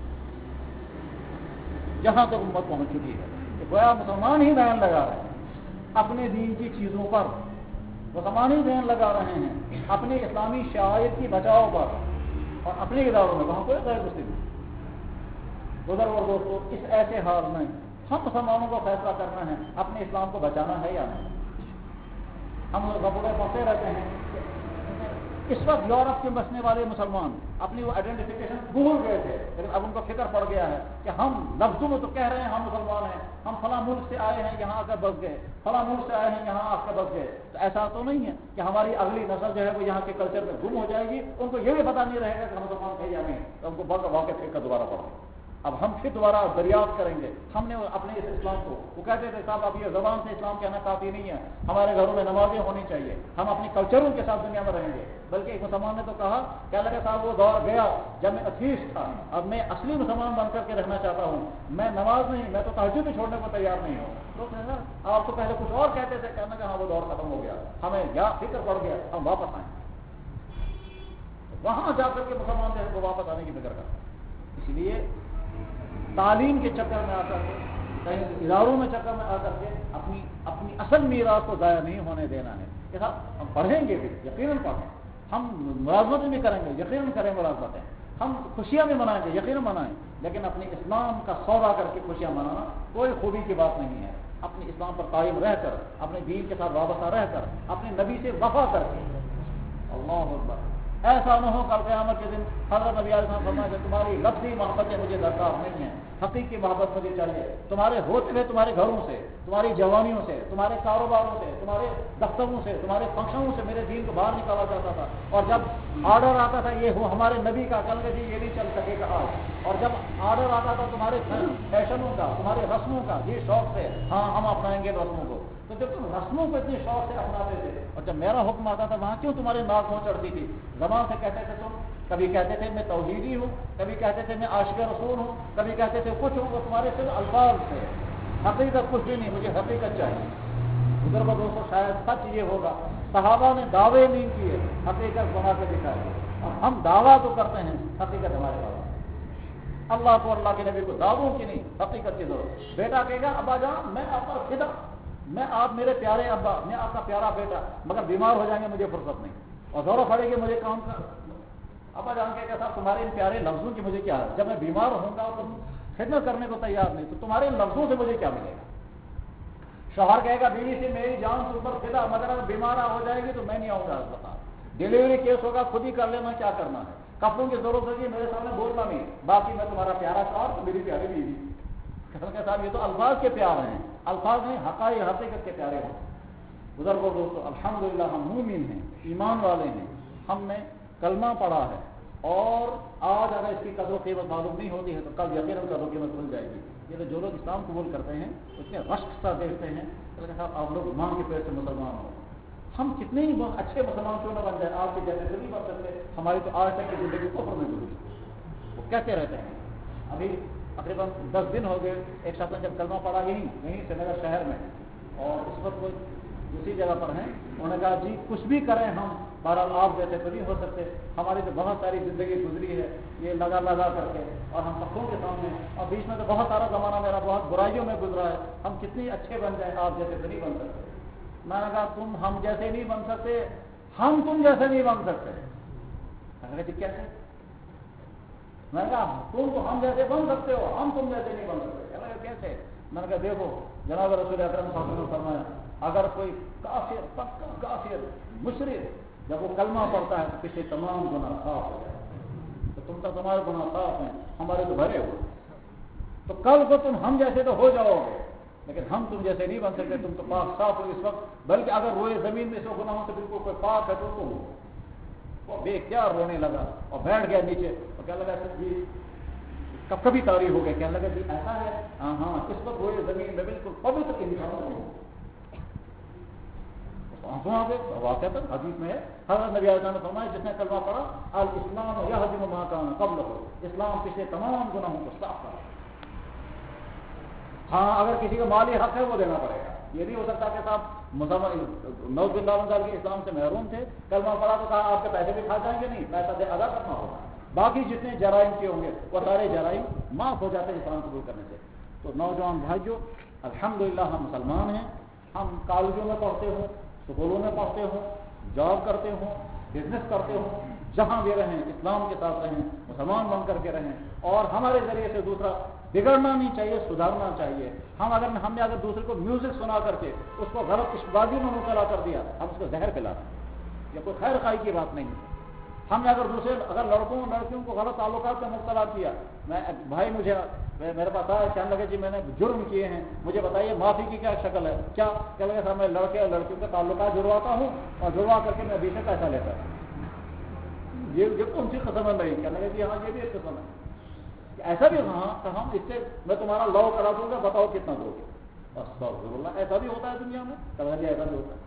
جہاں تک امت پہنچ چکی ہے کہ گویا مسلمان ہی بین لگا رہے ہیں اپنے دین کی چیزوں پر، مسلمان ہی بین لگا رہے ہیں اپنے اسلامی شعائر کی بچاؤ پر، اور اپنے اداروں میں وہاں کوئی غیر مسلم۔ گزر اور دوستوں، اس ایسے حال میں ہم مسلمانوں کو فیصلہ کرنا ہے اپنے اسلام کو بچانا ہے یا نہیں۔ ہم ربڑے پڑھتے رہتے ہیں کہ اس وقت یورپ کے بسنے والے مسلمان اپنی وہ آئیڈینٹیفیکیشن بھول گئے تھے، لیکن اب ان کو فکر پڑ گیا ہے کہ ہم لفظوں میں تو کہہ رہے ہیں ہم مسلمان ہیں، ہم فلاں ملک سے آئے ہیں یہاں آ کر بس گئے، فلاں ملک سے آئے ہیں یہاں آ کر بس گئے، تو ایسا تو نہیں ہے کہ ہماری اگلی نسل جو ہے وہ یہاں کے کلچر میں گم ہو جائے گی، ان کو یہ بھی پتا نہیں رہے گا کہ ہم مسلمان تھے یا نہیں، تو ان کو بہت واقع پھر کر دوبارہ پڑھیں۔ اب ہم پھر دوبارہ دریافت کریں گے۔ ہم نے اپنے اس اسلام کو، وہ کہتے تھے صاحب اب یہ زبان سے اسلام کہنا کافی نہیں ہے، ہمارے گھروں میں نمازیں ہونی چاہیے، ہم اپنی کلچروں کے ساتھ دنیا میں رہیں گے۔ بلکہ ایک مسلمان نے تو کہا کیا لگا صاحب وہ دور گیا جب میں اتھیسٹ تھا، اب میں اصلی مسلمان بن کر کے رہنا چاہتا ہوں، میں نماز نہیں، میں تو تہجد بھی چھوڑنے کو تیار نہیں ہوں۔ تو کہنا آپ تو پہلے کچھ اور کہتے تھے، کہنا کہ ہاں وہ دور ختم ہو گیا، ہمیں یا فکر پڑ گیا، ہم واپس آئیں۔ وہاں جا کر کے مسلمان جو ہے وہ واپس آنے کی فکر کرتے ہیں۔ اس لیے تعلیم کے چکر میں آ کر کے، کہیں اداروں میں چکر میں آ کر کے اپنی اپنی اصل میراث کو ضائع نہیں ہونے دینا ہے۔ کہ صاحب ہم پڑھیں گے بھی، یقیناً پڑھیں، ہم ملازمتیں بھی کریں گے، یقیناً کریں ملازمتیں، ہم خوشیاں بھی منائیں گے، یقیناً منائیں، لیکن اپنے اسلام کا سودا کر کے خوشیاں منانا کوئی خوبی کی بات نہیں ہے۔ اپنے اسلام پر قائم رہ کر، اپنے دین کے ساتھ وابستہ رہ کر، اپنے نبی سے وفا کر کے، اللہ اکبر، ایسا نہ ہو کل قیامت کے دن حضرت نبی علیہ السلام فرمایا کہ تمہاری لفظی محبتیں مجھے درکار نہیں ہیں، حقیقی محبت مجھے چاہیے۔ تمہارے ہوتے ہوئے تمہارے گھروں سے، تمہاری جوانیوں سے، تمہارے کاروباروں سے، تمہارے دفتروں سے، تمہارے فنکشنوں سے میرے دین کو باہر نکالا جاتا تھا، اور جب آرڈر آتا تھا یہ ہو ہمارے نبی کا، کل جی یہ نہیں چل سکے گا آج، اور جب آرڈر آتا تھا تمہارے فیشنوں کا، تمہارے رسموں کا، یہ شوق سے ہاں ہم اپنائیں گے رسموں کو، تو جب تم رسموں کو اتنے شوق سے اپناتے تھے، اور جب میرا حکم آتا تھا وہاں کیوں تمہاری ناک منہ چڑھتی تھی؟ زبان سے کہتے تھے تم، کبھی کہتے تھے میں توحیدی ہوں، کبھی کہتے تھے میں عاشق رسول ہوں، کبھی کہتے تھے کچھ ہوں، وہ تمہارے صرف الفاظ تھے، حقیقت کچھ بھی نہیں، مجھے حقیقت چاہیے۔ ادھر دوستوں شاید سچ یہ ہوگا، صحابہ نے دعوے نہیں کیے، حقیقت بنا کے دکھائی، اور ہم دعویٰ تو کرتے ہیں، حقیقت ہمارے پاس۔ اللہ کو اللہ کے نبی کو دعووں کی نہیں، حقیقت کی ضرورت۔ بیٹا کہے گا ابا جان میں آپ پر فدا، میں آپ میرے پیارے ابا، میں آپ کا پیارا بیٹا، مگر بیمار ہو جائیں گے مجھے فرصت نہیں، اور ضرورت پڑے گی مجھے کام کر۔ ابا جان کے کہا صاحب تمہارے ان پیارے لفظوں کی مجھے کیا ہے، جب میں بیمار ہوں گا تم خدمت کرنے کو تیار نہیں، تو تمہارے ان لفظوں سے مجھے کیا ملے گا؟ شوہر کہے گا بیوی سے میری جان تم پر فدا، مگر اگر بیمار ہو جائے گی تو میں نہیں آؤں گا اسپتال، ڈیلیوری کیس ہوگا خود ہی کر لینا، کیا کرنا ہے، کپڑوں کی ضرورت ہوگی میرے سامنے بولنا نہیں، باقی میں تمہارا پیارا شوہر تو میری پیاری بیوی۔ کہ صاحب یہ تو الفاظ کے پیار ہیں، الفاظ نہیں، حقائق حقیقت کے پیارے ہیں۔ بزرگوں دوستوں الحمدللہ ہم مومن ہیں، ایمان والے ہیں، ہم نے کلمہ پڑھا ہے، اور آج اگر اس کی قدر و قیمت معلوم نہیں ہوتی ہے تو کل یقیناً قدر و قیمت بھول جائے گی۔ یہ تو جو لوگ اسلام قبول کرتے ہیں اتنے رشک سا دیکھتے ہیں کہ صاحب آپ لوگ ماں کے پیٹ سے مسلمان ہو، ہم کتنے ہی اچھے مسلمان کیوں نہ بن جائیں، آپ کے جیسے نہیں بن سکتے، ہماری تو آج تک کی زندگی کفر میں گزری، وہ کہتے رہتے ہیں۔ ابھی تقریباً دس دن ہو گئے، ایک شخص نے جب کلمہ پڑھا یہیں یہیں سری نگر شہر میں، اور اس وقت وہ دوسری جگہ پر ہیں، انہوں نے کہا جی کچھ بھی کریں ہم بہرحال آپ جیسے تو نہیں ہو سکتے، ہماری تو بہت ساری زندگی گزری ہے یہ لگا لگا کر کے، اور ہم سبوں کے سامنے، اور بیچ میں تو بہت سارا زمانہ میرا بہت برائیوں میں گزرا ہے، ہم کتنے اچھے بن جائیں آپ جیسے تو نہیں بن سکتے۔ میں نے کہا تم ہم جیسے نہیں بن سکتے، ہم تم جیسے نہیں بن سکتے۔ میں نے کہا جی کیسے؟ میں نے کہا تم تو ہم جیسے بن سکتے ہو، ہم تم جیسے نہیں بن سکتے۔ میں نے کہا کیسے؟ میں نے کہا دیکھو جناب رسول اکرم صلی اللہ علیہ وسلم نے فرمایا اگر کوئی کافر پکا کافر مشرک جب وہ کلمہ پڑھتا ہے تو پچھلے تمام گناہ صاف ہو جائے، تو تم تو تمہارے گناہ صاف ہیں، ہمارے تو بھرے ہوئے، تو کل کو تم ہم جیسے تو ہو جاؤ گے، لیکن ہم تم جیسے نہیں بن سکتے، تم تو پاک صاف ہو اس وقت، بلکہ اگر روئے زمین میں سے گناہوں سے بالکل کوئی پاک ہے تو تم ہو۔ وہ بے اختیار رونے لگا اور بیٹھ گیا نیچے، اور کہنے لگا جی کب کبھی تاریخ ہو گیا، کہنے لگا جی ایسا ہے، ہاں ہاں اس وقت روئے زمین میں بالکل پوتر انسان ہو۔ واقعہ تھا حدیث میں ہے، حضرت نبی علیہ السلام نے فرمایا جس نے کلمہ پڑھا الاسلام یہدم ما کان قبلہ، اسلام پچھلے تمام گناہوں کو صاف کرا۔ ہاں اگر کسی کا مالی حق ہے وہ دینا پڑے گا، یہ نہیں ہو سکتا کہ صاحب مسلمان نوز بن اللہ کے اسلام سے محروم تھے، کلمہ پڑھا تو کہا آپ کے پیسے بھی کھا جائیں گے، نہیں، پیسہ دے ادا کرنا ہوگا، باقی جتنے جرائم کے ہوں گے وہ سارے جرائم معاف ہو جاتے ہیں اسلام قبول کرنے سے۔ تو نوجوان بھائیوں الحمدللہ ہم مسلمان ہیں، ہم کالجوں میں پڑھتے ہوں، سکولوں میں پڑھتے ہوں، جاب کرتے ہوں، بزنس کرتے ہوں، جہاں بھی رہیں اسلام کے ساتھ رہیں، مسلمان بن کر کے رہیں، اور ہمارے ذریعے سے دوسرا بگڑنا نہیں چاہیے، سدھارنا چاہیے۔ ہم اگر ہم نے اگر دوسرے کو میوزک سنا کر کے اس کو غلط اشبازی میں مبتلا کر دیا، ہم اس کو زہر پلا رہے ہیں، یہ کوئی خیر خائی کی بات نہیں ہے۔ ہم نے اگر دوسرے اگر لڑکوں لڑکیوں کو غلط تعلقات میں مبتلا کیا، میں بھائی مجھے میرے پاس آیا کہنے لگے جی میں نے جرم کیے ہیں، مجھے بتائیے معافی کی کیا شکل ہے، کیا کہنے لگے صاحب میں لڑکے اور لڑکیوں کے تعلقات جڑواتا ہوں اور جڑوا کر کے میں ابھی سے پیسہ لیتا ہوں، یہ یہ کون سی قسم ہے نہیں؟ کہنے لگے جی ہاں یہ بھی ایک قسم ہے، ایسا بھی ہاں کہ ہم اس سے میں تمہارا لاؤ کرا دوں گا، بتاؤ کتنا دو گے، استغفر اللہ، ایسا بھی ہوتا ہے دنیا میں، کہنے لگے ایسا بھی ہوتا ہے۔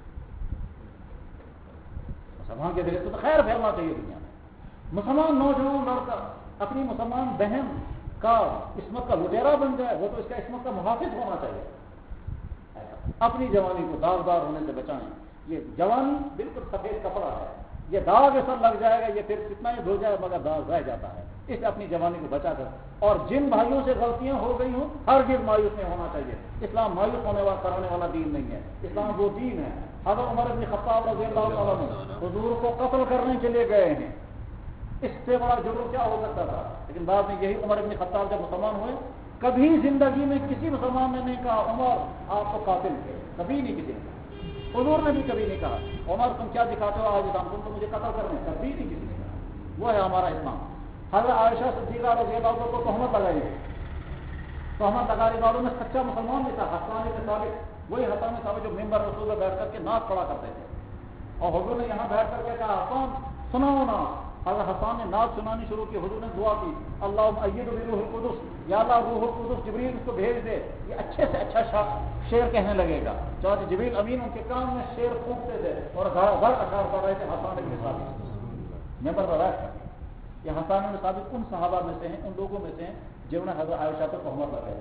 مسلمان کے ذریعے تو خیر پھیلنا چاہیے دنیا میں، مسلمان نوجوان لڑکا اپنی مسلمان بہن کا عصمت کا لٹیرا بن جائے، وہ تو اس کا عصمت کا محافظ ہونا چاہیے، ایسا اپنی جوانی کو داغدار ہونے سے بچائیں۔ یہ جوانی بالکل سفید کپڑا ہے، یہ داغ ایسا لگ جائے گا، یہ پھر کتنا ہی دھو جائے مگر داغ رہ جاتا ہے، اس اپنی جوانی کو بچا کر، اور جن بھائیوں سے غلطیاں ہو گئی ہوں ہرگز مایوس نہیں ہونا چاہیے، اسلام مایوس ہونے والا کرانے والا دین نہیں ہے، اسلام وہ دین ہے۔ حضرت عمر بن خطاب رضی اللہ عنہ حضور کو قتل کرنے کے لیے گئے ہیں، اس سے بڑا جرم کیا ہو سکتا تھا، لیکن بعد میں یہی عمر بن خطاب جب مسلمان ہوئے، کبھی زندگی میں کسی مسلمان نے نہیں کہا عمر آپ تو قاتل تھے، کبھی نہیں کسی نے، حضور نے بھی کبھی نہیں کہا عمر تم کیا دکھاتے ہو آج اسلام، تم تو مجھے قتل کرنے، کبھی نہیں کسی نے کہا۔ وہ ہے ہمارا اسلام۔ حضرت عائشہ صدیقہ رضی اللہ عنہ کو تہمت لگائی گئی، تہمت لگانے والوں میں سچا مسلمان بھی تھا حسان بن ثابت، وہی حسان بن ثابت جو ممبر رسول میں بیٹھ کر کے نعت پڑھا کرتے تھے، اور حضور نے یہاں بیٹھ کر کے کہا حسان سناؤ نا، حضرت حسان نے نعت سنانی شروع کی، حضور نے دعا کی اللہم ایدہ بروح القدس، یا اللہ روح القدس جبریل اس کو بھیج دے، یہ اچھے سے اچھا شعر کہنے لگے گا۔ چاہتے جبریل امین ان کے کام میں شعر پھونکتے تھے اور گھر گھر اشعار کر رہے تھے حسان بن ثابت ممبر پر بیٹھ کر۔ یہ حسان بن ثابت ان صحابہ میں سے ہیں، ان لوگوں میں سے ہیں جنہوں نے حضرت عائشہ کو تہمت لگائی،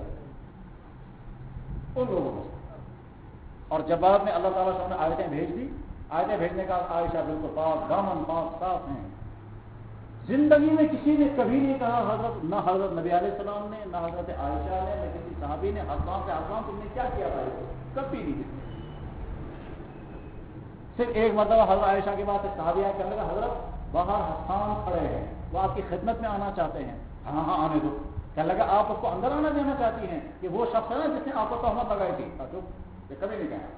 ان لوگوں میں سے۔ اور جب بعد میں اللہ تعالیٰ نے آیتیں بھیج دی، آیتیں بھیجنے کا عائشہ بالکل پاک دامن پاک صاف ہیں۔ زندگی میں کسی نے کبھی نہیں کہا حضرت، نہ حضرت نبی علیہ السلام نے، نہ حضرت عائشہ نے، نہ کسی صحابی نے حسان سے حسان تم نے کیا کیا تھا، کبھی نہیں کیا۔ صرف ایک مرتبہ حضرت عائشہ کے بعد صحابی آئے کہنے لگا حضرت باہر حسان کھڑے ہیں، وہ آپ کی خدمت میں آنا چاہتے ہیں۔ ہاں ہاں آنے دو۔ کہنے لگا آپ اس کو اندر آنا دینا چاہتی ہیں کہ وہ شخص ہے نا جس نے آپ کو تہمت لگائی تھی؟ یہ کبھی نہیں کہا۔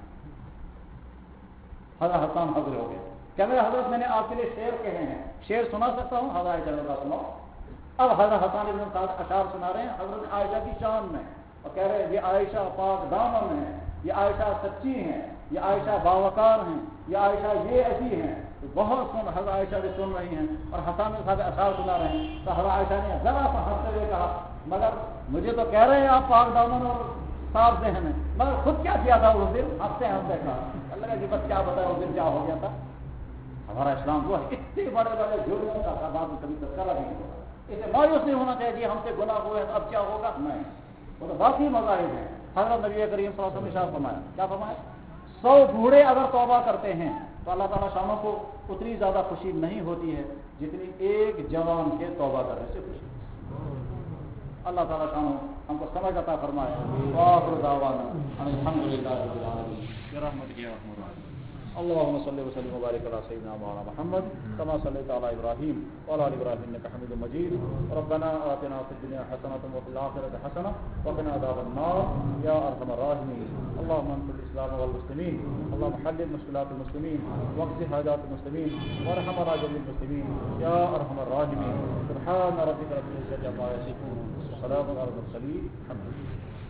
حضرت حسان حاضر ہو گئے، کہنے لگا حضرت میں نے آپ کے لیے شعر کہے ہیں، شعر سنا سکتا ہوں؟ حضرت عائشہ نے کہا سناؤ۔ اب حضرت حسان بن ثابت اشعار سنا رہے ہیں حضرت عائشہ کی شان میں، اور کہہ رہے ہیں یہ عائشہ پاک دامن ہے، یہ عائشہ سچی ہیں، یہ عائشہ باوقار ہیں، یہ عائشہ یہ ایسی ہیں۔ بہت سن حضرت عائشہ بھی سن رہی ہیں اور حسان بن ثابت اشعار سنا رہے ہیں، تو حضرت عائشہ نے ذرا سا ہنستے ہوئے کہا مگر مجھے تو کہہ رہے ہیں آپ پاک دامن اور صاف ذہن ہیں، مگر خود کیا کیا تھا اس دن؟ ہنستے ہنستے کہا اللہ کہ بس کیا بتایا اس دن کیا ہو گیا تھا۔ ہمارا اسلام وہ ہے اتنے بڑے بڑے جرموں کا تعداد کبھی تذکرہ نہیں ہوگا، اسے مایوس نہیں ہونا چاہیے ہم سے گناہ ہوئے اب کیا ہوگا، نہیں، وہ تو باقی مذاہب ہیں۔ حضرت نبی کریم صلی اللہ علیہ وسلم نے ارشاد فرمایا، کیا فرمایا؟ سو بوڑھے اگر توبہ کرتے ہیں تو اللہ تعالیٰ شاموں کو اتنی زیادہ خوشی نہیں ہوتی ہے جتنی ایک جوان کے توبہ کرنے سے خوشی۔ اللہ تعالیٰ شاموں ہم کو سمجھ عطا فرمائے۔ وآخر دعوانا ان الحمد للہ رب العالمین برحمتک یا ارحم الراحمین۔ اللهم صل وسلم وبارك على سيدنا مولانا محمد كما صليت على ابراهيم وعلى ال ابراهيم انك حميد مجيد۔ ربنا آتنا في الدنيا حسنة وفي الآخرة حسنة وقنا عذاب النار يا ارحم الراحمين۔ اللهم انصر الاسلام والمسلمين، اللهم حل مشكلات المسلمين واقض حاجات المسلمين وارحم راجل المسلمين يا ارحم الراحمين۔ سبحان ربك رب العزة عما يصفون وسلام على المرسلين الحمد لله۔